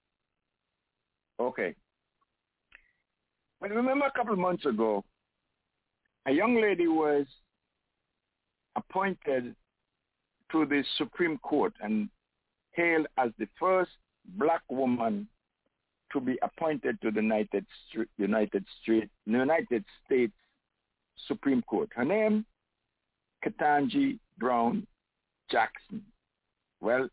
Okay. Well, remember a couple of months ago, a young lady was appointed to the Supreme Court and hailed as the first black woman to be appointed to the United States Supreme Court. Her name, Ketanji Brown Jackson. Well,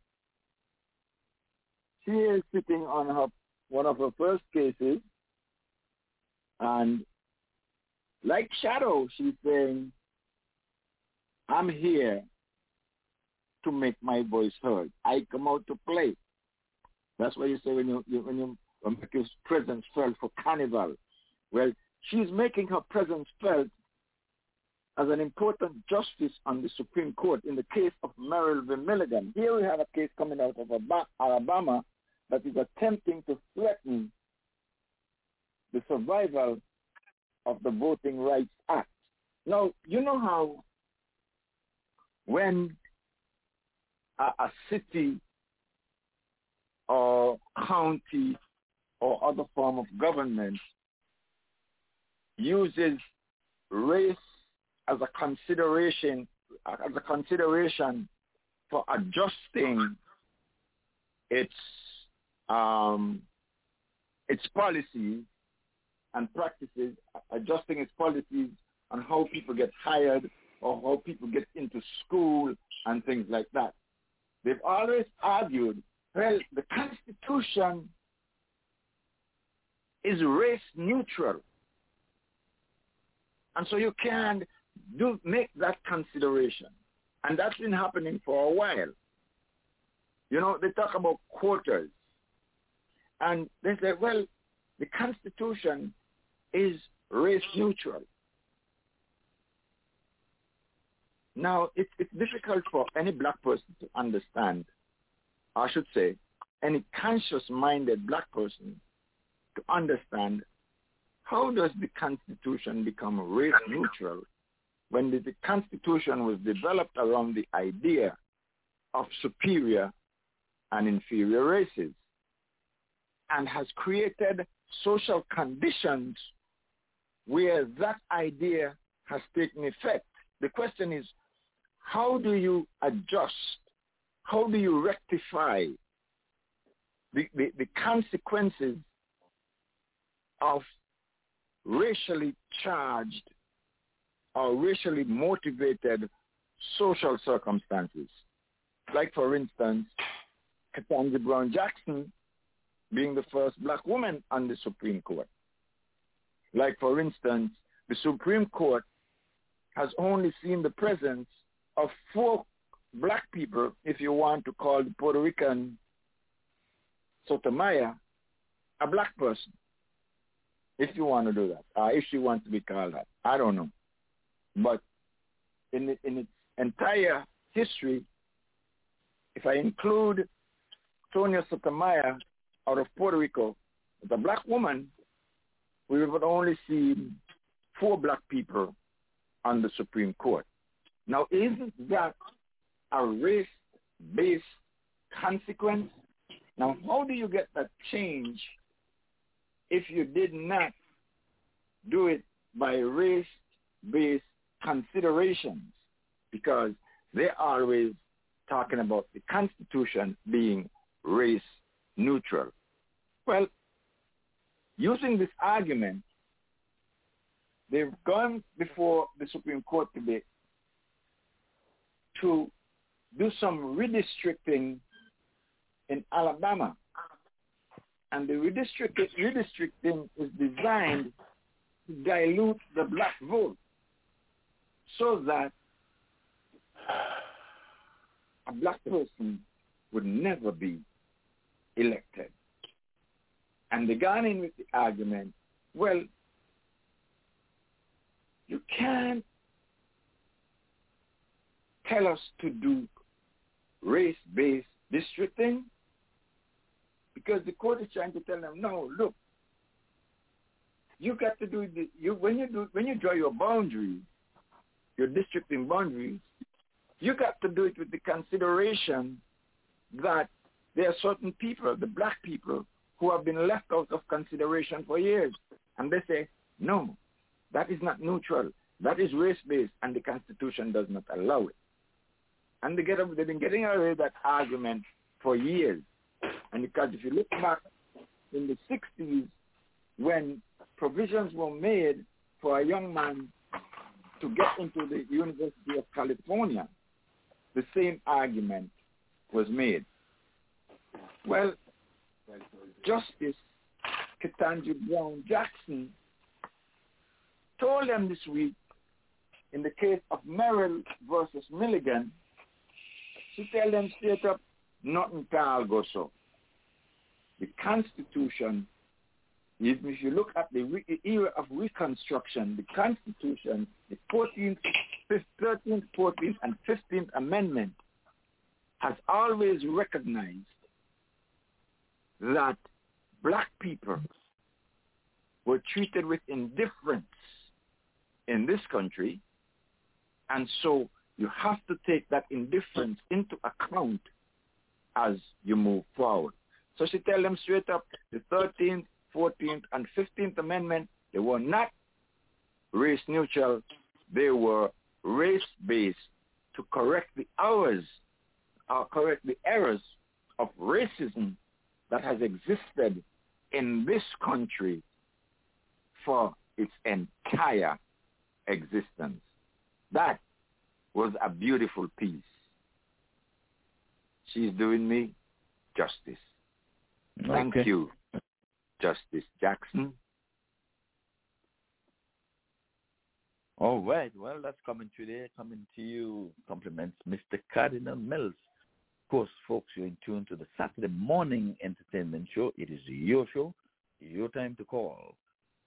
she is sitting on one of her first cases, and like Shadow, she's saying, I'm here to make my voice heard. I come out to play. That's what you say when you make your presence felt for Carnival. Well, she's making her presence felt as an important justice on the Supreme Court in the case of Merrill v. Milligan. Here we have a case coming out of Alabama that is attempting to threaten the survival of the Voting Rights Act. Now, you know how when a city or county or other form of government uses race as a consideration for adjusting its policies and practices, adjusting its policies on how people get hired or how people get into school and things like that. They've always argued, well, the Constitution is race neutral. And so you can't make that consideration. And that's been happening for a while. You know, they talk about quotas. And they say, well, the Constitution is race neutral. Now, it's difficult for any black person to understand, I should say, any conscious-minded black person to understand how does the Constitution become race neutral when the Constitution was developed around the idea of superior and inferior races. and has created social conditions where that idea has taken effect. The question is, how do you adjust? How do you rectify the consequences of racially charged or racially motivated social circumstances? Like, for instance, Ketanji Brown Jackson being the first black woman on the Supreme Court. Like, for instance, the Supreme Court has only seen the presence of 4 black people, if you want to call the Puerto Rican Sotomayor a black person, if you want to do that, if she wants to be called that. I don't know. But in its entire history, if I include Tonia Sotomayor out of Puerto Rico, as a black woman, we would only see 4 black people on the Supreme Court. Now, isn't that a race-based consequence? Now, how do you get that change if you did not do it by race-based considerations? Because they're always talking about the Constitution being race neutral. Well, using this argument, they've gone before the Supreme Court today to do some redistricting in Alabama. And the redistricting is designed to dilute the black vote so that a black person would never be elected. And they got in with the argument, well, you can't tell us to do race-based districting because the court is trying to tell them, no, look, you got to do it. When you draw your boundaries, your districting boundaries, you got to do it with the consideration that there are certain people, the black people, who have been left out of consideration for years. And they say, no, that is not neutral. That is race-based, and the Constitution does not allow it. And they've been getting away with that argument for years. And because if you look back in the 60s, when provisions were made for a young man to get into the University of California, the same argument was made. Well, Justice Ketanji Brown Jackson told them this week in the case of Merrill versus Milligan, she told them straight up, nothing can go so. The Constitution, if you look at the era of Reconstruction, the Constitution, the 14th, 13th, 14th, and 15th Amendment has always recognized that black people were treated with indifference in this country, and so you have to take that indifference into account as you move forward. So she tell them straight up, the 13th, 14th, and 15th Amendment, they were not race neutral, they were race-based to correct the errors of racism that has existed in this country for its entire existence. That was a beautiful piece. She's doing me justice. Thank you, Justice Jackson. All right. Well, that's coming today. Coming to you, compliments Mr. Cardinal Mills. Of course, folks, you're in tune to the Saturday morning entertainment show. It is your show, your time to call.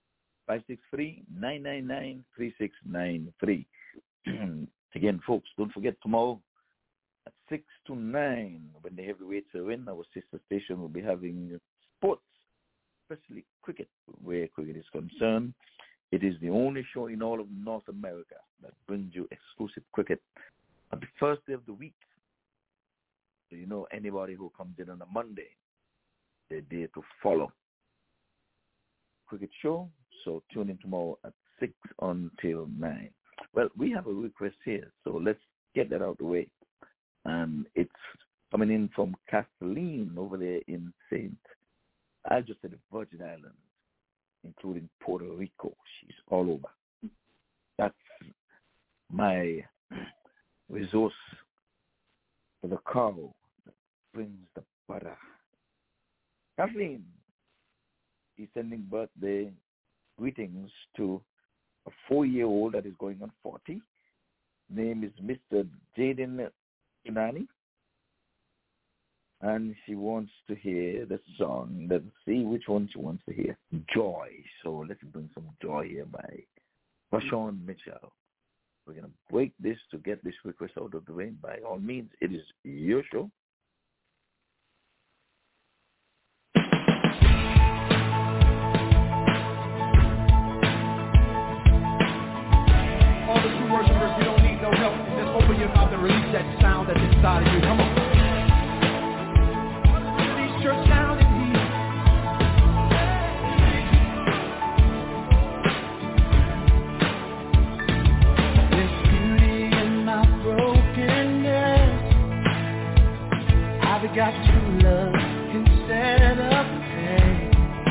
563-999-3693. Again, folks, don't forget tomorrow at 6 to 9, when the heavyweights are in, our sister station will be having sports, especially cricket, where cricket is concerned. It is the only show in all of North America that brings you exclusive cricket on the first day of the week. So you know anybody who comes in on a Monday the day to follow. Cricket show, so tune in tomorrow at 6 until 9. Well, we have a request here, so let's get that out of the way. And it's coming in from Kathleen over there in I'll just say the Virgin Islands, including Puerto Rico. She's all over. That's my resource for the cow that brings the butter. Kathleen, she's sending birthday greetings to a 4-year-old that is going on 40. Name is Mr. Jaden Inani. And she wants to hear the song. Let's see which one she wants to hear. Joy. So let's bring some joy here by Rashawn Mitchell. We're going to break this to get this request out of the way. By all means, it is your show. All the true worshipers, we don't need no help. Just open your mouth and release that sound that's inside of you. Come on. Release your sound in here. There's beauty in my brokenness. I've got true love instead of pain.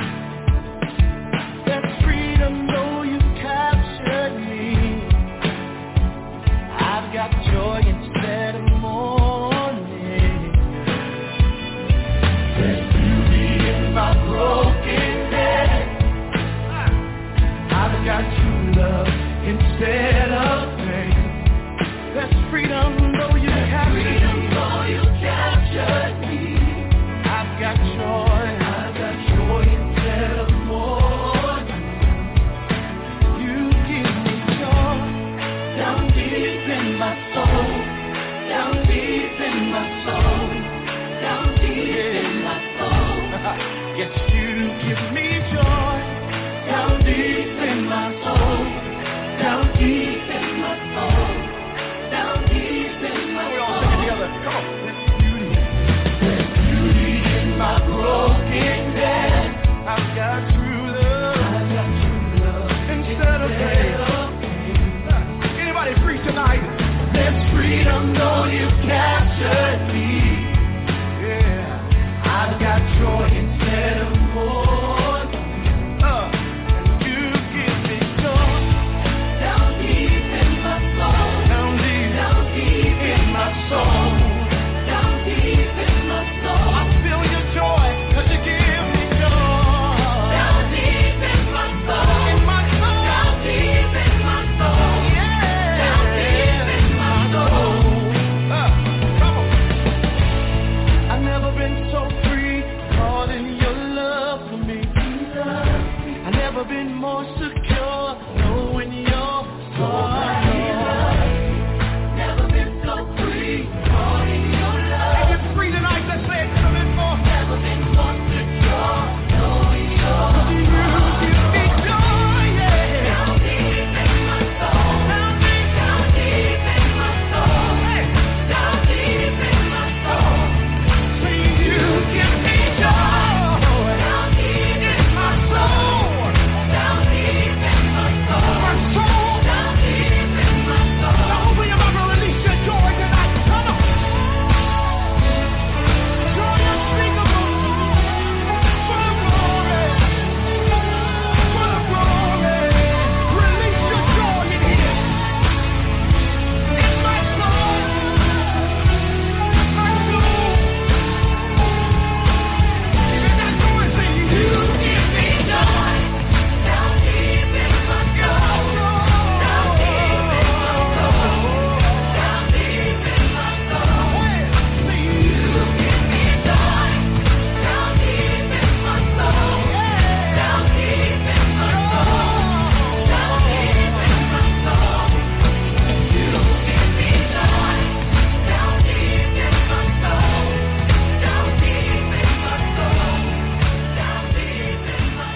There's freedom, though you captured me. I've got joy instead of mourning. There's beauty in my brokenness. I've got true love instead of pain. There's freedom, though you captured me. I've got joy instead of mourning. You give me joy down deep in my soul, down deep in my soul, down deep in my soul. Yes, you give me joy down deep in my soul, down deep in my soul, down deep in my soul. We all sing it together. Come on. There's beauty in my brokenness. I've got true love instead of pain. Anybody free tonight? There's freedom, though you captured me. Yeah, I've got joy instead of mourning. And you give me joy down deep in my soul, down deep in my soul, down deep in my soul. I feel your joy 'cause you give me joy down deep in my soul, down deep in my soul, yeah, down deep in my soul. Come on. I've never been so free, caught in your love for me. I've never been more secure, knowing your heart. Never been so free, caught in your love. If you're free tonight, let's say it. Never been more. Never been more secure, knowing your heart. You give me joy, yeah. Down deep in my soul, down deep in my soul, down deep in my soul. So you give me joy, down deep in my soul, down deep in my soul, down deep in my soul. Now open your mouth and release your joy tonight. Come on. Joy unspeakable, full of glory, full of glory. Release your joy in here. In my soul, my soul. Even that noise saying, you give me joy down deep in my soul, down deep in my soul, down deep in my soul. Say, you give me joy down deep in my soul, down deep in my soul, down deep in my soul. You give me joy down deep in my soul, down deep in my soul, down deep in my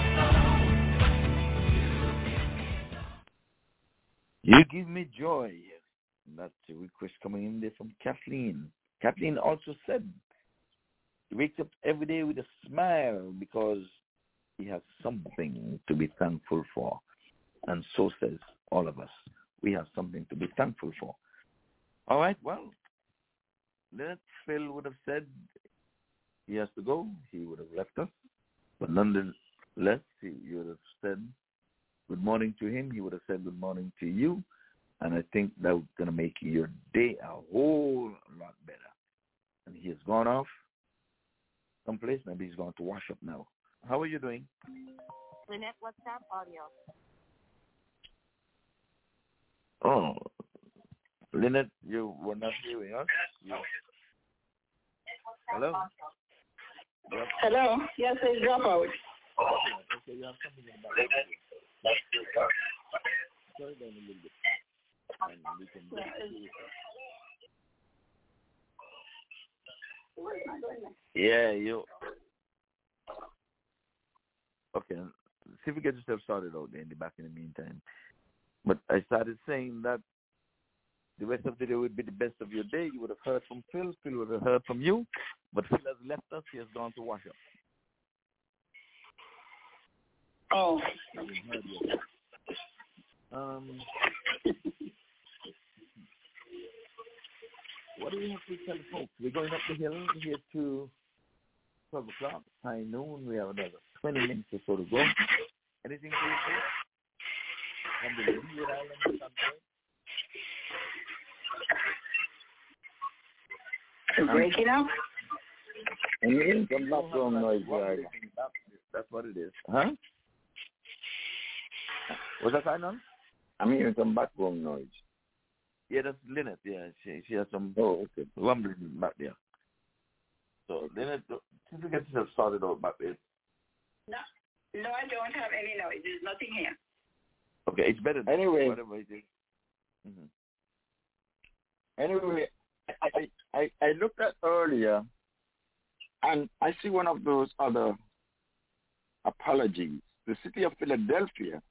soul. You give me joy. That's a request coming in there from Kathleen. Kathleen also said He wakes up every day with a smile because he has something to be thankful for. And so says all of us. We have something to be thankful for. All right, well, Leonard Phil would have said he has to go. He would have left us. But nonetheless, he would have said good morning to him. He would have said good morning to you. And I think that's going to make your day a whole lot better. And he has gone off someplace. Maybe he's going to wash up now. How are you doing? Lynette, WhatsApp audio. Oh, Lynette, you were not hearing us? Hello? Yep. Hello? Yes, it's drop out. Okay, you have something in the back. Sorry, down a little bit. And we can yeah, you. Okay, see if you get yourself started out there in the back in the meantime. But I started saying that the rest of the day would be the best of your day. You would have heard from Phil. Phil would have heard from you. But Phil has left us. He has gone to wash up. Oh. What do we have to tell folks? We're going up the hill here to 12 o'clock, high noon. We have another 20 minutes or so to go. Anything to say? From the Leeward Island or something? Breaking up? I'm hearing some background noise. That's what it is. Huh? Was that going on? I'm hearing some background noise. Yeah, that's Lynette. Yeah, she has some rumbling back there. So, Lynette, since you get yourself started out back there. No, I don't have any noise. There's nothing here. Okay, it's better. Anyway. Whatever it is. Mm-hmm. Anyway, I looked at earlier, and I see one of those other apologies. The city of Philadelphia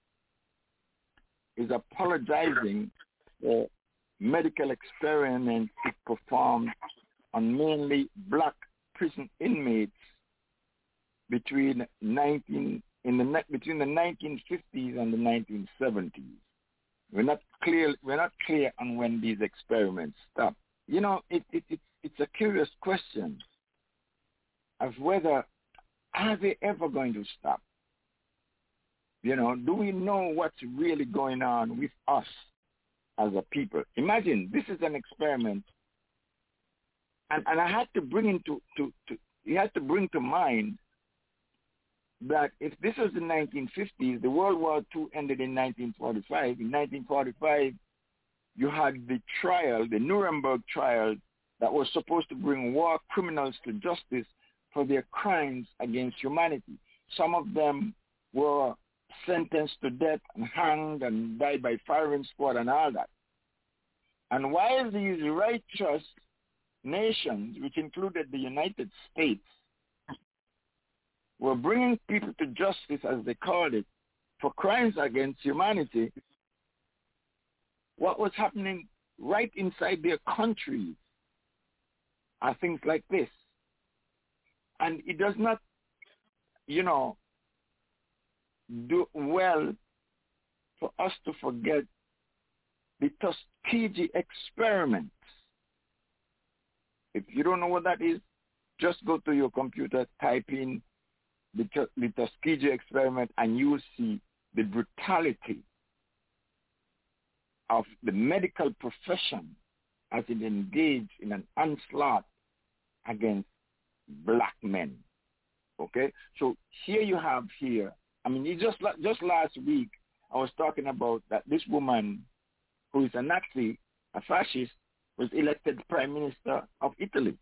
is apologizing for medical experiments it performed on mainly black prison inmates between the 1950s and the 1970s. We're not clear on when these experiments stopped. You know, it's a curious question of whether are they ever going to stop? You know, do we know what's really going on with us as a people? Imagine this is an experiment, and I had to bring to mind that if this was the 1950s, the World War II ended in 1945. In 1945, you had the trial, the Nuremberg trial, that was supposed to bring war criminals to justice for their crimes against humanity. Some of them were sentenced to death and hanged and died by firing squad and all that. And while these righteous nations, which included the United States, were bringing people to justice, as they called it, for crimes against humanity, what was happening right inside their countries are things like this. And it does not, do well for us to forget the Tuskegee experiment. If you don't know what that is, just go to your computer, type in the Tuskegee experiment, and you'll see the brutality of the medical profession as it engaged in an onslaught against black men. Okay? So here you have just last week, I was talking about that this woman who is a Nazi, a fascist, was elected Prime Minister of Italy.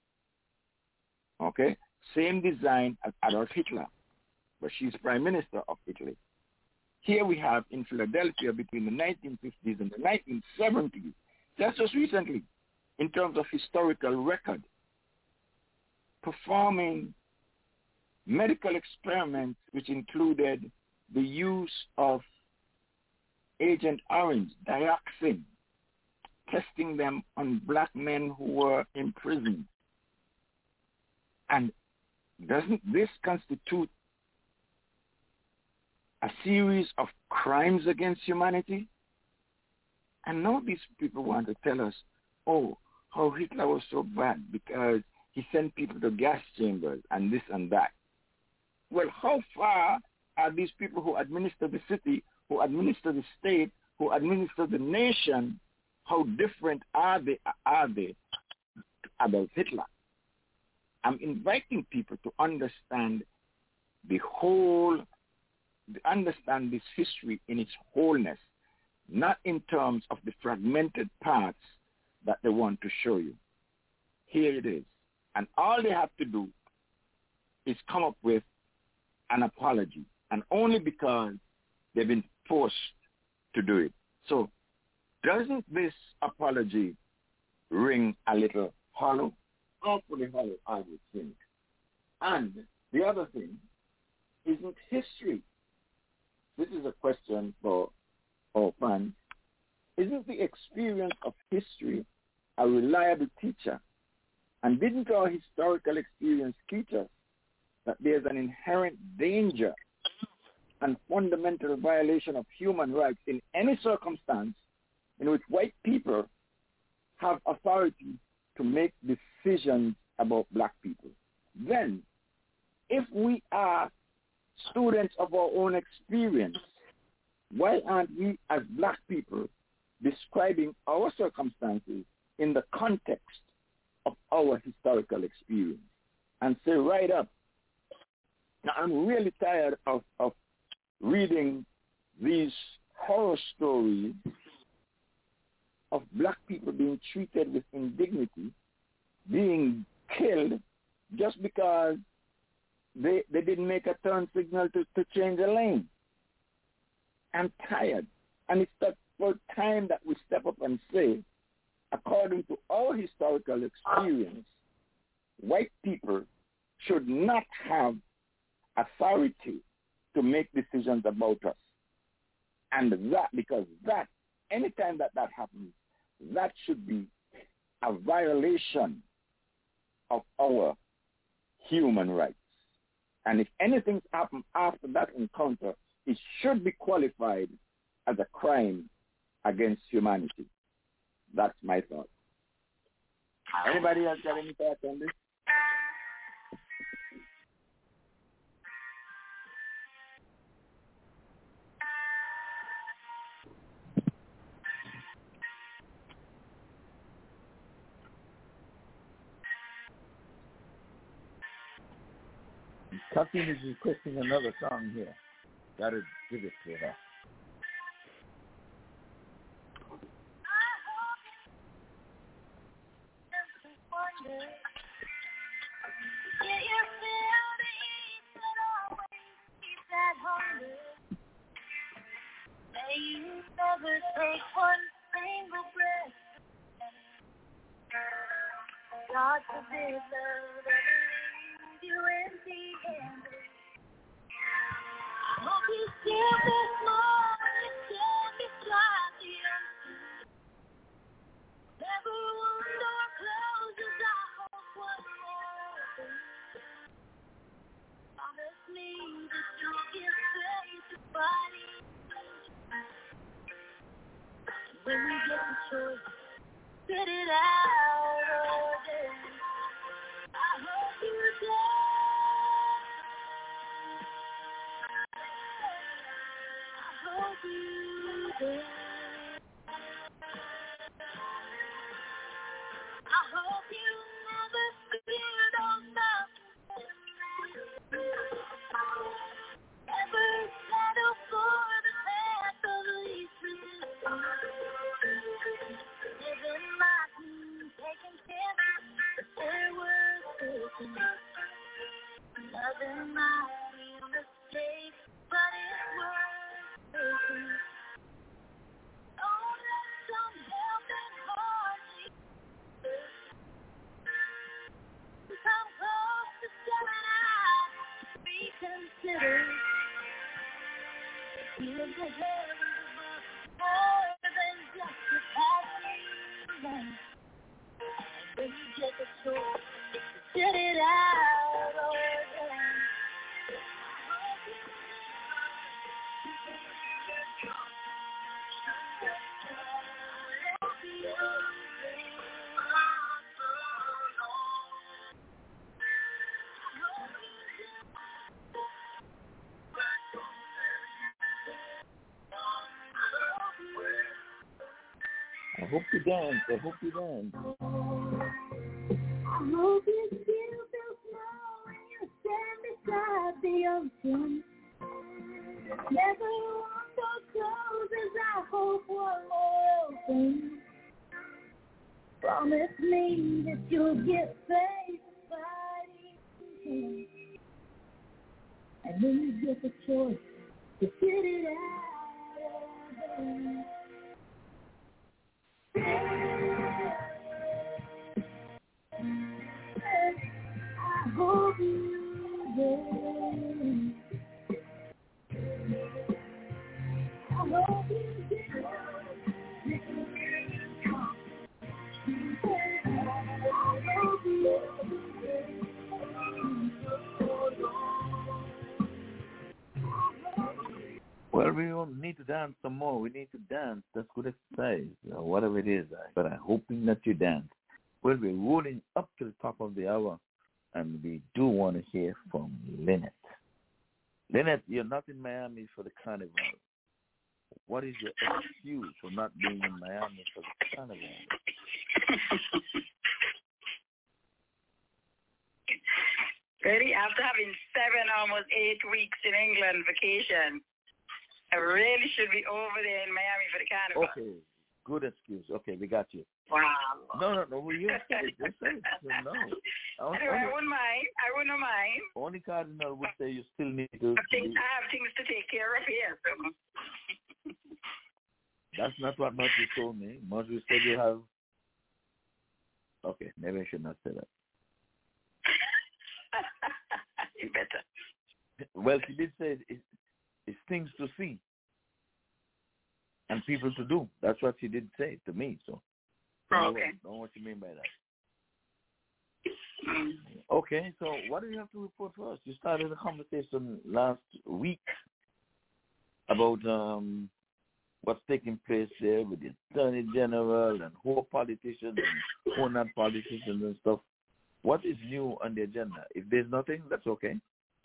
Okay? Same design as Adolf Hitler, but she's Prime Minister of Italy. Here we have in Philadelphia between the 1950s and the 1970s, just recently, in terms of historical record, performing medical experiments which included the use of Agent Orange, dioxin, testing them on black men who were in prison. And doesn't this constitute a series of crimes against humanity? And now these people want to tell us, oh, how Hitler was so bad because he sent people to gas chambers and this and that. Well, how far are these people who administer the city, who administer the state, who administer the nation, how different are they about Hitler? I'm inviting people to understand understand this history in its wholeness, not in terms of the fragmented parts that they want to show you. Here it is. And all they have to do is come up with an apology, and only because they've been forced to do it. So doesn't this apology ring a little hollow? Awfully hollow, I would think. And the other thing, isn't history, this is a question for our fans, isn't the experience of history a reliable teacher? And didn't our historical experience teach us that there's an inherent danger and fundamental violation of human rights in any circumstance in which white people have authority to make decisions about black people? Then, if we are students of our own experience, why aren't we as black people describing our circumstances in the context of our historical experience and say right up, now I'm really tired of reading these horror stories of black people being treated with indignity, being killed just because they didn't make a turn signal to change a lane. I'm tired. And it's that for time that we step up and say, according to our historical experience, white people should not have authority to make decisions about us. And because anytime that happens, that should be a violation of our human rights. And if anything's happened after that encounter, it should be qualified as a crime against humanity. That's my thought. Anybody else got any thoughts on this? Kathleen is requesting another song here. Gotta give it to her. Never take one single breath. God forbid, love, leave you empty-handed. I hope you still this morning, you still be slightly unseen. Never one door closes, I hope one more opens. Promise me that you'll give faith to body. When we get the choice, spit it out all day. I hope you dare. I hope you dare. I hope you never fear those mountains. Never settle for the path of least resistance. Living life and taking chances where we're taking. Loving might be a mistake, but it's worth taking. Don't let some helping heart come close to stepping out. Reconsider. Give the heavens above more than just a passing. When you get the choice, set it out. I hope you dance. I hope you dance. I hope you still feel small when you stand beside the ocean. Never one more closes, I hope one more opens. Promise me that you'll get satisfied. And when you get the choice to get it out of there. I hope you do. I hope you do. Well, we don't need to dance some more. We need to dance. That's good exercise, or whatever it is. But I'm hoping that you dance. Well, we're rolling up to the top of the hour, and we do want to hear from Lynette. Lynette, you're not in Miami for the carnival. What is your excuse for not being in Miami for the carnival? Really, after having 7, almost 8 weeks in England vacation, I really should be over there in Miami for the carnival. Okay, good excuse. Okay, we got you. Wow. No, well, you say it. Just say it. No. I wouldn't mind. I wouldn't mind. Only Cardinal would say you still need to. I have things to take care of here. So. That's not what Marjorie told me. Marjorie said you have. Okay, maybe I should not say that. You better. Well, she did say it's things to see and people to do. That's what she did say to me. So, okay. I don't know what you mean by that. Okay, so what do you have to report for us? You started a conversation last week about what's taking place there with the Attorney General and who politicians and who not politicians and stuff. What is new on the agenda? If there's nothing, that's okay.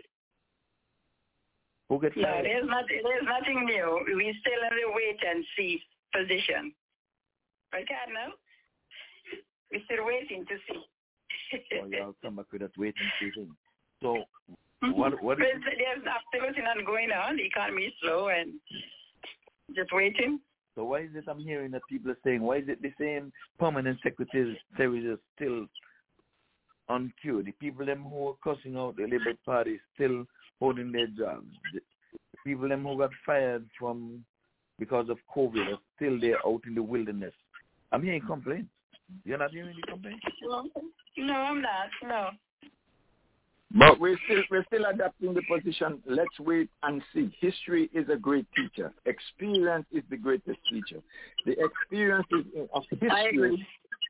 Who gets No, there's nothing new. We still in the wait and see position. Right, Cardinal? We're still waiting to see. Y'all come back with that wait and see thing. So, what is there's absolutely nothing going on. The economy is slow and just waiting. So why is it I'm hearing that people are saying, why is it the same permanent secretaries are still on queue? The people them who are cussing out the Labour Party still holding their jobs. The people them who got fired from because of COVID are still there out in the wilderness. I'm hearing complaints. You're not hearing the complaints? No, I'm not. No. But we're still adapting the position. Let's wait and see. History is a great teacher. Experience is the greatest teacher. The experiences of history,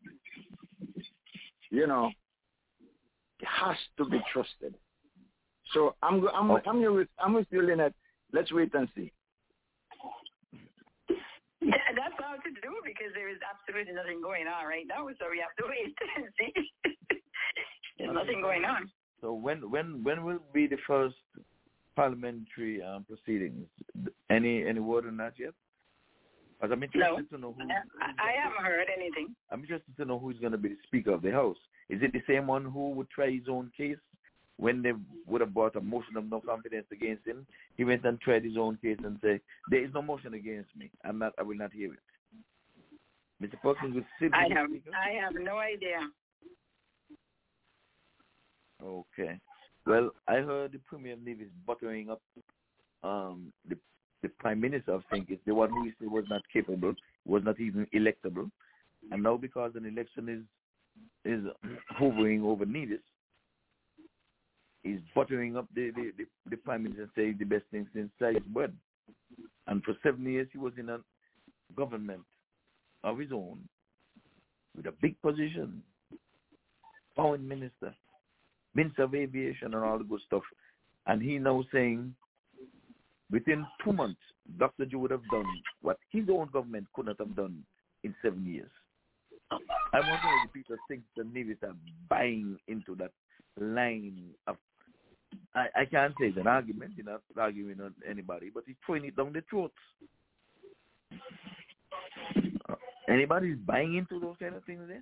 has to be trusted. So I'm with you, Lynette. Let's wait and see. Yeah, that's how to do because there is absolutely nothing going on right now. So we have to wait and see. There's nothing going on. So when will be the first parliamentary proceedings? Any word on that yet? Because I'm interested to know who. I haven't heard anything. I'm interested to know who's going to be the Speaker of the House. Is it the same one who would try his own case when they would have brought a motion of no confidence against him? He went and tried his own case and said, "There is no motion against me. I will not hear it." Mr. Perkins would sit. I have no idea. Okay. Well, I heard the Premier League is buttering up the Prime Minister, I think, is the one who was not capable, was not even electable. And now because an election is hovering over Nevis, he's buttering up the Prime Minister and saying the best thing since sliced bread. And for 7 years he was in a government of his own with a big position, foreign minister, Minister of Aviation and all the good stuff. And he now saying within 2 months, Dr. Joe would have done what his own government could not have done in 7 years. I wonder if the people think the Nevis are buying into that line of, I can't say it's an argument, you're not arguing on anybody, but he's throwing it down the throats. Anybody's buying into those kind of things there?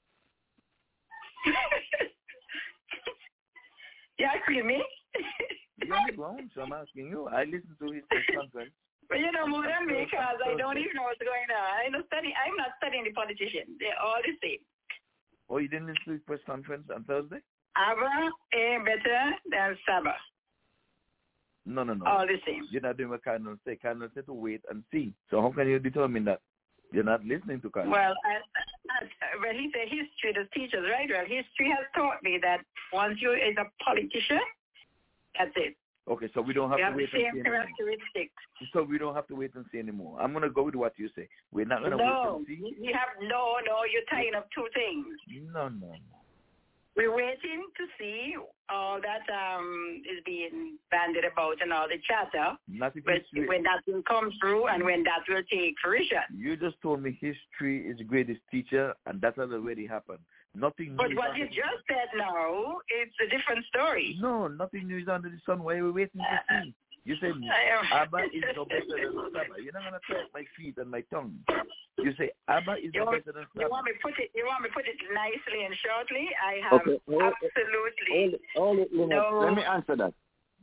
You asking me? You're on the ground, so I'm asking you. I listened to his press conference. But you know more than me because I don't even know what's going on. I'm not studying the politicians. They're all the same. Oh, you didn't listen to his press conference on Thursday? Abba ain't better than Saba. No. All the same. You're not doing what Cardinal said. Cardinal said to wait and see. So how can you determine that? You're not listening to Cardinal. Well, when he said history, the teachers, right? Well, history has taught me that once you is a politician, that's it. Okay, so we don't have to wait and see anymore. Characteristics. So we don't have to wait and see anymore. I'm going to go with what you say. We're not going to wait and see. No, you're tying up two things. No. We're waiting to see all that is being bandied about and all the chatter. When that will come through and when that will take fruition. You just told me history is the greatest teacher, and that has already happened. Nothing But new. What you just said now, it's a different story. No, nothing new is under the sun. Why are we waiting to see? You say Abba is no better than Saba. You're not gonna try my feet and my tongue. You say Abba is no better than Saba. You want me to put it nicely and shortly? I have absolutely no. Let me answer that.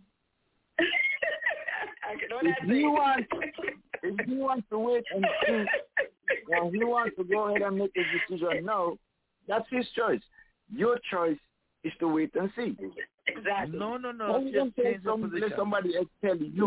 If you want to wait and see, and he wants to go ahead and make a decision now, that's his choice. Your choice is to wait and see. Exactly. No. Let somebody else tell you.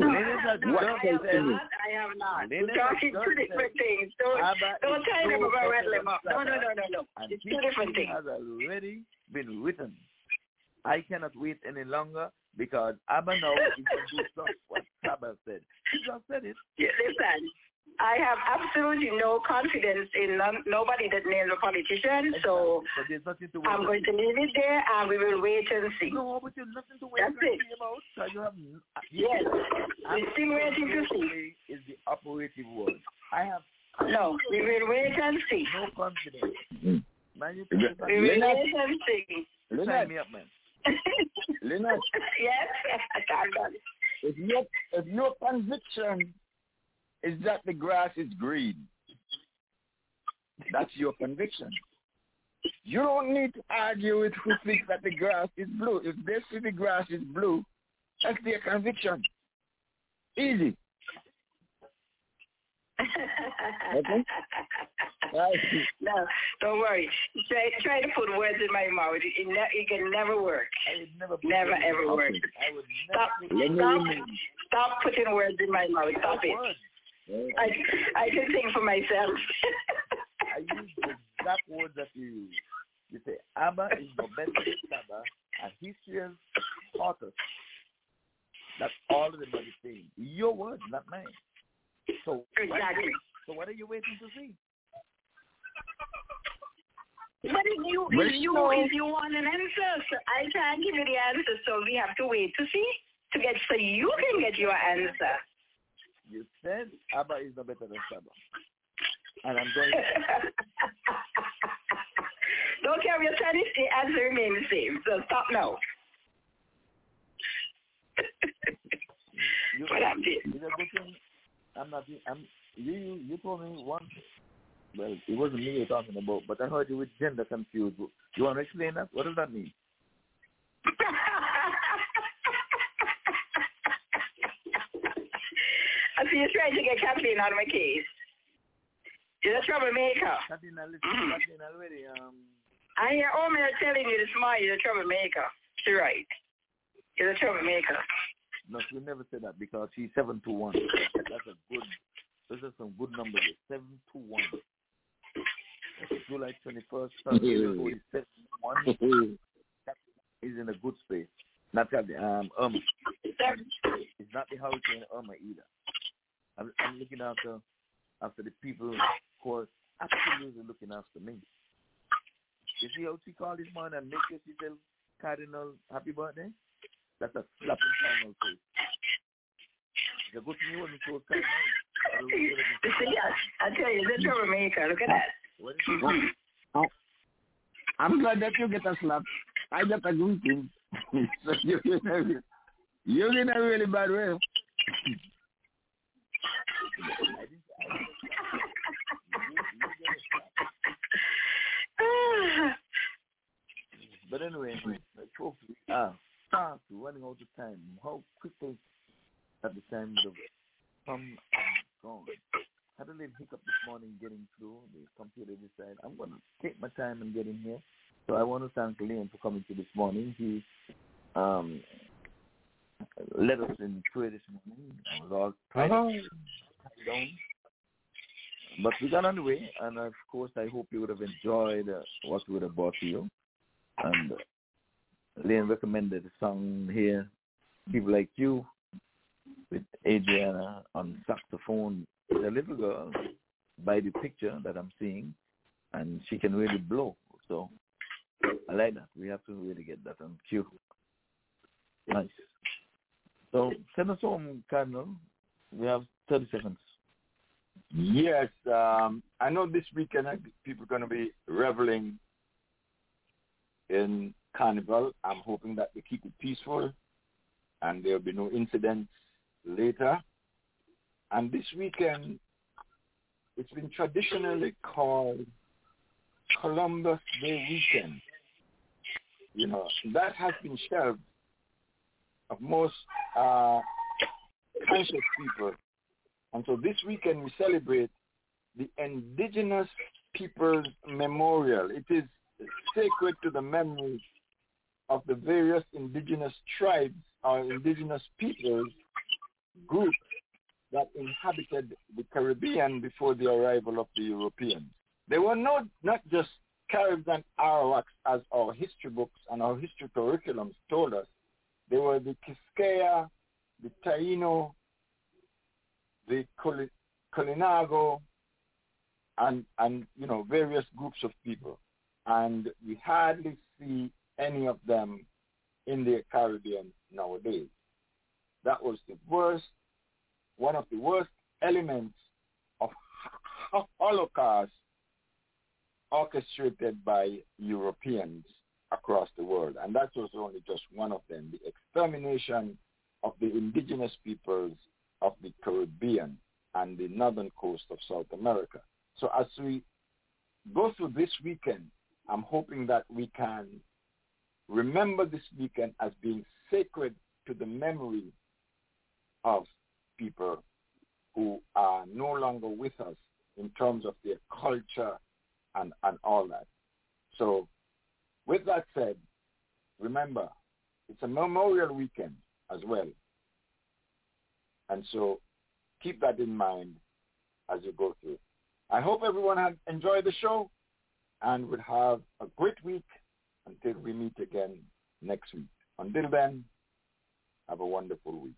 I have not. We're talking two different things. Don't tell them about red lemon. No. It's two different things. Has already been written. I cannot wait any longer because Abba now is going to do just what Saba said. He just said it. Listen, I have absolutely no confidence in nobody that names a politician, so I'm going to leave it there and we will wait and see. No, but there's nothing to wait and see about. So you have, yes, we're still waiting to see. Is the operative word. No, we will wait and see. No confidence. Man, we will wait and see. Sign me up, man. Leonard. Yes, if your conviction is that the grass is green, that's your conviction. You don't need to argue with who thinks that the grass is blue. If they see the grass is blue, that's their conviction. Easy. Okay? No, don't worry. Try to put words in my mouth. It can never work. Never ever work. Stop putting words in my mouth. Stop it. I can think for myself. I use the exact words that you use. You say Abba is the best than Saba, and history has taught us. That's all of them are the same. Your words, not mine. So exactly. So what are you waiting to see? But if you want an answer, so I can't give you the answer. So we have to wait to see so you can get your answer. You said Abba is no better than Saba, and I'm going to. Don't care what you're saying. The answer remains the same. So stop now. What I'm doing. You told me once. Well, it wasn't me you're talking about, but I heard you with gender confused. You want to explain that? What does that mean? I see you're trying to get Kathleen out of my case. You're a troublemaker. Kathleen already. I hear Omer telling you this morning you're a troublemaker. She's right. You're a troublemaker. No, she never said that because she's 721. Those are some good numbers. 721. July 21st, 47. That is in a good space. Not the Irma. It's not the hurricane Irma either. I'm looking after the people who are absolutely looking after me. You see how she called this man and make sure she tell Cardinal happy birthday? That's a slap in Cardinal face. The good thing wasn't so Cardinal. I tell you, the troublemaker. Look at that. I'm glad that you get a slap. I get a good thing. So you're in a really bad way. But anyway, folks, we are fast running out of time. How quickly at the time would have come and gone. Had a little hiccup this morning getting through. The computer decided I'm going to take my time and get in here. So I want to thank Lane for coming to this morning. He led us in prayer this morning. I was all tired down. But we got on the way, and of course I hope you would have enjoyed what we would have brought to you. And Lane recommended a song here, People Like You, with Adriana on saxophone. The little girl, by the picture that I'm seeing, and she can really blow. So I like that. We have to really get that on cue. Nice. So send us home, Cardinal. We have 30 seconds. Yes. I know this weekend people are going to be reveling in Carnival. I'm hoping that they keep it peaceful and there will be no incidents later. And this weekend, it's been traditionally called Columbus Day weekend. You know, that has been shelved of most conscious people. And so this weekend we celebrate the Indigenous Peoples Memorial. It is sacred to the memory of the various indigenous tribes or indigenous peoples groups that inhabited the Caribbean before the arrival of the Europeans. They were not just Caribs and Arawaks as our history books and our history curriculums told us. They were the Quisqueya, the Taino, the Colinago, and you know, various groups of people. And we hardly see any of them in the Caribbean nowadays. That was one of the worst elements of Holocaust orchestrated by Europeans across the world. And that was only just one of them, the extermination of the indigenous peoples of the Caribbean and the northern coast of South America. So as we go through this weekend, I'm hoping that we can remember this weekend as being sacred to the memory of people who are no longer with us in terms of their culture and all that. So with that said, remember, it's a memorial weekend as well. And so keep that in mind as you go through. I hope everyone had enjoyed the show and would have a great week until we meet again next week. Until then, have a wonderful week.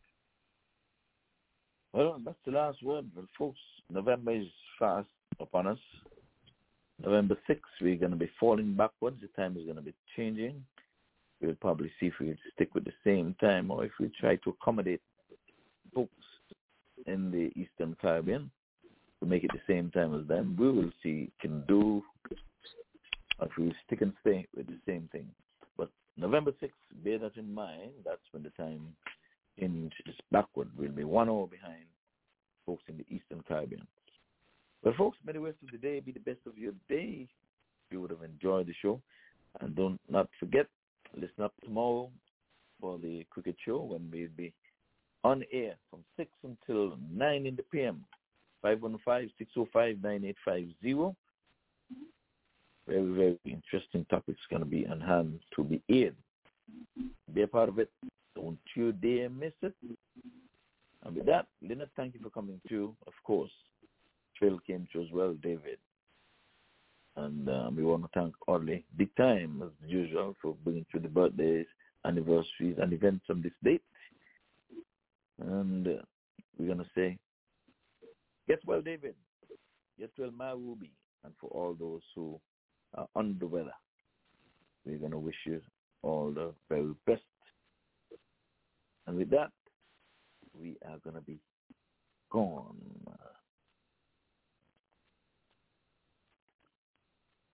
Well, that's the last word. Well, folks, November is fast upon us. November 6th, we're going to be falling backwards. The time is going to be changing. We'll probably see if we stick with the same time or if we try to accommodate folks in the Eastern Caribbean to make it the same time as them. We will see can do if we stick and stay with the same thing. But November 6th, bear that in mind. That's when the time changes backward. We'll be 1 hour behind folks in the Eastern Caribbean. Well, folks, may the rest of the day be the best of your day. You would have enjoyed the show. And don't not forget, listen up tomorrow for the cricket show when we'll be on air from 6 until 9 in the p.m. 515-605-9850. Very, very interesting topics going to be on hand to be aired. Be a part of it. Don't you dare miss it. And with that, Leonard, thank you for coming through. Of course, Trail came through as well, David. And we want to thank Audley big time, as usual, for bringing through the birthdays, anniversaries, and events on this date. And we're going to say, get well, David. Get well, my Ruby. And for all those who are under the weather, we're going to wish you all the very best. And with that, we are going to be gone.